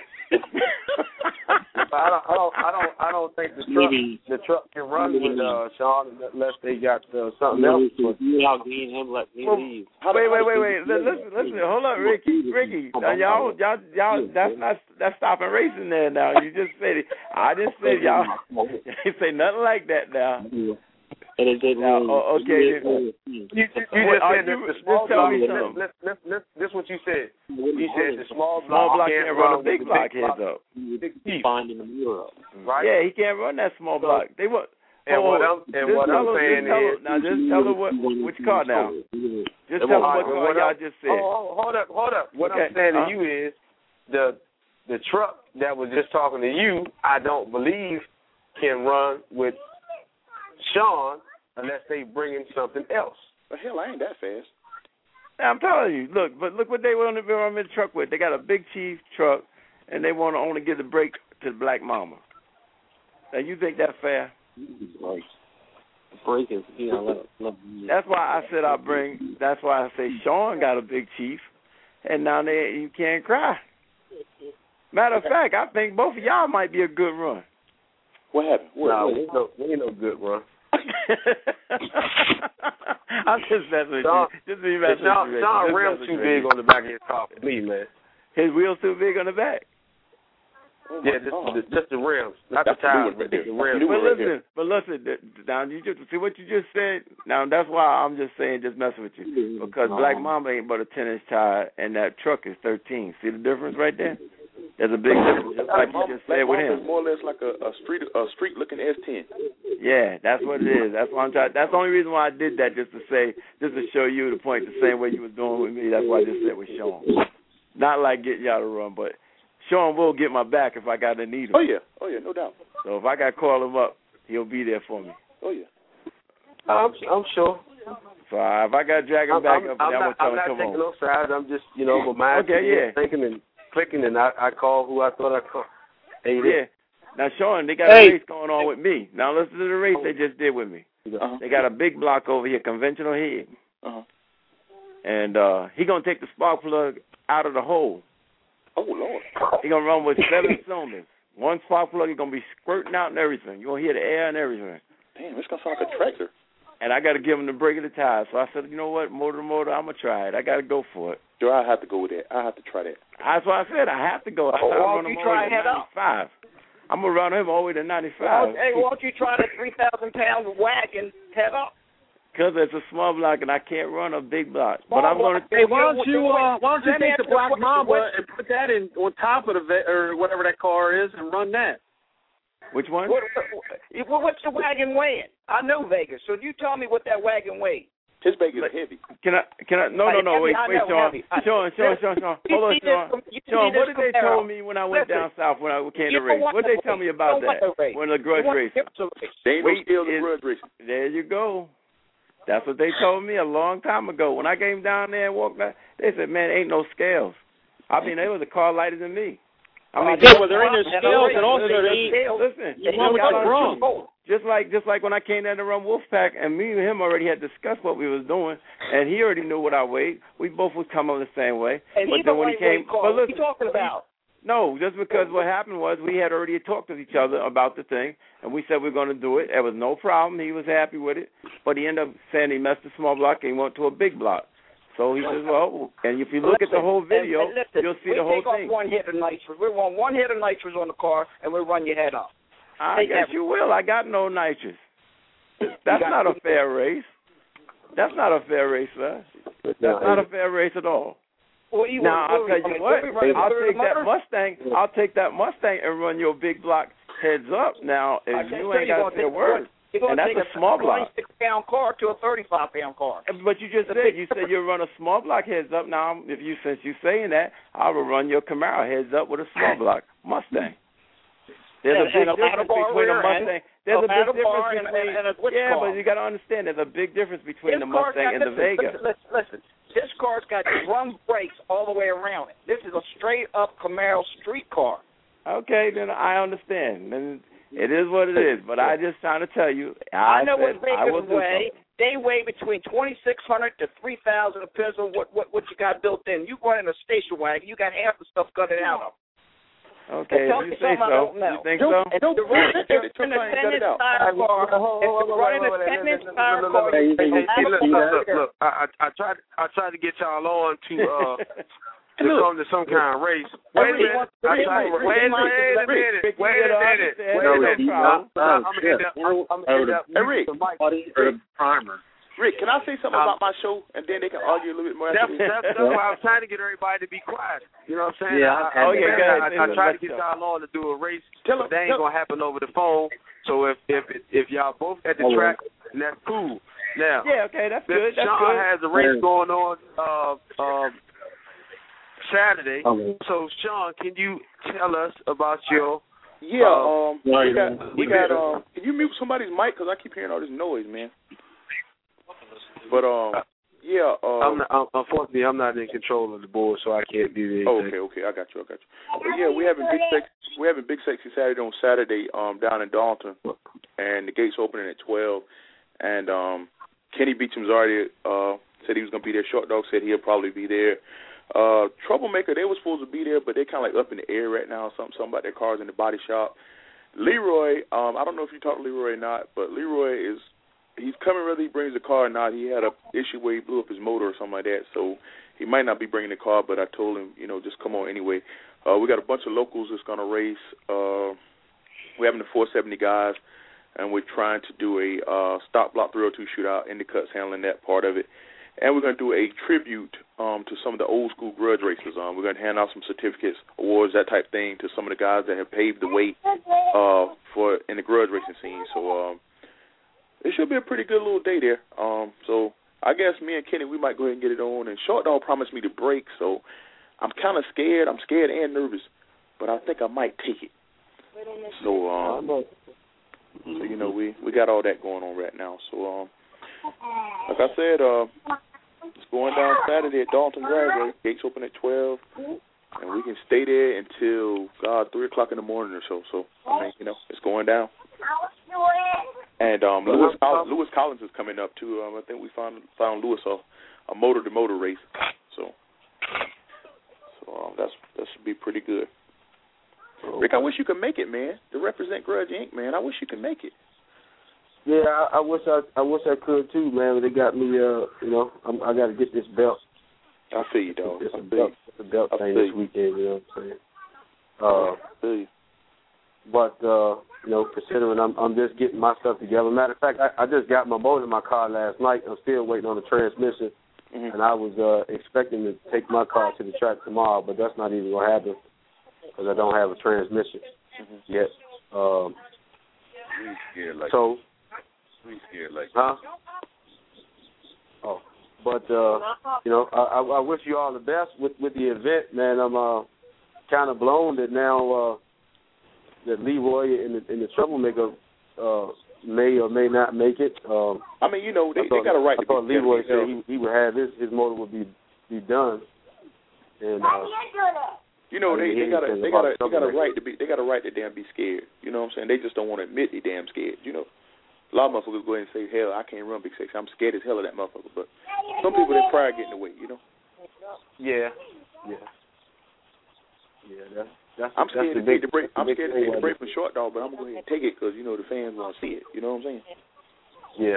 I don't, I don't, I don't, I don't think the truck, the truck can run with uh, Sean unless they got uh, something else. Y'all getting him, let me Well, leave. Wait, wait, wait, wait. Listen, listen. Hold up, Ricky, Ricky. Now, y'all, y'all, y'all. That's not that's stopping racing there. Now you just said it. I just said y'all. You say nothing like that now. Now, oh, okay. You, you, you just What, are said the, you- the small just tell block. me Listen, something. listen, listen, listen, this is what you said. You said the small block, Small block can't can't run a with big the block big heads up. Big teeth. Finding the mirror. Right? Yeah, he can't run that small block. They want. And oh, what I'm and just what tell I'm her, saying just tell her, is now just tell her what which car now. Just tell her what car what y'all I'm- just said. Oh, hold up, hold up. What Okay, I'm saying to uh-huh. you is the the truck that was just talking to you, I don't believe can run with Sean unless they bring in something else. But hell, I ain't that fast. I'm telling you. Look, but look what they want to be on the truck with. They got a Big Chief truck, and they want to only give the break to the Black Mama. Now, you think that's fair? Right. Break is, you know, let, let, that's why I said I bring. That's why I say Sean got a Big Chief, and now they you can't cry. Matter of fact, I think both of y'all might be a good run. What happened? What, no, what? we ain't no, we ain't no good run. I'm just messing with Sean, you. Just be messing Sean, with you. Sean Just Rim's messing too with big you. on the back of his car for me, man. His wheel's too big on the back. Oh yeah, just, the, just the rims, not that's the tires, right but just the rims. But right listen, there. but listen. Now you just see what you just said. Now that's why I'm just saying, just messing with you, because Black Mamba ain't but a ten inch tire, and that truck is thirteen. See the difference right there? There's a big difference, just like you just said with him. It's more or less like a, a street, a street looking S ten. Yeah, that's what it is. That's why I'm trying. That's the only reason why I did that, just to say, just to show you the point, the same way you was doing with me. That's why I just said with Sean. Not like getting y'all to run, but Sean will get my back if I got to need him. Oh yeah, oh yeah, no doubt. So if I got to call him up, he'll be there for me. Oh yeah. I'm, I'm sure. So uh, if I got to drag him I'm, back I'm, up, I'm then not, I'm I'm going to not tell him taking come on. no sides. I'm just, you know, my mind Okay, yeah. thinking and clicking, and I, I call who I thought I called. Hey, yeah. Now, Sean, they got hey. a race going on with me. Now, listen to the race they just did with me. Uh-huh. They got a big block over here, conventional head. Uh-huh. And uh, he going to take the spark plug out of the hole. Oh, Lord. He going to run with seven cylinders. One spark plug is going to be squirting out and everything. You're going to hear the air and everything. Damn, it's going to sound like a tractor. And I got to give him the break of the tires. So I said, you know what, motor to motor, I'm going to try it. I got to go for it. Sure, I have to go with that. I have to try that. That's what I said. I have to go. I Well, said, why I'm don't going you to try to head up? ninety-five. I'm going to run him all the way to ninety-five. Well, hey, why don't you try the three thousand pound wagon head up? Because it's a small block and I can't run a big block. But I'm going to. Hey, why don't you uh, why don't you Let me take the ask you a Black question. Mamba What- and put that in on top of the ve- or whatever that car is and run that? Which one? What, what, what's the wagon weighing? I know Vegas, so you tell me what that wagon weighs. His bag is heavy. Can I? Can I? No, no, no. Wait, I wait, know, Sean. heavy. I- Sean, Sean, Sean, Sean. You Hold on, see this Sean. from- you see Sean, what this did they Camaro. tell me when I went Listen, down south when I came you to race? don't want What did they the tell race. me You about don't want that? the race. When the You grudge want race. the race. They ain't Wait, no skill in is- grudge racing. There you go. That's what they told me a long time ago. When I came down there and walked down, they said, man, ain't no scales. I mean, they was a car lighter than me. I mean, Yeah, well, there ain't no scales, and also listen, there ain't. listen, Yeah, you why would got you on wrong? truth. Just like just like when I came down to run Wolfpack, and me and him already had discussed what we was doing, and he already knew what I weighed. We both would come on the same way. And but he then the when he lightweight came, car. but What listen, you talking about? no, just because what happened was we had already talked to each other about the thing, and we said we were going to do it. There was no problem. He was happy with it, but he ended up saying he messed the small block and he went to a big block. So he says, well, and if you look listen, at the whole video, and, and listen, you'll see we the whole take thing. off one hit of nitrous. We want one hit of nitrous on the car, and we'll run your head up. I Take guess that. you will. I got no nitrous. That's not a fair race. That's not a fair race, sir. That's not a fair race at all. Well, you Now I'll tell you what. I'll take that motor? Mustang. I'll take that Mustang and run your big block heads up. Now, I if can't you tell ain't you got gonna to say a take- word, You're and gonna that's take a small block. twenty-six pound car to a thirty-five pound car. But you just said you said you run a small block heads up. Now, if you since you saying that, I will run your Camaro heads up with a small block Mustang. There's a And- big and a difference ladder bar between a rear end, Mustang. There's a a big ladder difference bar and- between. and- and a switch yeah, car. but you got to understand there's a big difference between This the car's Mustang got- and the listen, Vega. Listen, listen, listen. This car's got drum brakes all the way around it. This is a straight up Camaro street car. Okay, then I understand. Then it is what it is. But I just trying to tell you, I, I know said what I will Vegas do weigh. something. They weigh between twenty six hundred to three thousand, depends on what, what what you got built in. You run in a station wagon, you got half the stuff gutted out of. Okay, Tell if me you say something I so. don't know. You think Don't- so? If you're running if you're in a ten inch tire car, if you're running a ten inch tire car, Hey, you hey, can hey, have look, a look, car. look, look. I, I, I tried, I tried to get y'all on to uh to come to some kind of race. Wait a minute. I tried, wait a minute. Wait a minute. Wait a minute. Wait a minute. I'm gonna end up. I'm gonna end up. Hey, Rick. Rick. Primer. Rick, can I say something Um, about my show, and then they can argue a little bit more? That's, after that's, this? that's why I was trying to get everybody to be quiet. You know what I'm saying? Yeah, I, I- I, okay, I, go ahead. I, I, I tried to get y'all on to do a race, Tell but them- that ain't tell- gonna happen over the phone. So if if if y'all both at the Oh, track, then that's cool. Now, Yeah, okay, that's Mister good. That's Sean good. has a race going on uh, um, Saturday. So Sean, can you tell us about your? Yeah, uh, um, we right, got, uh, we got, um, can you mute somebody's mic? Because I keep hearing all this noise, man. But, um, Yeah. Uh, I'm not, I'm, unfortunately, I'm not in control of the board, so I can't do anything. Okay, okay, I got you, I got you. But yeah, we having big sex, we having big sexy Saturday on Saturday, um, down in Dalton, and the gates opening at twelve. And um, Kenny Beecham's already uh said he was gonna be there. Short Dog said he'll probably be there. Uh, Troublemaker, they were supposed to be there, but they're kind of like up in the air right now. Something, something about their cars in the body shop. Leroy, um, I don't know if you talked to Leroy or not, but Leroy is. He's coming whether he brings the car or not. He had a issue where he blew up his motor or something like that, so he might not be bringing the car, but I told him, you know, just come on anyway. Uh, we got a bunch of locals that's going to race. Uh, we're having the four seventy guys, and we're trying to do a uh, Stock Block three oh two shootout, in the cuts handling that part of it. And we're going to do a tribute um, to some of the old-school grudge racers. Um, we're going to hand out some certificates, awards, that type thing, to some of the guys that have paved the way uh, for in the grudge racing scene. So, um, it should be a pretty good little day there. Um, so I guess me and Kenny, we might go ahead and get it on. And Short Dog promised me to break, so I'm kind of scared. I'm scared and nervous, but I think I might take it. So, um, so you know, we, we got all that going on right now. So, um, like I said, uh, it's going down Saturday at Dalton Dragway. Gates open at twelve, and we can stay there until, God, three o'clock in the morning or so. So, I mean, you know, it's going down. And um, Lewis Collins, Lewis Collins is coming up too. Um, I think we found found Lewis a, a motor to motor race. So, so um, that's that should be pretty good. Rick, I wish you could make it, man. To represent Grudge Incorporated, man. I wish you could make it. Yeah, I, I wish I I wish I could too, man. But they got me. Uh, you know, I'm, I got to get this belt. I feel you, dog. It's I a feel belt, you. it's a belt I thing feel this you. weekend. You know what I'm saying? Uh, I feel you. But uh, you know, considering I'm I'm just getting my stuff together. Matter of fact, I, I just got my motor in my car last night. I'm still waiting on the transmission, mm-hmm. and I was uh, expecting to take my car to the track tomorrow, but that's not even gonna happen because I don't have a transmission mm-hmm. yet. Um, We scared like so, we scared like huh? Oh, but uh, you know, I, I, I wish you all the best with with the event, man. I'm uh, kind of blown that now. Uh, that Leroy and the, and the Troublemaker uh, may or may not make it. Um, I mean, you know, they, thought, they got a right I to thought be Leroy together. said he, he would have his his motor would be be done. And uh, you know, they, they got a they got a they got a right to be they got a right to damn be scared. You know what I'm saying? They just don't want to admit they damn scared. You know, a lot of motherfuckers go ahead and say, hell, I can't run big six. I'm scared as hell of that motherfucker. But some people, their pride get in the way. You know? Yeah, yeah, yeah. That's That's, I'm scared that's to take big, the break. I'm scared to take the break for from Short Dog, but I'm gonna go ahead and take it because you know the fans want to see it. You know what I'm saying? Yeah.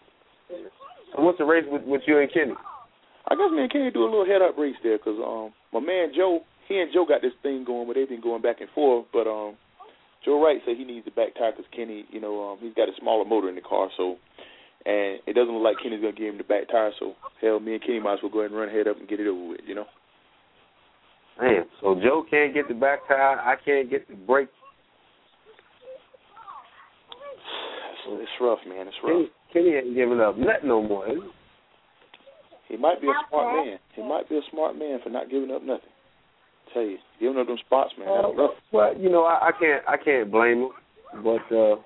So what's the race with, with you and Kenny? I guess me and Kenny do a little head up race there because um my man Joe, he and Joe got this thing going where they've been going back and forth. But um Joe Wright said he needs the back tire because Kenny, you know, um he's got a smaller motor in the car, so and it doesn't look like Kenny's gonna give him the back tire. So hell, me and Kenny might as well go ahead and run head up and get it over with. You know. Man, so Joe can't get the back tire, I can't get the brake. It's, it's rough, man. It's rough. Kenny, Kenny ain't giving up nothing no more. Is he? He might be a smart man. He might be a smart man for not giving up nothing. I tell you, giving up them spots, man. That's uh, rough. Well, you know, I, I can't, I can't blame him. But uh,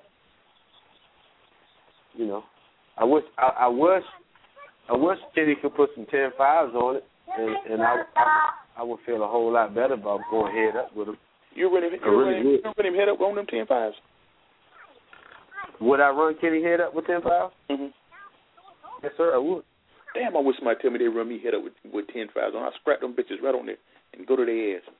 you know, I wish, I, I wish, I wish Kenny could put some ten fives on it, and, and I, I, I would feel a whole lot better about going head up with him. You run him, you really run him, you run him head up on them ten fives. Would I run Kenny head up with ten fives? Mm-hmm. Yes, sir, I would. Damn, I wish somebody tell me they run me head up with, with ten fives on. I scrap them bitches right on there and go to their ass.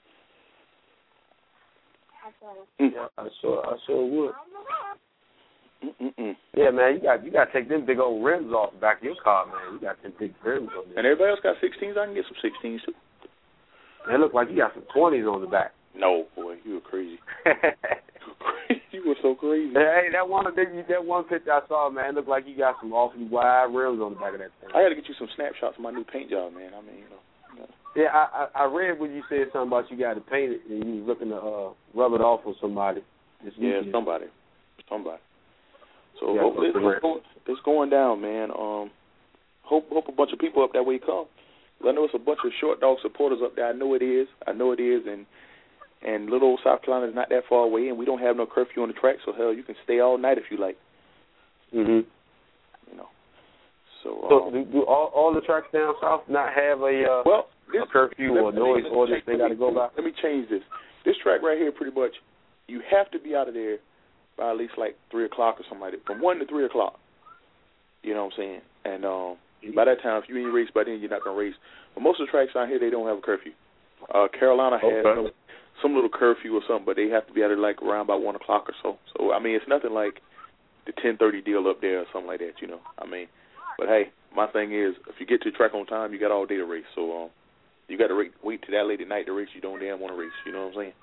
Mm. Yeah, I sure, I sure would. Mm-mm-mm. Yeah, man, you got you got to take them big old rims off the back of your car, man. You got them big rims on there. And everybody else got sixteens. I can get some sixteens too. It look like you got some twenties on the back. No, boy, you were crazy. You were so crazy. Hey, that one that, that one picture I saw, man, looked like you got some awfully wide rims on the back of that thing. I got to get you some snapshots of my new paint job, man. I mean, you know. You know. Yeah, I, I I read when you said something about you got to paint it and you was looking to uh, rub it off on somebody. This yeah, weekend. somebody, somebody. So yeah, hopefully it's, it's, going, it's going down, man. Um, hope hope a bunch of people up that way come. I know it's a bunch of Short Dog supporters up there. I know it is. I know it is, and and little old South Carolina is not that far away, and we don't have no curfew on the track. So hell, you can stay all night if you like. Mhm. You know. So, So um, do, do all all the tracks down south not have a uh, well, this, a curfew let, or noise let me, ordinance they let got me, to go by? Let me change this. This track right here, pretty much, you have to be out of there by at least like three o'clock or something like that. From one to three o'clock. You know what I'm saying? And um, by that time, if you ain't race by then, you're not gonna race. But most of the tracks out here, they don't have a curfew. Uh, Carolina has Okay. some, some little curfew or something, but they have to be out there like around by one o'clock or so. So I mean, it's nothing like the ten thirty deal up there or something like that. You know, I mean, but hey, my thing is, if you get to the track on time, you got all day to race. So um, you got to wait, wait till that late at night to race. You don't damn want to race. You know what I'm saying?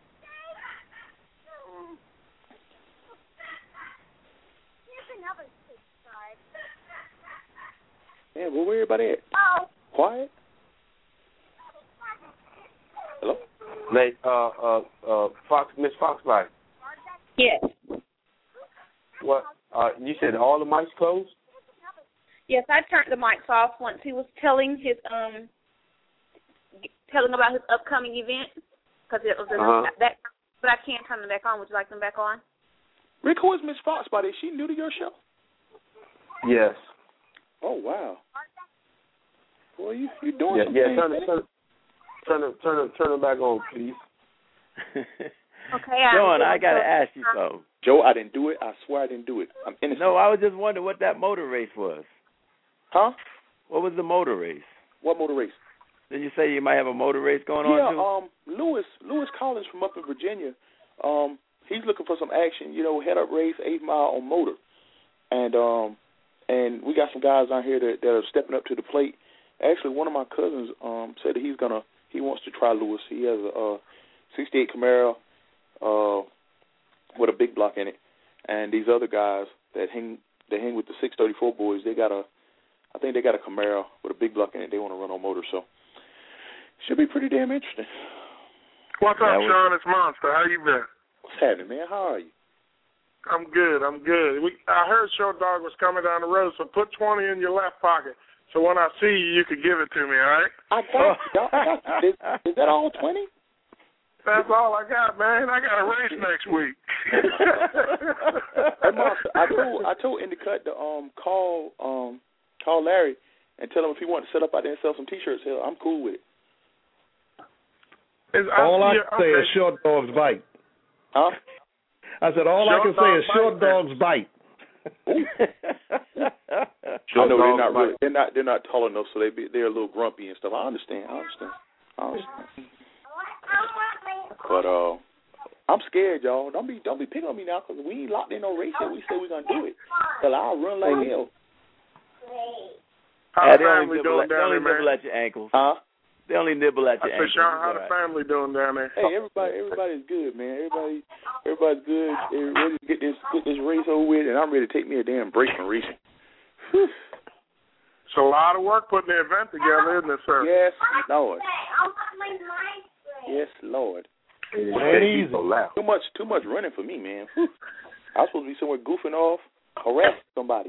Yeah, well, where everybody at? Quiet? Hello? They, uh, uh, uh, Fox, Miss Foxbody. Yes. What? Uh, you said all the mics closed? Yes, I turned the mics off once he was telling his um, telling about his upcoming event because it was in Uh-huh. that. But I can't turn them back on. Would you like them back on? Rick, who is Miss Foxbody? Is she new to your show? Yes. Oh, wow. Boy, you you doing Yeah, some yeah. things, Turn man. it, turn it, turn it, turn it, turn it back on, please. Okay. John, I got to ask you something. Joe, I didn't do it. I swear I didn't do it. I'm innocent. No, I was just wondering what that motor race was. Huh? What was the motor race? What motor race? Did you say you might have a motor race going yeah, on too? um, Lewis, Lewis Collins from up in Virginia. Um, he's looking for some action. You know, head up race, eight mile on motor, and um, and we got some guys out here that, that are stepping up to the plate. Actually, one of my cousins um said that he's gonna he wants to try Lewis. He has a uh, sixty-eight Camaro uh with a big block in it, and these other guys that hang they hang with the six thirty-four boys. They got a I think they got a Camaro with a big block in it. They want to run on motor, so should be pretty damn interesting. What's up, That was- Sean? It's Monster. How you been? What's happening, man? How are you? I'm good. I'm good. We, I heard Short Dog was coming down the road, so put twenty in your left pocket. So when I see you, you can give it to me, all right? I got you. I got you. Is, is that all twenty? That's all I got, man. I got a race next week. Hey, Monster, I told I told Endicott to um call um call Larry and tell him if he wanted to set up out there and sell some T-shirts. Hell, I'm cool with it. Is, All I I, can say okay. is short dogs bite. Huh? I said all I Short can say dog is short bite, dogs bite. I know they're not really, they're not they're not tall enough, so they be they're a little grumpy and stuff. I understand. I understand. I understand. But uh, I'm scared, y'all. Don't be don't be picking on me now because we ain't locked in no race yet. We say we're gonna do it. Hell, I'll run like hell. How Yeah, the they only family nibble, doing at, they down only there, man? nibble at your ankles. Huh? They only nibble at I your said, ankles. Sean, It's how all the right. family doing down there? Hey, everybody, everybody's good, man. Everybody, everybody's good. They're ready to get this get this race over with, and I'm ready to take me a damn break from racing. It's a lot of work putting the event together, isn't it, sir? Yes, Lord. Yes, Lord. Ain't easy. Too much, too much running for me, man. Whew. I was supposed to be somewhere goofing off, harassing somebody.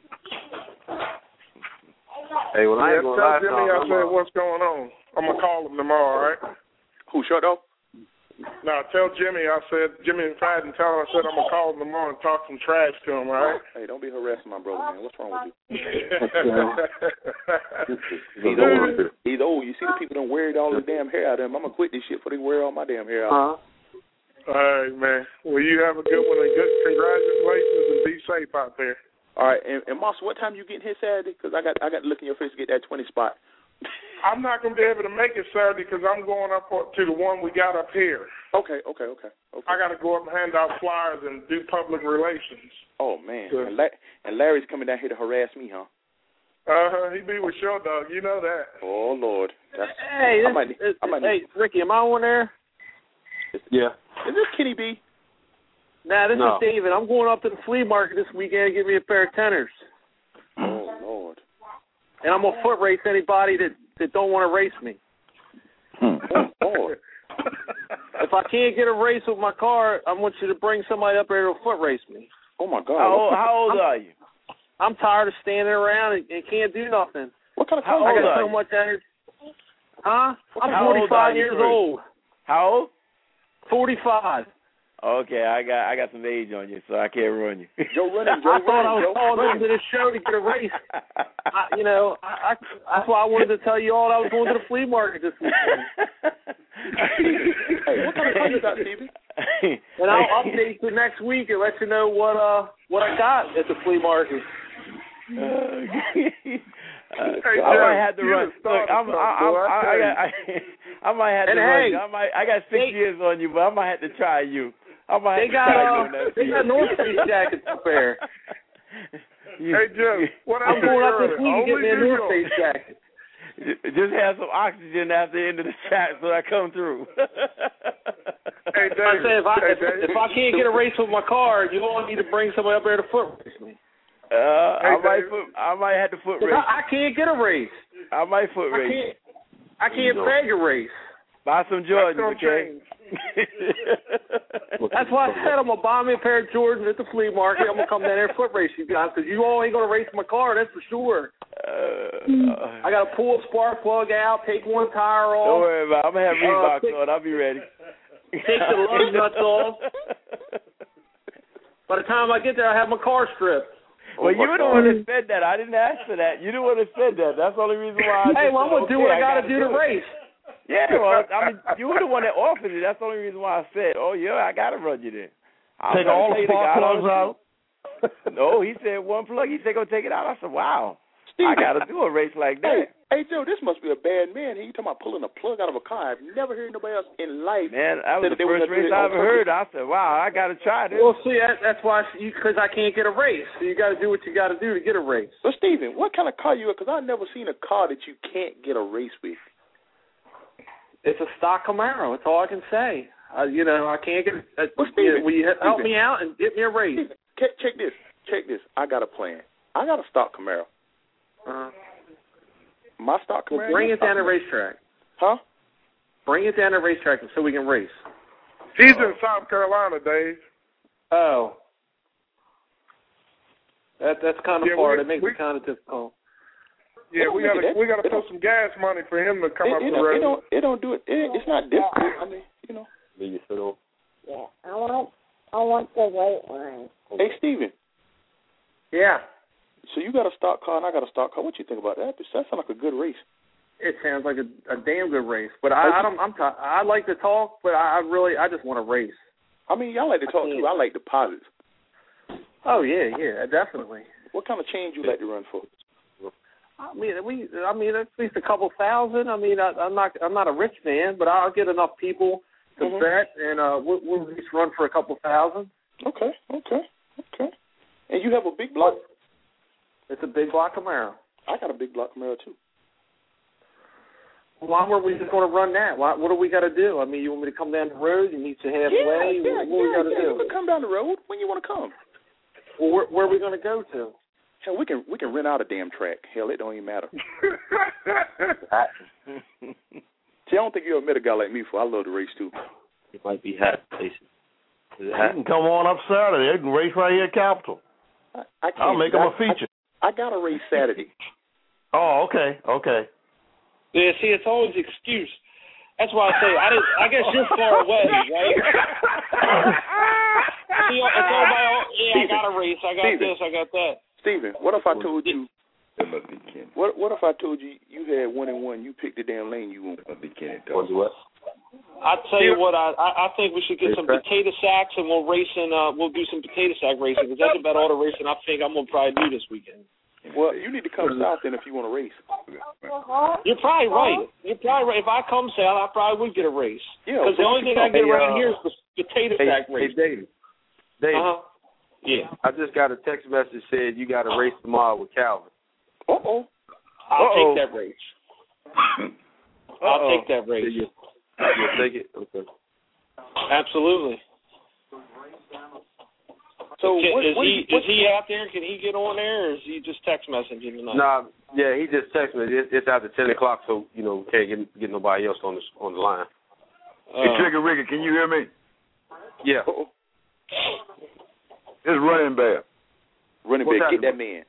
Hey, well, I Yeah, ain't gonna tell lie, Jimmy Sean, I I'm, said uh, what's going on. I'm going to call him tomorrow, all right? Who, Short Dog? No, tell Jimmy I said, Jimmy and Fadden, tell him I said I'm going to call him tomorrow and talk some trash to him, all right? Hey, don't be harassing my brother, man. What's wrong with you? he's old. He's old. You see the people don't wear all the damn hair out of him. I'm going to quit this shit before they wear all my damn hair out. Huh? All right, man. Well, you have a good one and good congratulations and be safe out there. All right, and, and Moss, what time you getting here Saturday? Because I got I got to look in your face to get that twenty spot. I'm not going to be able to make it Saturday because I'm going up to the one we got up here. Okay, okay, okay. okay. I got to go up and hand out flyers and do public relations. Oh man, Good. and, La- and Larry's coming down here to harass me, huh? Uh-huh. He be with Short Dog. You know that. Oh Lord. That's, Hey, I this, might, is, I might hey, Ricky, am I on there? Yeah. Is this Kenny B? Nah, this No. is David. I'm going up to the flea market this weekend to get me a pair of tenors. Oh Lord. And I'm gonna foot race anybody that, that don't want to race me. Oh Lord. If I can't get a race with my car, I want you to bring somebody up there to foot race me. Oh my God. How old, how old I'm, are you? I'm tired of standing around and, and can't do nothing. What kind of How car I old you got are so you? much energy. Huh? I'm How old are forty-five you, years Bruce? old. How old? forty-five. Okay, I got I got some age on you, so I can't run you. Joe running, Joe I thought I was Joe calling running. into this show to get a race. I, you know, I, I, that's why I wanted to tell you all I was going to the flea market this weekend. Hey, what kind of car you got, Stevie? And I'll update you next week and let you know what uh what I got at the flea market. Uh, Hey, I Joe, might have to you run. done Look, started I'm, something, I, boy, I, I I, tell you. I, I, I might have And to hey, run you. I might. I got six they, years on you, but I might have to try you. I might They have to got try you uh, on that they got field. North Face jackets up there. You- Hey, Joe, what I I'm tell going you up this earlier, week and get only me a New North York. Face jacket. Just have some oxygen after the end of the shot so I come through. Hey, I David, say if I hey, if, David. if I can't get a race with my car, you all need to bring somebody up there to foot race me. Uh, Hey, I might David. foot, I might have to foot 'Cause race. I, I can't get a race. I might foot I race. can't. I can't peg a race. Buy some Jordans, gonna okay? That's why I said I'm gonna buy me a pair of Jordans at the flea market. I'm gonna come down there and foot race you guys because you all ain't gonna race my car. That's for sure. Uh, I gotta pull a spark plug out, take one tire Don't off, worry about it. I'm gonna have Uh, Reeboks take- on. I'll be ready. take the lug nuts off. By the time I get there, I have my car stripped. Well, you were the one that said that. I didn't ask for that. You the one that said that. That's the only reason why. I Hey, just well, I'm said, gonna do okay, what I gotta, gotta do to it. race. Yeah, well, I mean, you were the one that offered it. That's the only reason why I said, oh, yeah, I got to run you there. I'm Take gonna all tell the you the spark guy plugs on the- out. No, he said one plug. He said, go take it out. I said, wow. Steve, I got to do a race like Hey, that. hey, Joe, this must be a bad man. He talking about pulling a plug out of a car. I've never heard nobody else in life. Man, that was said the they were first gonna do race it I on ever purpose. heard. I said, wow, I got to try this. Well, see, that, that's why because I can't get a race. So you got to do what you got to do to get a race. So, Steven, what kind of car you? Because I've never seen a car that you can't get a race with. It's a stock Camaro. That's all I can say. Uh, you know, I can't get. Uh, Well, Steven, will you help Steven. me out and get me a race? Steven, check, check this. Check this. I got a plan. I got a stock Camaro. Uh-huh. My stock Well, Camaro. bring your it down stock to Camaro. racetrack. Huh? Bring it down to racetrack so we can race. He's in South Carolina, Dave. Oh. That that's kind of Yeah, far. we- That makes we- it kind of difficult. Yeah, don't we make gotta it that- we gotta it put some gas money for him to come It, up it, the don't, road. it don't. It don't do it. it. It's not difficult. I mean, you know. Yeah, I want, I want the white one. Hey, Steven. Yeah. So you got a stock car and I got a stock car. What you think about that? That sounds like a good race. It sounds like a, a damn good race, but I, I don't. I'm. T- I like to talk, but I, I really, I just want to race. I mean, y'all like to talk too. I like deposits. Oh yeah, yeah, definitely. What kind of change you like to run for? I mean, we. I mean, at least a couple thousand. I mean, I, I'm not. I'm not a rich man, but I'll get enough people to Mhm. bet, and uh, we'll, we'll at least run for a couple thousand. Okay, okay, okay. And you have a big block? It's a big block Camaro. I got a big block Camaro too. Why were we just going to run that? Why, what do we got to do? I mean, you want me to come down the road and meet you halfway? Yeah, yeah, what what we yeah, got to yeah. do? You can come down the road when you want to come. Well, where, where are we going to go to? Hell, we can we can rent out a damn track. Hell, it don't even matter. See, I don't think you ever met a guy like me before. I love to race too. It might be hot places. Is it You hot? can come on up Saturday. You can race right here at Capitol. I, I can't, I'll make them a I- feature. I, I got to race Saturday. Oh, okay, okay. Yeah, see, it's always an excuse. That's why I say I didn't. I guess you're far away, right? see, it's all about yeah. I got a race. I got Steven. this. I got that. Steven, what if I told you? What what if I told you you had one and one? You picked the damn lane you want. What? I tell you what, I I I think we should get some potato sacks and we'll race in. Uh, we'll do some potato sack racing because that's about all the racing I think I'm gonna probably do this weekend. Well, you need to come south then if you want to race. You're probably right. You're probably right. If I come south, I probably would get a race. Yeah, Because the only thing I get Hey, around uh, here is the potato Hey, sack hey race. David. David. Uh-huh. Yeah. I just got a text message said you got a race tomorrow with Calvin. Uh oh. I'll Uh-oh. take that race. I'll Uh-oh. take that race. You, you'll take it? Okay. Absolutely. So Can, what, is what he you, is he out there? Can he get on there, or is he just text messaging tonight? Nah, yeah, he just texted me. It's, it's after ten o'clock, so you know we can't get get nobody else on the on the line. Uh, Hey, Trigger Ricky, can you hear me? Yeah. It's Running Bear. Running What's Bear, get that happening?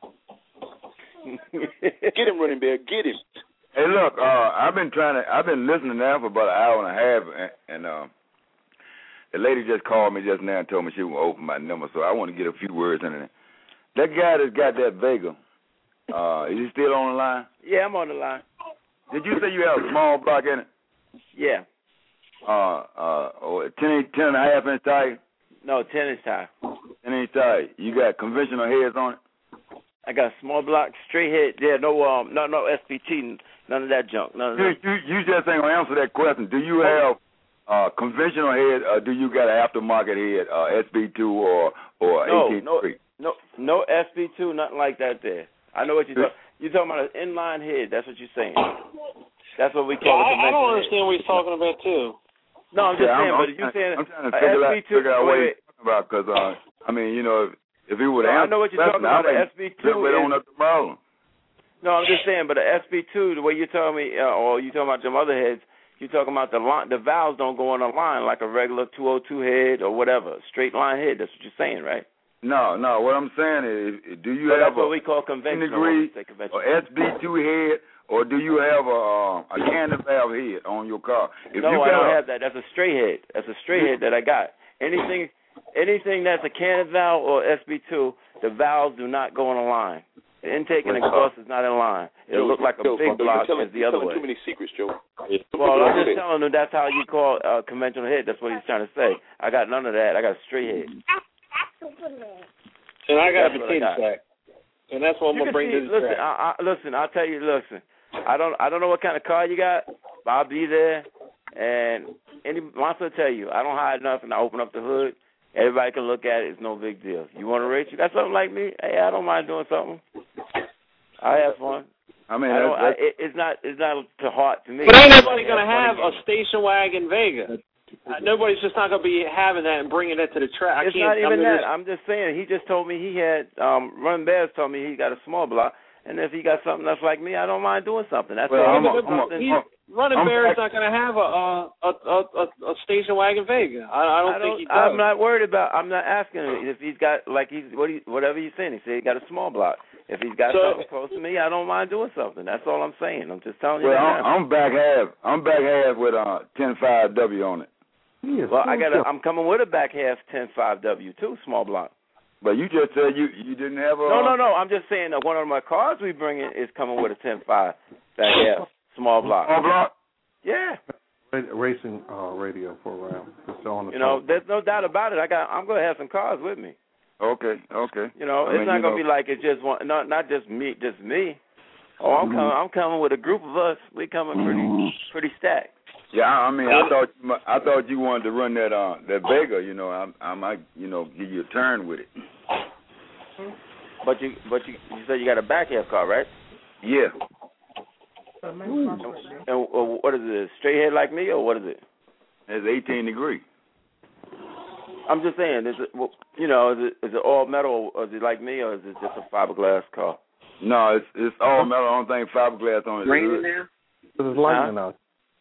man. Get him, Running Bear, get him. Hey, look, uh, I've been trying to, I've been listening now for about an hour and a half, and, and uh, the lady just called me just now and told me she would open my number, so I want to get a few words in it. That guy that's got that Vega, uh, is he still on the line? Yeah, I'm on the line. Did you say you have a small block in it? Yeah. Uh, uh, oh, ten, ten and a half inch tire? No, ten inch tire. ten inch tire. You got conventional heads on it? I got a small block, straight head. Yeah, no, um, no, no S P T, none of that junk. None of You, that. you, you just ain't gonna answer that question. Do you have uh, conventional head, or do you got an aftermarket head, uh, S B two or or No, eighteen no, three? no, no S P two, nothing like that. There. I know what you're talking. You're talking about an inline head. That's what you're saying. That's what we call yeah, it. I, I don't understand what he's talking about too. No, I'm just yeah, saying. I'm, but I'm, you're saying I'm trying to figure out, S B two. figure out what Wait, he's talking about, because uh, I mean, you know, if, if he would no, have I know what you're talking about. The S B two is is. on up the problem. No, I'm just saying. But the S B two, the way you're telling me, uh, or you talking about them other heads, you're talking about the line. The valves don't go on a line like a regular two oh two head or whatever, straight line head. That's what you're saying, right? No, no. What I'm saying is, do you So have that's what a we call conventional. degree conventional. or S B two head, or do you have a uh, a cannon valve head on your car? If no, you I got don't a, have that. That's a straight head. That's a straight head that I got. Anything, anything that's a cannon valve or S B two, the valves do not go on a line. The intake and exhaust is not in line. It'll look like a Joe, big Joe, block telling, as the other way. Too many secrets, Joe. Well, I'm just telling him that's how you call a uh, conventional head. That's what he's trying to say. I got none of that. I got a straight head. And I got That's a what I potato got. sack. And that's what I'm You gonna can bring see, to the listen, track. I, I, listen, I'll tell you, listen. I don't, I don't know what kind of car you got, but I'll be there. And any monster will tell you, I don't hide nothing. I open up the hood. Everybody can look at it. It's no big deal. You want to race? You got something like me? Hey, I don't mind doing something. I have fun. I mean, I don't, that's, I, it, it's not, it's not to heart to me. But ain't nobody gonna That's have funny. a station wagon Vega. Uh, nobody's just not gonna be having that and bringing it to the track. I It's can't, not even I mean, that. I'm just saying. He just told me he had um Run Bears told me he got a small block, and if he got something that's like me, I don't mind doing something. That's Well, all. I'm a- I'm, I'm a- something- I'm- Running I'm Bear's back- not gonna have a a a a, a station wagon Vega. I, I don't I think he does. I'm not worried about. I'm not asking him if he's got like he's what he whatever he's saying. He said he got a small block. If he's got So- something close to me, I don't mind doing something. That's all I'm saying. I'm just telling you well, that. I'm, I'm back half. I'm back half with a ten five W on it. Well, I got. I'm coming with a back half ten five W too, small block. But you just said you you didn't have a. No, no, no. I'm just saying that one of my cars we bring in is coming with a ten five back half small block. Small block. Yeah. Racing uh, radio program. It's on the You know, top. there's no doubt about it. I got. I'm gonna have some cars with me. Okay, okay. You know, I it's mean, not you gonna know- be like it's just one. Not not just me. Just me. Oh, I'm Mhm. coming. I'm coming with a group of us. We coming pretty pretty stacked. Yeah, I I mean, I thought you mi- I thought you wanted to run that uh that Vega. You know, I I might you know give you a turn with it. But you but you you said you got a back half car, right? Yeah. And uh, what is it? Straight head like me, or what is it? It's eighteen degree. I'm just saying, is it, well, you know, is it is it all metal, or is it like me, or is it just a fiberglass car? No, it's it's all metal. I don't think fiberglass on it. Raining now? There's lightning out.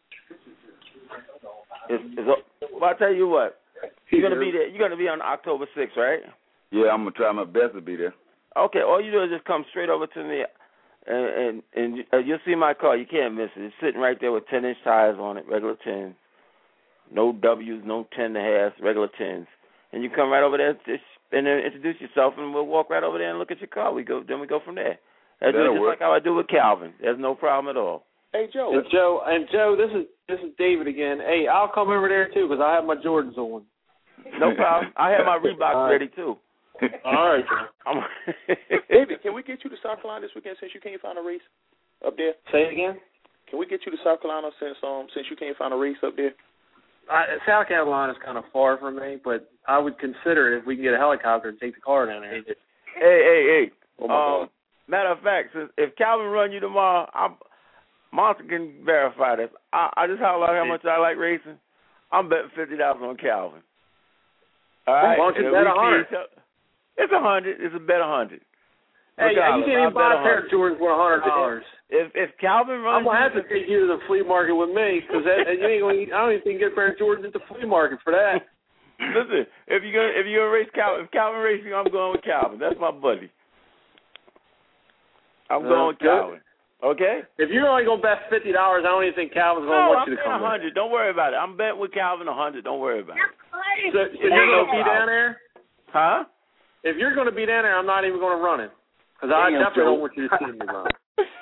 It's, it's, well, I tell you what, you're gonna be there. You're gonna be on October sixth, right? Yeah, I'm gonna try my best to be there. Okay, all you do is just come straight over to me, and and, and uh, you'll see my car. You can't miss it. It's sitting right there with ten inch tires on it, regular tens, no W's, no ten and a half, regular tens. And you come right over there just, and then introduce yourself, and we'll walk right over there and look at your car. We go, then we go from there. I do it That'll just work. like how I do with Calvin. There's no problem at all. Hey, Joe. And Joe, and Joe, this is this is David again. Hey, I'll come over there too because I have my Jordans on. No problem. I have my Reeboks ready too. All right. I'm David, can we get you to South Carolina this weekend since you can't find a race up there? Say it again. Can we get you to South Carolina since um since you can't find a race up there? I, South Carolina is kind of far from me, but I would consider it if we can get a helicopter and take the car down there. Hey, hey, hey. Oh my um, God. matter of fact, since if Calvin run you tomorrow, I'm, Monster can verify this. I, I just holler out how much I like racing. I'm betting fifty dollars on Calvin. All right. Why don't you And bet we a hundred? see each other- It's a hundred. It's a bet a hundred. Hey, yeah, you Regardless, can't I'll even buy bet a pair of Jordans for a hundred dollars. If if Calvin runs, I'm gonna have to take you to the flea market with me because you ain't gonna. I don't even think you get a pair of Jordans at the flea market for that. Listen, if you're gonna if you're gonna race Calvin, if Calvin racing, I'm going with Calvin. That's my buddy. I'm Uh, going with good. Calvin. Okay. If you're only gonna bet fifty dollars, I don't even think Calvin's gonna no, want I'm you to betting come. a hundred. Don't worry about it. I'm betting with Calvin a hundred. Don't worry about it. So, so you're gonna be down there? Huh? If you're gonna be down there, I'm not even gonna run it because I Damn, definitely Joe. don't want you to see me run.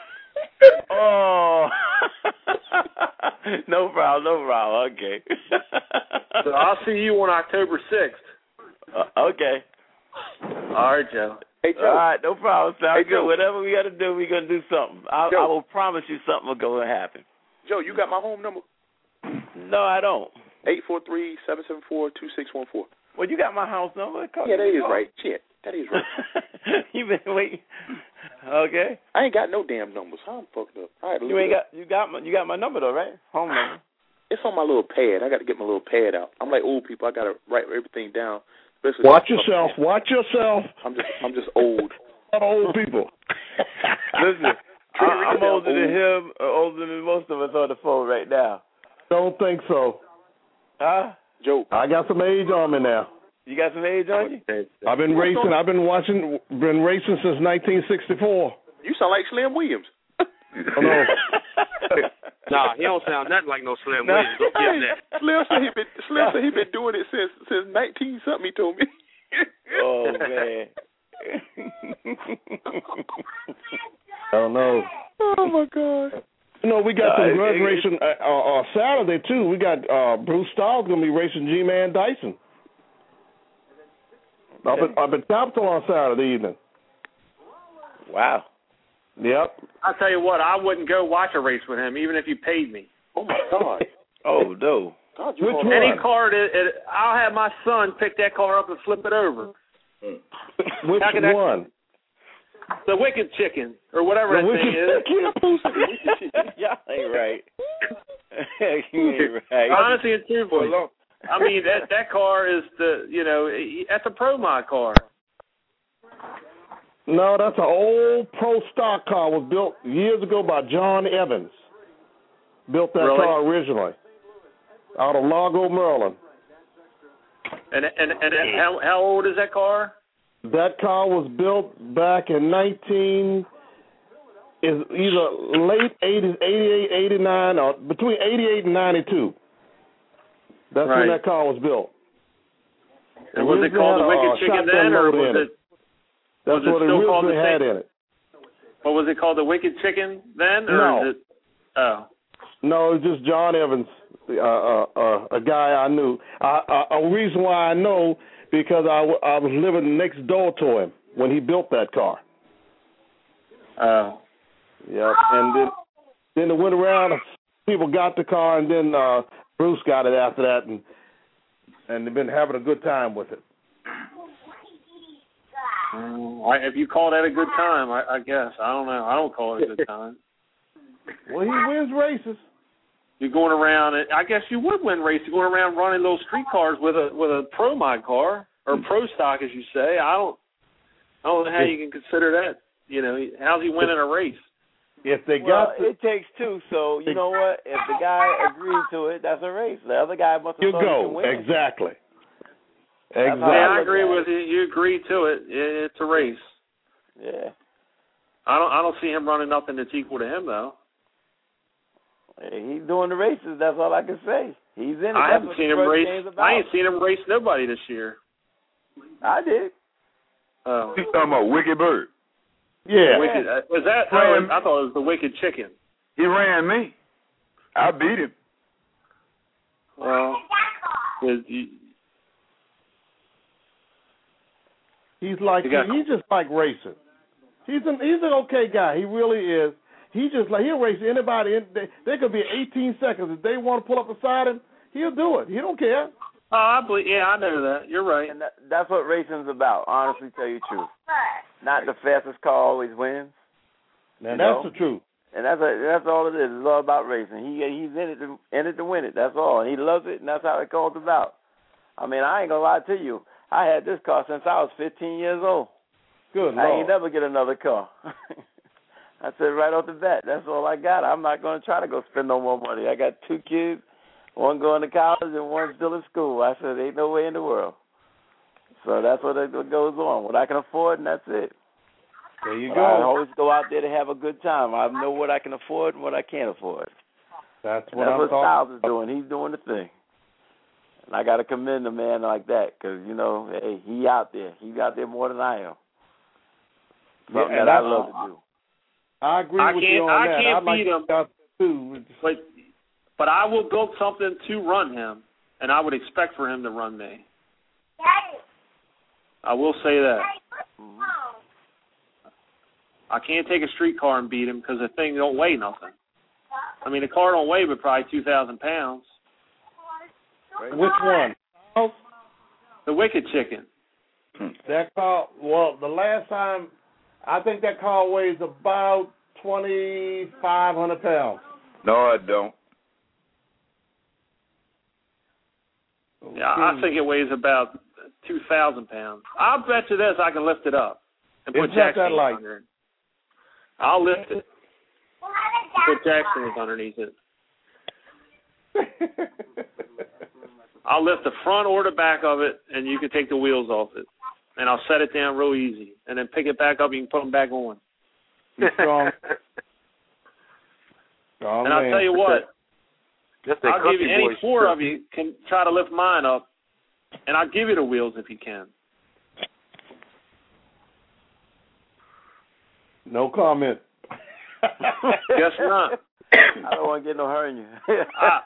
Oh. no problem. No problem. Okay. So I'll see you on October sixth. Uh, okay. All right, Joe. Hey, Joe. All right, no problem. Sounds Hey, good. Joe. Whatever we got to do, we're going to do something. I, Joe. I will promise you something will go and happen. Joe, you got my home number? No, I don't. eight four three, seven seven four, two six one four. Well, you got my house number. Call Yeah, that me. is right. Shit, that is right. You been waiting. Okay. I ain't got no damn numbers. I'm fucked up. All right, You ain't got you got my you got my number though, right? Home number. It's on my little pad. I got to get my little pad out. I'm like old people. I got to write everything down. especially Watch yourself. Watch yourself. I'm just I'm just old. Not old people. Listen, I, I'm older than him, or older than most of us on the phone right now. Don't think so. Huh? Joe. I got some age on me now. You got some age on you? I've been racing. I've been watching. Been racing since nineteen sixty-four. You sound like Slim Williams. Oh, no. Nah, he don't sound nothing like no Slim No. Williams. Don't give him that. Slim said he been Slim said he been doing it since since nineteen something. He told me. Oh man. I don't know. Oh my God. You know, we got Uh, some it- grudge it- racing uh, uh, uh, Saturday too. We got uh, Bruce Stahl's gonna be racing G-Man Dyson up at, up at Capitol on Saturday evening. Wow. Yep. I'll tell you what, I wouldn't go watch a race with him, even if you paid me. Oh my God. Oh no. God, you Which on- one? Any car, that, it, I'll have my son pick that car up and flip it over. Which How can that- one? The Wicked Chicken, or whatever The that Wicked thing is. Y'all ain't right. You ain't right. Honestly and truthfully, I mean that that car is the you know that's a Pro Mod car. No, that's an old pro stock car. Was built years ago by John Evans. Built that Really? car originally out of Largo, Maryland. And and and how how old is that car? That car was built back in nineteen is either late eighties, eighty-eight, eighty-nine, or between eighty-eight and ninety-two. That's Right. when that car was built. And was it called the Originally had Wicked a Chicken shotgun then, or motor was in it? That's was it what it still called originally the had same- in it. Or was it called the Wicked Chicken then? Or No. Is it, oh. No, it's just John Evans, uh, uh, uh, a guy I knew. I, I, a reason why I know because I, w- I was living next door to him when he built that car. Oh. Yep. And then then it went around. People got the car, and then uh, Bruce got it after that, and and they've been having a good time with it. Um, I, if you call that a good time, I, I guess I don't know. I don't call it a good time. Well, he wins races. You're going around. I guess you would win races. You're going around running little street cars with a with a Pro Mod car or Pro Stock, as you say. I don't. I don't know how you can consider that. You know, how's he winning a race? If they Well, got the, it takes two, so you know what? If the guy agreed to it, that's a race. The other guy must have you thought he go could win. exactly. That's Exactly. Yeah, how I look agree at with you. You agree to it. It's a race. Yeah. I don't. I don't see him running nothing that's equal to him though. Hey, he's doing the races. That's all I can say. He's in it. I That's haven't what seen the him first race. game's about. I ain't seen him race nobody this year. I did. Oh. You talking about Wicked Bird? Yeah. Wicked, uh, was that? Oh, I thought it was the Wicked Chicken. He ran me. I beat him. Well, is you, He's like You got- he's just like racing. He's an he's an okay guy. He really is. He just like he'll race anybody. In, they, they could be eighteen seconds if they want to pull up beside him. He'll do it. He don't care. oh, I believe. Yeah, I know that. You're right. And that, that's what racing's about. Honestly, tell you the truth. Not the fastest car always wins. Now You that's know? the truth. And that's a, that's all it is. It's all about racing. He he's in it to, in it to win it. That's all. And he loves it, and that's how it comes about. I mean, I ain't gonna lie to you. I had this car since I was fifteen years old. Good I Lord. ain't never get another car. I said right off the bat, that's all I got. I'm not gonna try to go spend no more money. I got two kids, one going to college and one still in school. I said ain't no way in the world. So that's what it goes on. What I can afford, and that's it. There you but go. I always go out there to have a good time. I know what I can afford and what I can't afford. That's what That's I'm what talking Styles about. is doing. He's doing the thing. And I got to commend a man like that because, you know, hey, he out there. He's out there more than I am. Something Yeah, that I love to do. I agree I with can't, you on I that. can't I'd like beat to him, get out too. but, but I will build something to run him, and I would expect for him to run me. I will say that. I can't take a street car and beat him because the thing don't weigh nothing. I mean, the car don't weigh but probably two thousand pounds. Which one? Oh, The Wicked Chicken. that car. Well, the last time, I think that car weighs about twenty five hundred pounds. No, I don't. Yeah, I think it weighs about two thousand pounds. I'll bet you this, I can lift it up and put It's not Jack that light. under it. I'll lift it. Put Jack Daniels underneath it. I'll lift the front or the back of it, and you can take the wheels off it. And I'll set it down real easy. And then pick it back up, you can put them back on. You're strong. strong and I'll man. tell you what, Just that I'll give you, country any boy four stuff. of you can try to lift mine up, and I'll give you the wheels if you can. No comment. Guess not. I don't want to get no hernia. Ah.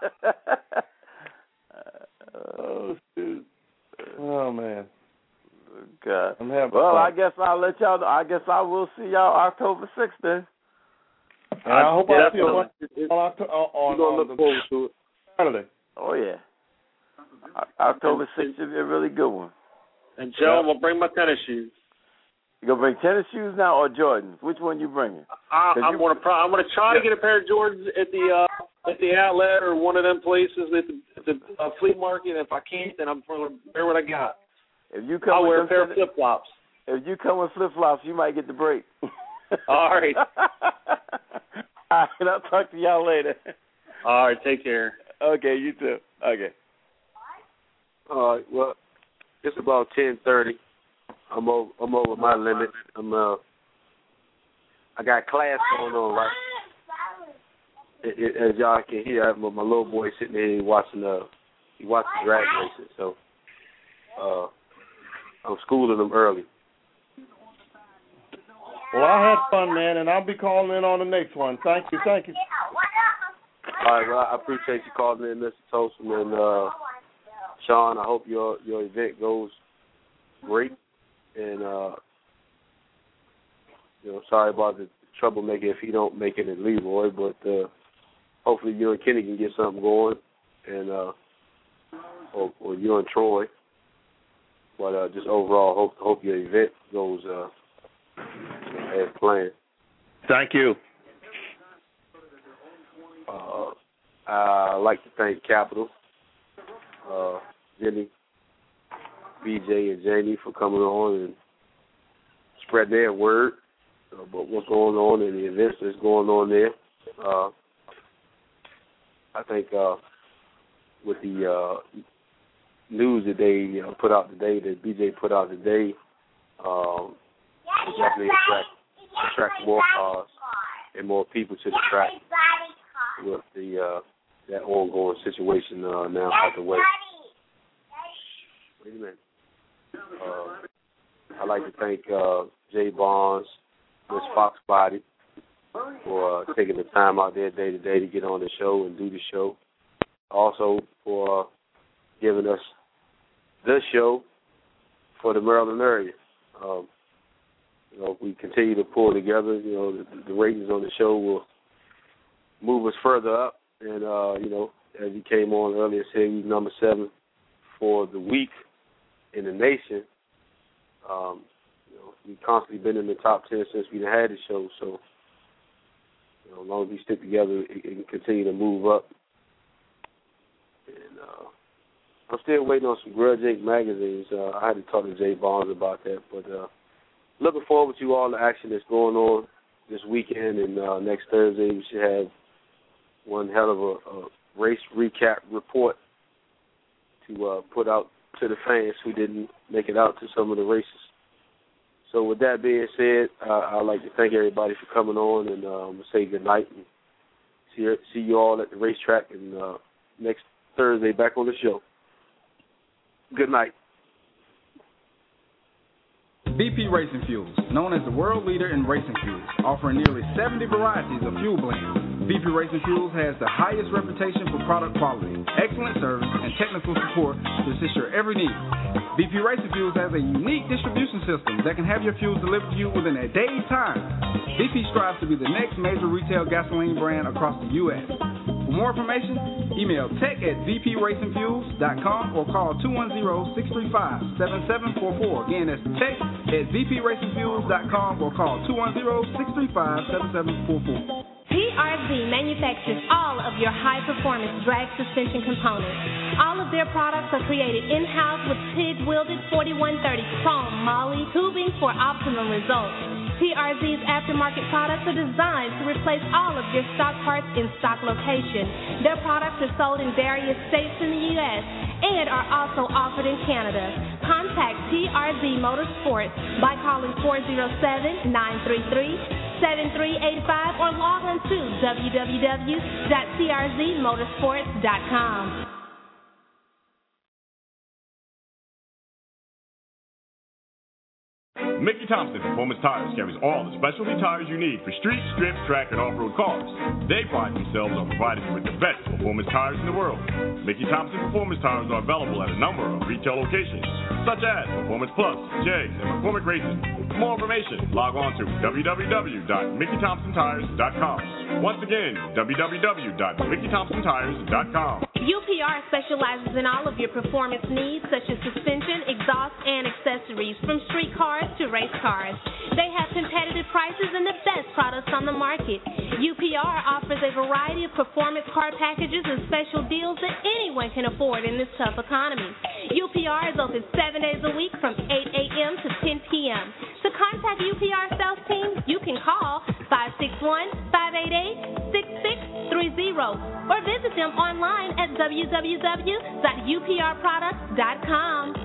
Oh, shoot. Oh, man. God. I'm having Well, fun. I guess I'll let y'all know. I guess I will see y'all October sixth then. And I hope I see you on, Definitely. on, Octo- on, We're gonna on look the forward to it. Saturday. Oh, yeah. O- October sixth should be a really good one. And Joe, I'm going to bring my tennis shoes. You going to bring tennis shoes now or Jordans? Which one you bringing? I, 'Cause I'm you- going to pro- I'm going to try to get a pair of Jordans at the uh, at the outlet or one of them places at the, at the uh, flea market. If I can't, then I'm going to wear what I got. If you come I'll with wear them a pair of tennis- flip flops. If you come with flip-flops, you might get the break. All right. All right, I'll talk to y'all later. All right, take care. Okay, you too. Okay. All right. Well, it's about ten thirty. I'm over. I'm over my limit. I'm uh. I got class going on, right? It, it, as y'all can hear, I have my, my little boy sitting there watching uh, he watches drag racing. So, uh, I'm schooling him early. Well, I had fun, man, and I'll be calling in on the next one. Thank you, thank you. All right. Well, I appreciate you calling in, Mister Toastum, and uh, Sean. I hope your your event goes great. And uh, you know, sorry about the troublemaker if he don't make it in Leroy, but uh, hopefully you and Kenny can get something going, and uh, or, or you and Troy. But uh, just overall, hope hope your event goes uh, as planned. Thank you. Uh, I'd like to thank Capital, uh, Jimmy, B J, and Jamie for coming on and spreading their word about what's going on and the events that's going on there. Uh, I think uh, with the uh, news that they uh, put out today, that B J put out today, um, will definitely attract, attract more cars and more people to the track with the uh, that ongoing situation uh, now out the way. Wait a minute. Uh, I'd like to thank uh, Jay Barnes, Miss Fox Body, for uh, taking the time out there day to day to get on the show and do the show. Also for uh, giving us the show for the Maryland area. Um, you know, if we continue to pull together, you know, the, the ratings on the show will move us further up. And, uh, you know, as you came on earlier, said we number seven for the week in the nation. Um, you know, we've constantly been in the top ten since we had the show. So, you know, as long as we stick together, it, it can continue to move up. And uh, I'm still waiting on some Grudge Incorporated magazines. Uh, I had to talk to Jay Barnes about that. But uh, looking forward to all the action that's going on this weekend. And uh, next Thursday we should have one hell of a, a race recap report to uh, put out to the fans who didn't make it out to some of the races. So with that being said, uh, I'd like to thank everybody for coming on, and um, say good night. And see you, see you all at the racetrack, and uh, next Thursday back on the show. Good night. B P Racing Fuels, known as the world leader in racing fuels, offering nearly seventy varieties of fuel blends. B P Racing Fuels has the highest reputation for product quality, excellent service, and technical support to assist your every need. B P Racing Fuels has a unique distribution system that can have your fuels delivered to you within a day's time. B P strives to be the next major retail gasoline brand across the U S For more information, email tech at v p racing fuels dot com or call two one zero, six three five, seven seven four four. Again, that's tech at v p racing fuels dot com or call two one zero, six three five, seven seven four four. T R Z manufactures all of your high-performance drag suspension components. All of their products are created in-house with TIG-welded forty-one thirty chrome moly tubing for optimum results. T R Z's aftermarket products are designed to replace all of your stock parts in stock location. Their products are sold in various states in the U S and are also offered in Canada. Contact T R Z Motorsports by calling four zero seven, nine three three, seven three eight five or log on to w w w dot t r z motorsports dot com. Mickey Thompson Performance Tires carries all the specialty tires you need for street, strip, track, and off-road cars. They pride themselves on providing you with the best performance tires in the world. Mickey Thompson Performance Tires are available at a number of retail locations, such as Performance Plus, Jegs, and McCormick Racing. For more information, log on to w w w dot mickey thompson tires dot com. Once again, w w w dot mickey thompson tires dot com. U P R specializes in all of your performance needs, such as suspension, exhaust, and accessories, from street cars to race cars. They have competitive prices and the best products on the market. U P R offers a variety of performance car packages and special deals that anyone can afford in this tough economy. U P R is open seven days a week from eight a.m. to ten p.m. To contact U P R sales team, you can call five six one, five eight eight, six six three zero or visit them online at w w w dot u p r products dot com.